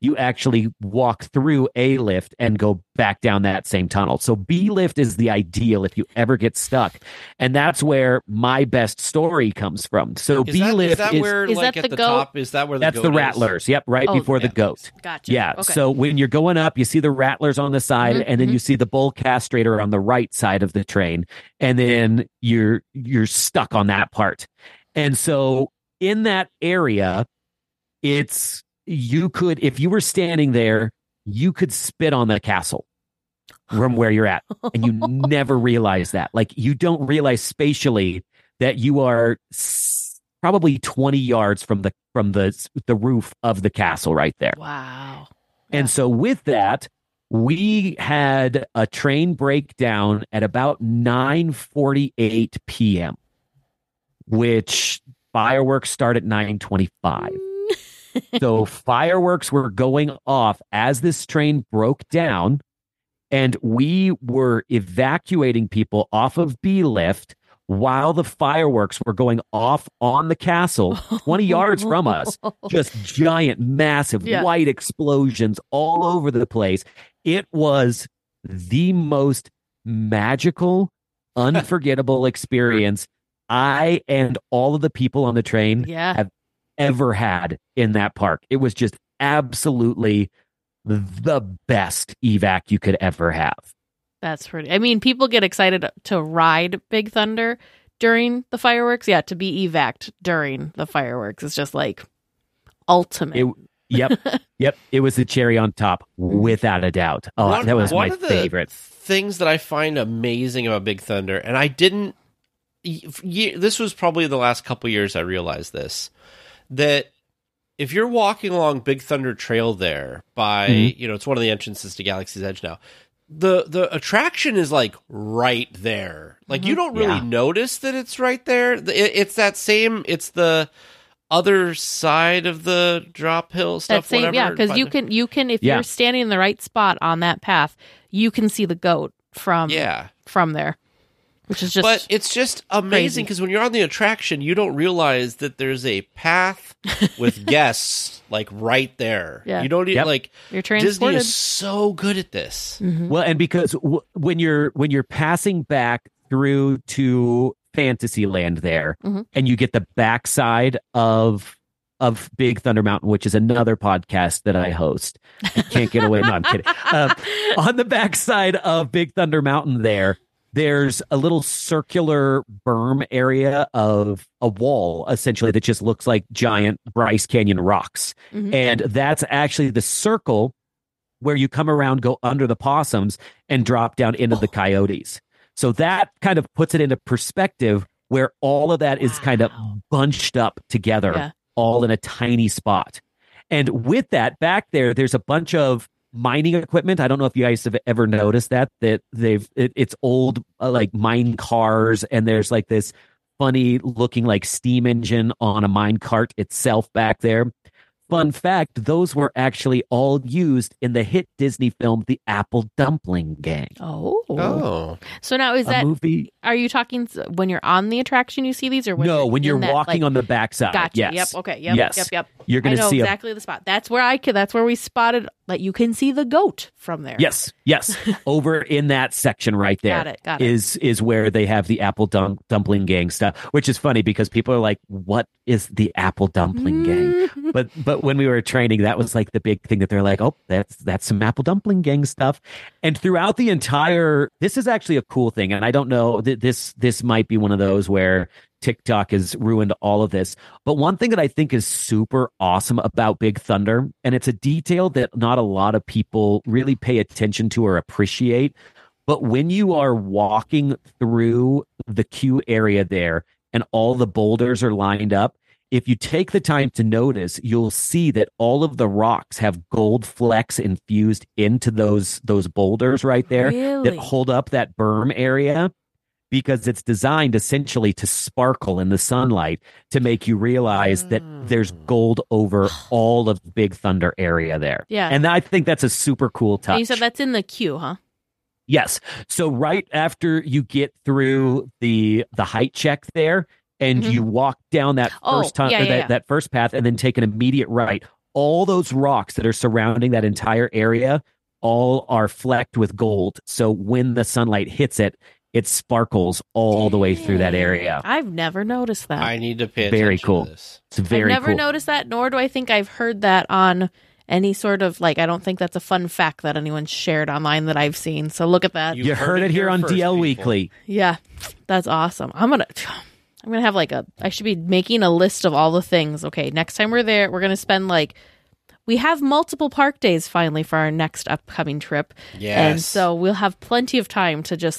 you actually walk through A lift and go back down that same tunnel. So B lift is the ideal if you ever get stuck. And that's where my best story comes from. So B lift is that where, is like, that at the the goat? top, is that where the that's goat the is? rattlers. Yep, right before the goat. Gotcha. Yeah. Okay. So when you're going up, you see the rattlers on the side, and then you see the bull castrator on the right side of the train, and then you're stuck on that part. And so in that area, you could, if you were standing there, you could spit on the castle from where you're at, and you never realize that. Like, you don't realize spatially that you are probably 20 yards from the roof of the castle right there. Wow. And so with that, we had a train breakdown at about 9:48 p.m., which fireworks start at 9:25. So fireworks were going off as this train broke down, and we were evacuating people off of B lift while the fireworks were going off on the castle 20 yards from us. Just giant, massive white explosions all over the place. It was the most magical, unforgettable experience I and all of the people on the train have ever had in that park. It was just absolutely the best evac you could ever have. That's pretty. I mean, people get excited to ride Big Thunder during the fireworks. Yeah, to be evac'd during the fireworks is just like ultimate. Yep. It was the cherry on top, without a doubt. Oh, that was my favorite. Things that I find amazing about Big Thunder, and I didn't. This was probably the last couple years I realized this, that if you're walking along Big Thunder Trail there by, it's one of the entrances to Galaxy's Edge now, the attraction is like right there. Like you don't really notice that it's right there. It's the other side of the drop hill stuff. Because you can if you're standing in the right spot on that path, you can see the goat from there. Which is just, but it's just amazing because when you're on the attraction, you don't realize that there's a path with guests like right there. Yeah. You don't even like. You're transported. Disney is so good at this. Mm-hmm. Well, and because when you're passing back through to Fantasyland there, and you get the backside of Big Thunder Mountain, which is another podcast that I host. I can't get away. No, I'm kidding. On the backside of Big Thunder Mountain there's a little circular berm area of a wall, essentially, that just looks like giant Bryce Canyon rocks. And that's actually the circle where you come around, go under the possums, and drop down into the coyotes. So that kind of puts it into perspective where all of that is kind of bunched up together, all in a tiny spot. And with that, back there's a bunch of mining equipment. I don't know if you guys have ever noticed that it's old like mine cars, and there's like this funny looking like steam engine on a mine cart itself back there. Fun fact, those were actually all used in the hit Disney film, The Apple Dumpling Gang. Oh. So now is that movie? Are you talking when you're on the attraction you see these, or when you're walking on the backside? Gotcha. Yes. Yep. Okay. Yep. You're going to see exactly the spot. That's where we spotted that you can see the goat from there. Yes. Over in that section right there. Got it. Is where they have the Apple Dumpling Gang stuff, which is funny because people are like, "What is the Apple Dumpling Gang?" But when we were training, that was like the big thing that they're like, "Oh, that's some Apple Dumpling Gang stuff." And throughout the entire, this is actually a cool thing, and I don't know that this might be one of those where TikTok has ruined all of this. But one thing that I think is super awesome about Big Thunder, and it's a detail that not a lot of people really pay attention to or appreciate, but when you are walking through the queue area there and all the boulders are lined up, if you take the time to notice, you'll see that all of the rocks have gold flecks infused into those boulders right there that hold up that berm area, because it's designed essentially to sparkle in the sunlight to make you realize that there's gold over all of the Big Thunder area there. Yeah. And I think that's a super cool touch. And you said that's in the queue, huh? Yes. So right after you get through the height check there, and you walk down that first that first path and then take an immediate right, all those rocks that are surrounding that entire area all are flecked with gold. So when the sunlight hits it, it sparkles all the way through that area. I've never noticed that. I need to pay attention Very cool. to this. It's very I've never cool. noticed that, nor do I think I've heard that on any sort of, like, I don't think that's a fun fact that anyone's shared online that I've seen. So look at that. You You heard it here on first, DL people. Weekly. Yeah, that's awesome. I'm gonna have I should be making a list of all the things. Okay, next time we're there, we're gonna spend we have multiple park days finally for our next upcoming trip. Yes. And so we'll have plenty of time to just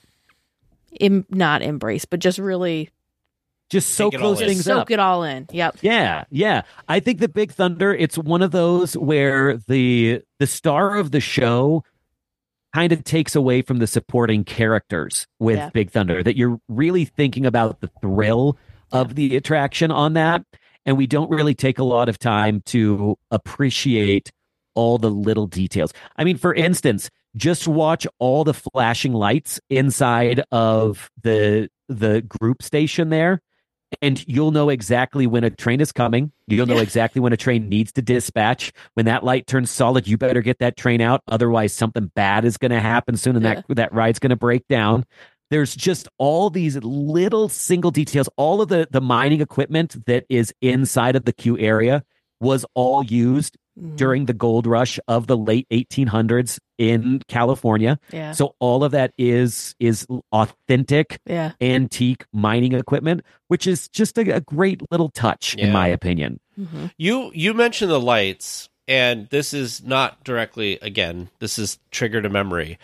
not embrace, but just really Just soak it all those in. things soak up. it all in. Yep. Yeah. I think the Big Thunder, it's one of those where the star of the show kind of takes away from the supporting characters with Big Thunder, that you're really thinking about the thrill of the attraction on that. And we don't really take a lot of time to appreciate all the little details. I mean, for instance, just watch all the flashing lights inside of the group station there, and you'll know exactly when a train is coming. You'll know exactly when a train needs to dispatch. When that light turns solid, you better get that train out. Otherwise, something bad is going to happen soon, and that ride's going to break down. There's just all these little single details. All of the mining equipment that is inside of the queue area was all used during the gold rush of the late 1800s in California. Yeah. So all of that is authentic, antique mining equipment, which is just a great little touch, in my opinion. Mm-hmm. You mentioned the lights, and this is not directly, again, this is triggered a memory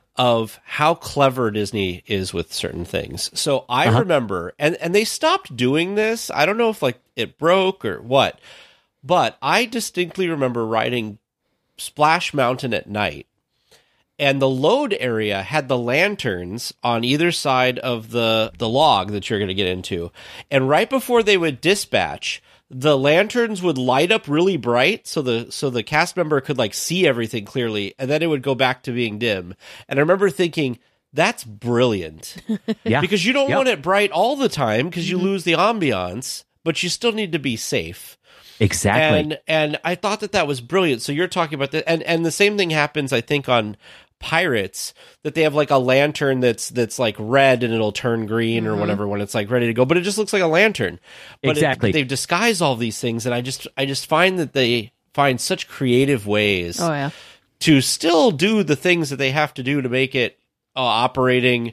of how clever Disney is with certain things. So I remember, and they stopped doing this. I don't know if it broke or what, but I distinctly remember riding Splash Mountain at night, and the load area had the lanterns on either side of the log that you're going to get into. And right before they would dispatch, the lanterns would light up really bright so the cast member could see everything clearly, and then it would go back to being dim. And I remember thinking, that's brilliant. Because you don't want it bright all the time because you lose the ambiance, but you still need to be safe. Exactly. And I thought that was brilliant. So you're talking about that, and the same thing happens, I think, on Pirates, that they have a lantern that's red and it'll turn green or whatever when it's ready to go, but it just looks like a lantern. But exactly. They've disguised all these things, and I just find that they find such creative ways to still do the things that they have to do to make it operating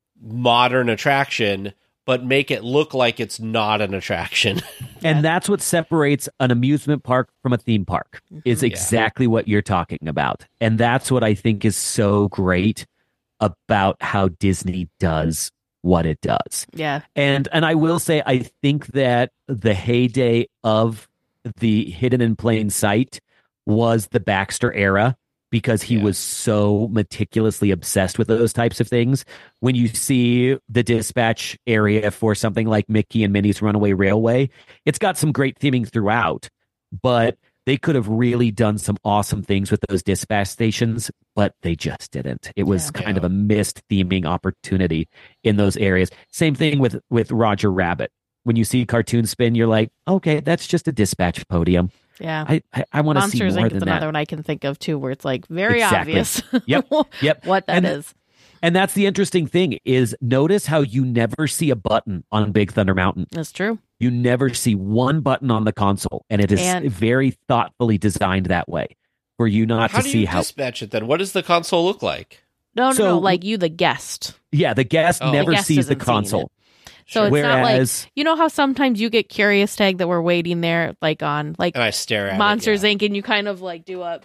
modern attraction, but make it look like it's not an attraction. And that's what separates an amusement park from a theme park, is exactly what you're talking about. And that's what I think is so great about how Disney does what it does. Yeah. And I will say, I think that the heyday of the Hidden in Plain Sight was the Baxter era, because he was so meticulously obsessed with those types of things. When you see the dispatch area for something like Mickey and Minnie's Runaway Railway, it's got some great theming throughout, but they could have really done some awesome things with those dispatch stations, but they just didn't. It was kind of a missed theming opportunity in those areas. Same thing with Roger Rabbit. When you see Cartoon Spin, you're like, okay, that's just a dispatch podium. Yeah. I want to see more Monsters Inc. than is that. another one I can think of too, where it's very Exactly. obvious Yep. what that is. And that's the interesting thing, is notice how you never see a button on Big Thunder Mountain. That's true. You never see one button on the console, and it is very thoughtfully designed that way for you not to see how dispatch it then. What does the console look like? No, you, the guest. Yeah, the guest never the guest sees the isn't seeing console. So it's Whereas, not you know how sometimes you get curious tag that we're waiting there, on and I stare at Monsters Inc. and you kind of do a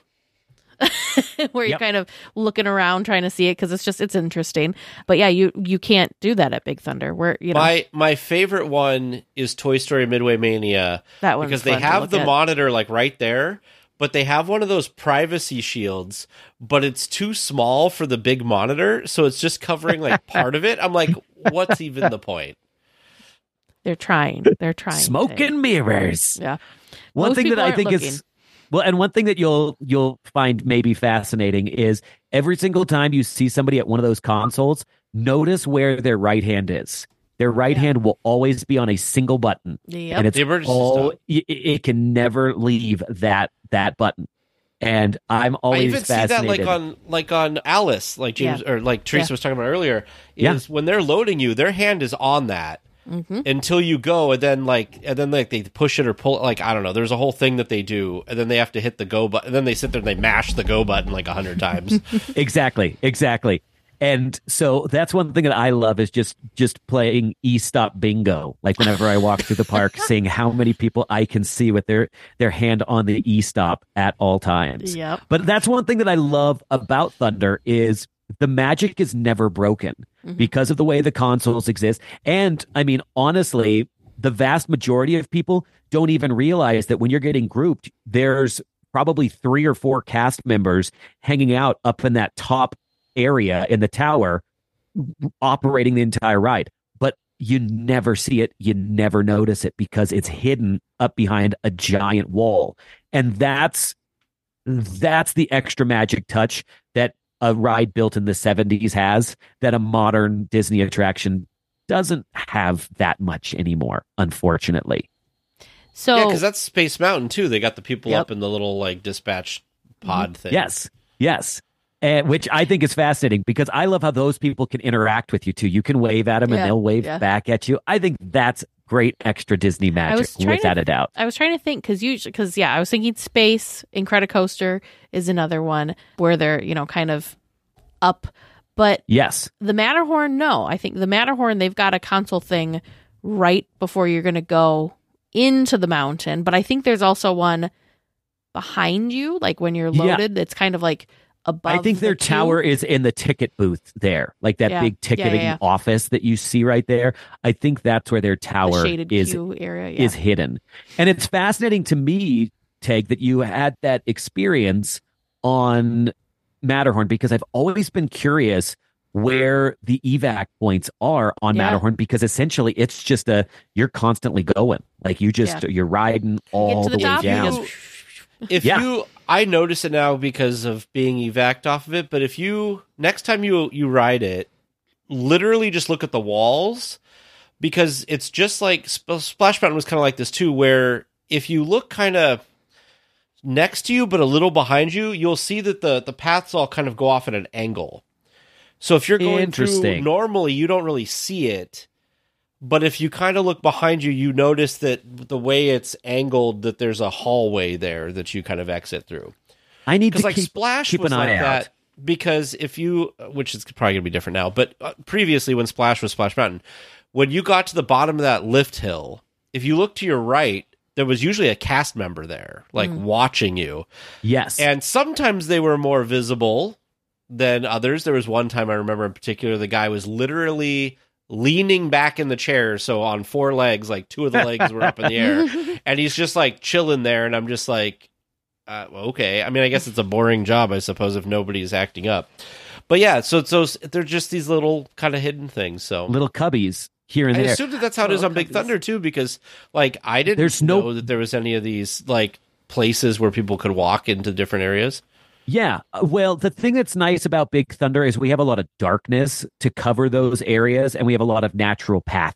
where you're kind of looking around trying to see it because it's interesting. But yeah, you can't do that at Big Thunder. Where my favorite one is Toy Story Midway Mania. That one's because they have the monitor right there, but they have one of those privacy shields, but it's too small for the big monitor, so it's just covering part of it. I'm like, what's even the point? They're trying. Smoke and mirrors. Yeah. One thing that I think is and one thing that you'll find maybe fascinating is every single time you see somebody at one of those consoles, notice where their right hand is. Their right hand will always be on a single button. Yep. And it's The emergency all, stop. it can never leave that button. And I'm I always even see that fascinated. like on Alice, like James or like Teresa was talking about earlier, is when they're loading you, their hand is on that until you go, and then they push it or pull it. Like, I don't know. There's a whole thing that they do, and then they have to hit the go button, and then they sit there and they mash the go button like 100 times. Exactly. And so that's one thing that I love is just playing e-stop bingo. Like whenever I walk through the park, seeing how many people I can see with their hand on the e-stop at all times. Yep. But that's one thing that I love about Thunder is the magic is never broken because of the way the consoles exist. And I mean, honestly, the vast majority of people don't even realize that when you're getting grouped, there's probably 3 or 4 cast members hanging out up in that top area in the tower operating the entire ride, but you never see it, you never notice it because it's hidden up behind a giant wall. And that's the extra magic touch that a ride built in the 70s has that a modern Disney attraction doesn't have that much anymore, unfortunately. So Yeah, because that's Space Mountain too. They got the people up in the little like dispatch pod thing. Yes. Which I think is fascinating because I love how those people can interact with you too. You can wave at them and they'll wave back at you. I think that's great extra Disney magic, without a doubt. I was trying to think because I was thinking Space Incredicoaster is another one where they're kind of up, but yes, the Matterhorn. No, I think the Matterhorn they've got a console thing right before you're going to go into the mountain, but I think there's also one behind you, like when you're loaded. It's kind of like above. I think their tower is in the ticket booth there, like that big ticketing office that you see right there. I think that's where their tower is hidden. And it's fascinating to me, Teg, that you had that experience on Matterhorn because I've always been curious where the evac points are on Matterhorn because essentially it's just you're constantly going, like you're riding all the way down. I notice it now because of being evac'd off of it, but if you next time you ride it, literally just look at the walls because it's just like Splash Mountain was kind of like this too, where if you look kind of next to you but a little behind you, you'll see that the paths all kind of go off at an angle. So if you're going through normally, you don't really see it. But if you kind of look behind you, you notice that the way it's angled, that there's a hallway there that you kind of exit through. I need to Splash keep was an eye like out. that because if you, which is probably going to be different now, but previously when Splash was Splash Mountain, when you got to the bottom of that lift hill, if you look to your right, there was usually a cast member there, like watching you. Yes. And sometimes they were more visible than others. There was one time I remember in particular, the guy was literally leaning back in the chair, so on 4 legs, like 2 of the legs were up in the air, and he's just like chilling there, and I'm just like, okay. I mean, I guess it's a boring job, I suppose, if nobody's acting up. But yeah, so they're just these little kind of hidden things. So little cubbies here and there. I assume that's how it is on Big Thunder too, because like I didn't know that there was any of these like places where people could walk into different areas. Yeah. Well, the thing that's nice about Big Thunder is we have a lot of darkness to cover those areas, and we have a lot of natural path.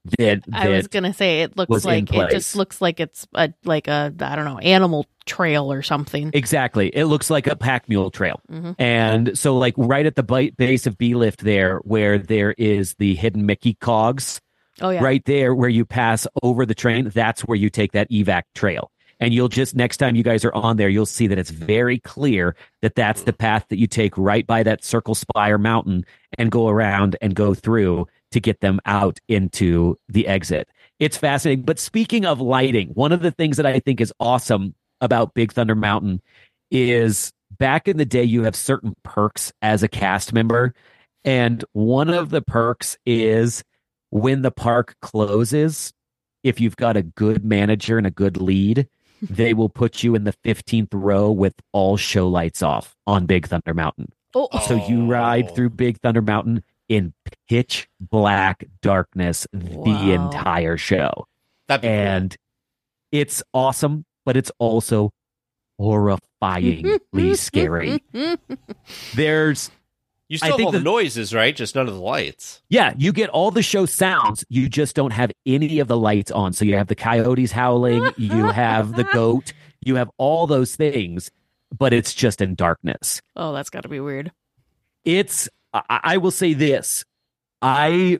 I was gonna say it just looks like it's a I don't know, animal trail or something. Exactly. It looks like a pack mule trail. And so like right at the base of B-Lift there, where there is the hidden Mickey cogs, right there where you pass over the train, that's where you take that evac trail. And you'll just, next time you guys are on there, you'll see that it's very clear that that's the path that you take right by that Circle Spire Mountain and go around and go through to get them out into the exit. It's fascinating. But speaking of lighting, one of the things that I think is awesome about Big Thunder Mountain is back in the day, you have certain perks as a cast member. And one of the perks is when the park closes, if you've got a good manager and a good lead, they will put you in the 15th row with all show lights off on Big Thunder Mountain. So you ride through Big Thunder Mountain in pitch black darkness the entire show. And it's awesome, but it's also horrifyingly scary. There's You still have all the noises, right? Just none of the lights. Yeah, you get all the show sounds. You just don't have any of the lights on. So you have the coyotes howling. You have the goat. You have all those things, but it's just in darkness. Oh, that's got to be weird. I will say this. I'm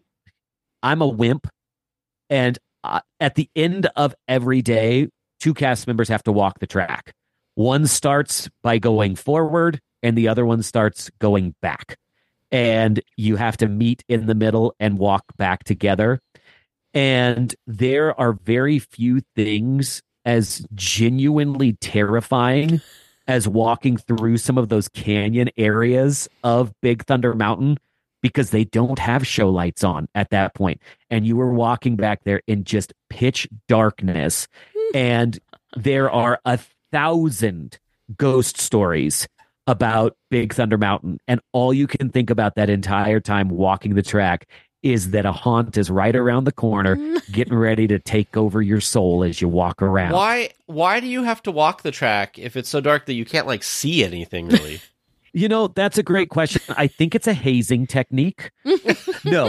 a wimp. And at the end of every day, 2 cast members have to walk the track. One starts by going forward, and the other one starts going back. And you have to meet in the middle and walk back together. And there are very few things as genuinely terrifying as walking through some of those canyon areas of Big Thunder Mountain, because they don't have show lights on at that point. And you were walking back there in just pitch darkness. And there are 1,000 ghost stories about Big Thunder Mountain. And all you can think about that entire time walking the track is that a haunt is right around the corner, getting ready to take over your soul as you walk around. Why do you have to walk the track if it's so dark that you can't like see anything really? That's a great question. I think it's a hazing technique. No.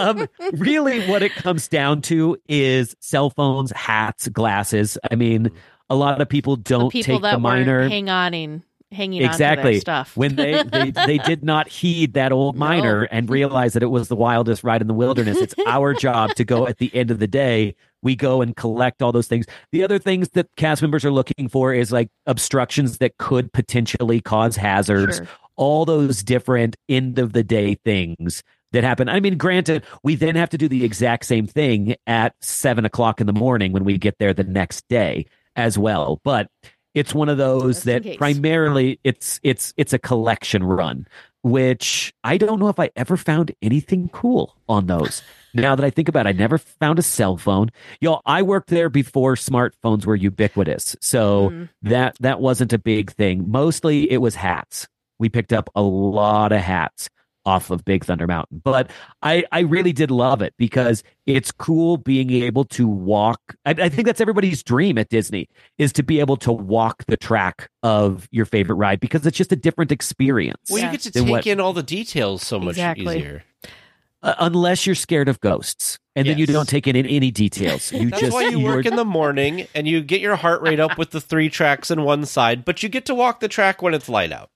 Really what it comes down to is cell phones, hats, glasses. I mean, a lot of people don't take the minor. Hanging on exactly. to their stuff. When they did not heed that old miner and realize that it was the wildest ride in the wilderness. It's our job to go at the end of the day. We go and collect all those things. The other things that cast members are looking for is like obstructions that could potentially cause hazards. Sure. All those different end of the day things that happen. I mean, granted, we then have to do the exact same thing at 7:00 in the morning when we get there the next day as well. But it's one of those that primarily it's a collection run, which I don't know if I ever found anything cool on those. Now that I think about it, I never found a cell phone. I worked there before smartphones were ubiquitous, so that wasn't a big thing. Mostly it was hats. We picked up a lot of hats off of Big Thunder Mountain. But I really did love it because it's cool being able to walk. I think that's everybody's dream at Disney, is to be able to walk the track of your favorite ride, because it's just a different experience. Well, you get to take in all the details so much easier. Unless you're scared of ghosts, and then you don't take in any details. That's why you work in the morning, and you get your heart rate up with the 3 tracks in one side, but you get to walk the track when it's light out.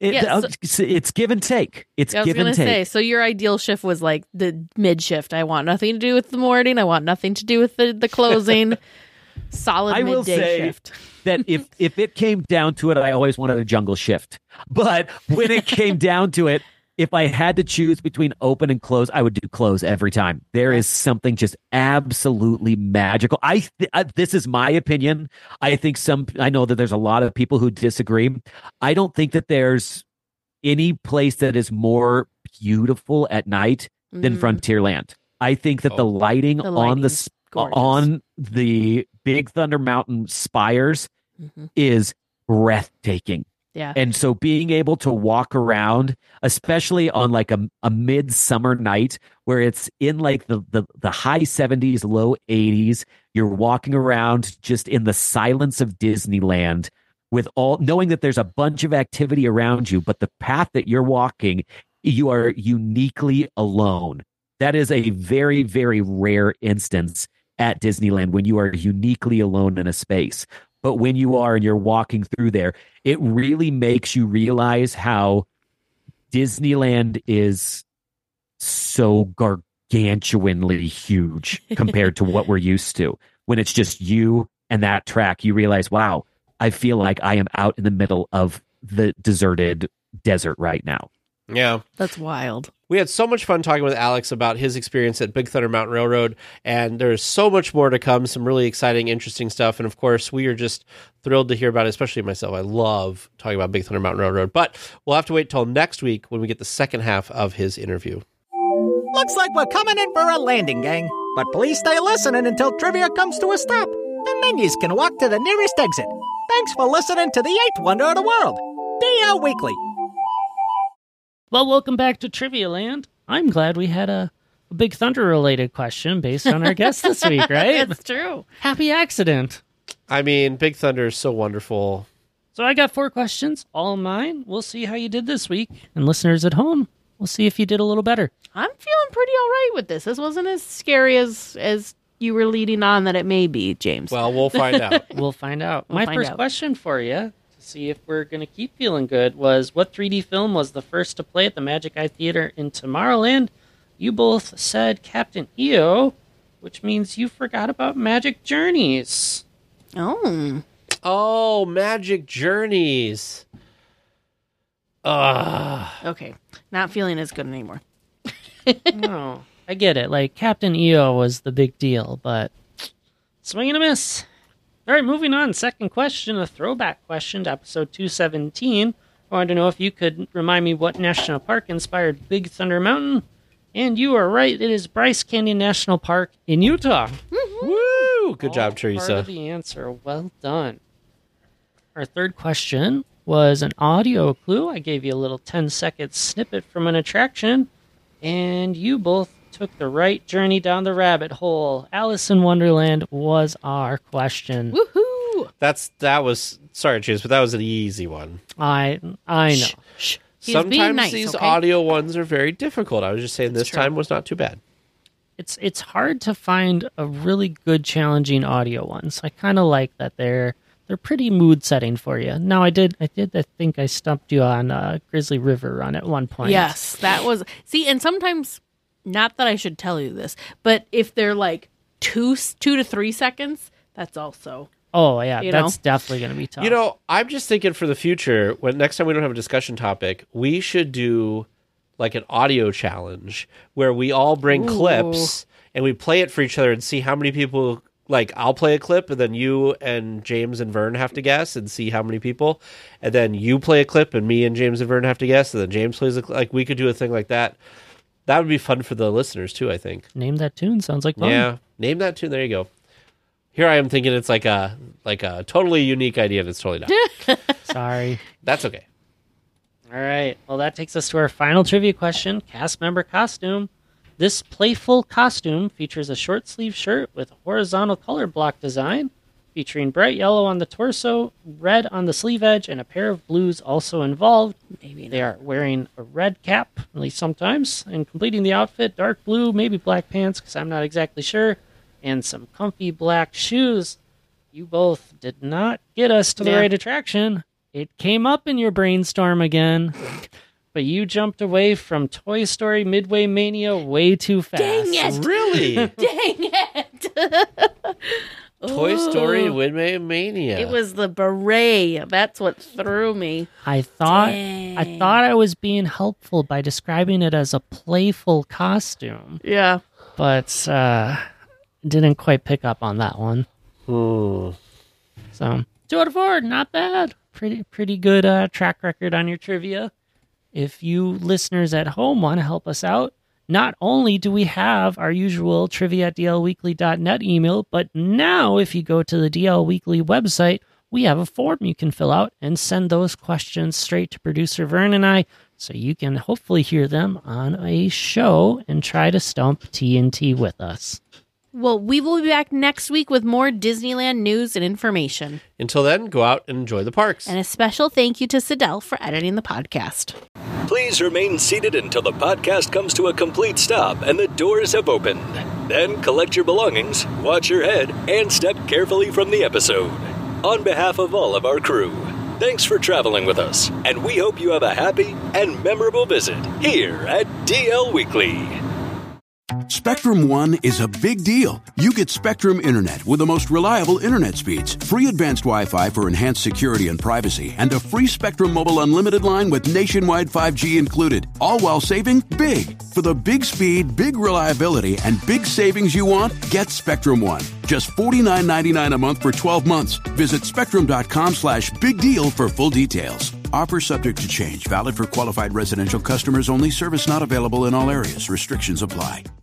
It's give and take. It's give and take. I was going to say, so your ideal shift was like the mid shift. I want nothing to do with the morning. I want nothing to do with the closing. Solid midday shift. That if it came down to it, I always wanted a jungle shift. But when it came down to it, if I had to choose between open and close, I would do close every time. There is something just absolutely magical. This is my opinion. I know that there's a lot of people who disagree. I don't think that there's any place that is more beautiful at night than Frontierland. I think that the lighting on the Big Thunder Mountain spires is breathtaking. Yeah. And so being able to walk around, especially on like a midsummer night where it's in like the high 70s, low 80s, you're walking around just in the silence of Disneyland with knowing that there's a bunch of activity around you, but the path that you're walking, you are uniquely alone. That is a very, very rare instance at Disneyland when you are uniquely alone in a space. But when you are and you're walking through there, it really makes you realize how Disneyland is so gargantuanly huge compared to what we're used to. When it's just you and that track, you realize, wow, I feel like I am out in the middle of the deserted desert right now. Yeah. That's wild. We had so much fun talking with Alex about his experience at Big Thunder Mountain Railroad, and there's so much more to come, some really exciting, interesting stuff, and of course, we are just thrilled to hear about it, especially myself. I love talking about Big Thunder Mountain Railroad, but we'll have to wait till next week when we get the second half of his interview. Looks like we're coming in for a landing, gang, but please stay listening until trivia comes to a stop, and then you can walk to the nearest exit. Thanks for listening to the 8th Wonder of the World, DL Weekly. Well, welcome back to Trivia Land. I'm glad we had a Big Thunder-related question based on our guest this week, right? That's true. Happy accident. I mean, Big Thunder is so wonderful. So I got 4 questions, all mine. We'll see how you did this week. And listeners at home, we'll see if you did a little better. I'm feeling pretty all right with this. This wasn't as scary as you were leading on that it may be, James. Well, we'll find out. We'll find out. My first question for you, to see if we're going to keep feeling good, was what 3D film was the first to play at the Magic Eye Theater in Tomorrowland? You both said Captain EO, which means you forgot about Magic Journeys. Oh, Magic Journeys. Okay. Not feeling as good anymore. No, I get it. Like, Captain EO was the big deal, but swing and a miss. All right, moving on. Second question, a throwback question to episode 217. I wanted to know if you could remind me what national park inspired Big Thunder Mountain. And you are right. It is Bryce Canyon National Park in Utah. Woo! Good job, Part Teresa. of the answer. Well done. Our third question was an audio clue. I gave you a little 10-second snippet from an attraction, and you both took the right journey down the rabbit hole. Alice in Wonderland was our question. Woohoo! That was sorry, James, but that was an easy one. I know. Shh. Sometimes these audio ones are very difficult. I was just saying this time was not too bad. It's hard to find a really good challenging audio ones. I kind of like that they're pretty mood setting for you. Now I think I stumped you on Grizzly River Run at one point. Yes, that was and sometimes, not that I should tell you this, but if they're like 2 to 3 seconds, that's also. Oh yeah, that's definitely going to be tough. You know, I'm just thinking for the future, when next time we don't have a discussion topic, we should do like an audio challenge where we all bring clips and we play it for each other and see how many people. Like, I'll play a clip, and then you and James and Vern have to guess and see how many people. And then you play a clip, and me and James and Vern have to guess, and then James plays a clip. Like, we could do a thing like that. That would be fun for the listeners, too, I think. Name that tune. Sounds like fun. Yeah, name that tune. There you go. Here I am thinking it's like a totally unique idea, and it's totally not. Sorry. That's okay. All right. Well, that takes us to our final trivia question, cast member costume. This playful costume features a short-sleeve shirt with a horizontal color block design, featuring bright yellow on the torso, red on the sleeve edge, and a pair of blues also involved. Maybe they are wearing a red cap, at least sometimes, and completing the outfit, dark blue, maybe black pants, because I'm not exactly sure, and some comfy black shoes. You both did not get us to the right attraction. It came up in your brainstorm again. But you jumped away from Toy Story Midway Mania way too fast. Dang it! Really? Dang it! Toy Story Midway Mania. It was the beret. That's what threw me. I thought I was being helpful by describing it as a playful costume. Yeah. But didn't quite pick up on that one. So 2 out of 4, not bad. Pretty good track record on your trivia. If you listeners at home want to help us out, not only do we have our usual trivia@dlweekly.net email, but now if you go to the DL Weekly website, we have a form you can fill out and send those questions straight to producer Vern and I, so you can hopefully hear them on a show and try to stump TNT with us. Well, we will be back next week with more Disneyland news and information. Until then, go out and enjoy the parks. And a special thank you to Sidel for editing the podcast. Please remain seated until the podcast comes to a complete stop and the doors have opened. Then collect your belongings, watch your head, and step carefully from the episode. On behalf of all of our crew, thanks for traveling with us, and we hope you have a happy and memorable visit here at DL Weekly. Spectrum One is a big deal. You get Spectrum Internet with the most reliable internet speeds, free advanced Wi-Fi for enhanced security and privacy, and a free Spectrum Mobile Unlimited line with nationwide 5G included, all while saving big. For the big speed, big reliability, and big savings you want, get Spectrum One. Just $49.99 a month for 12 months. Visit spectrum.com/big deal for full details. Offer subject to change. Valid for qualified residential customers only. Service not available in all areas. Restrictions apply.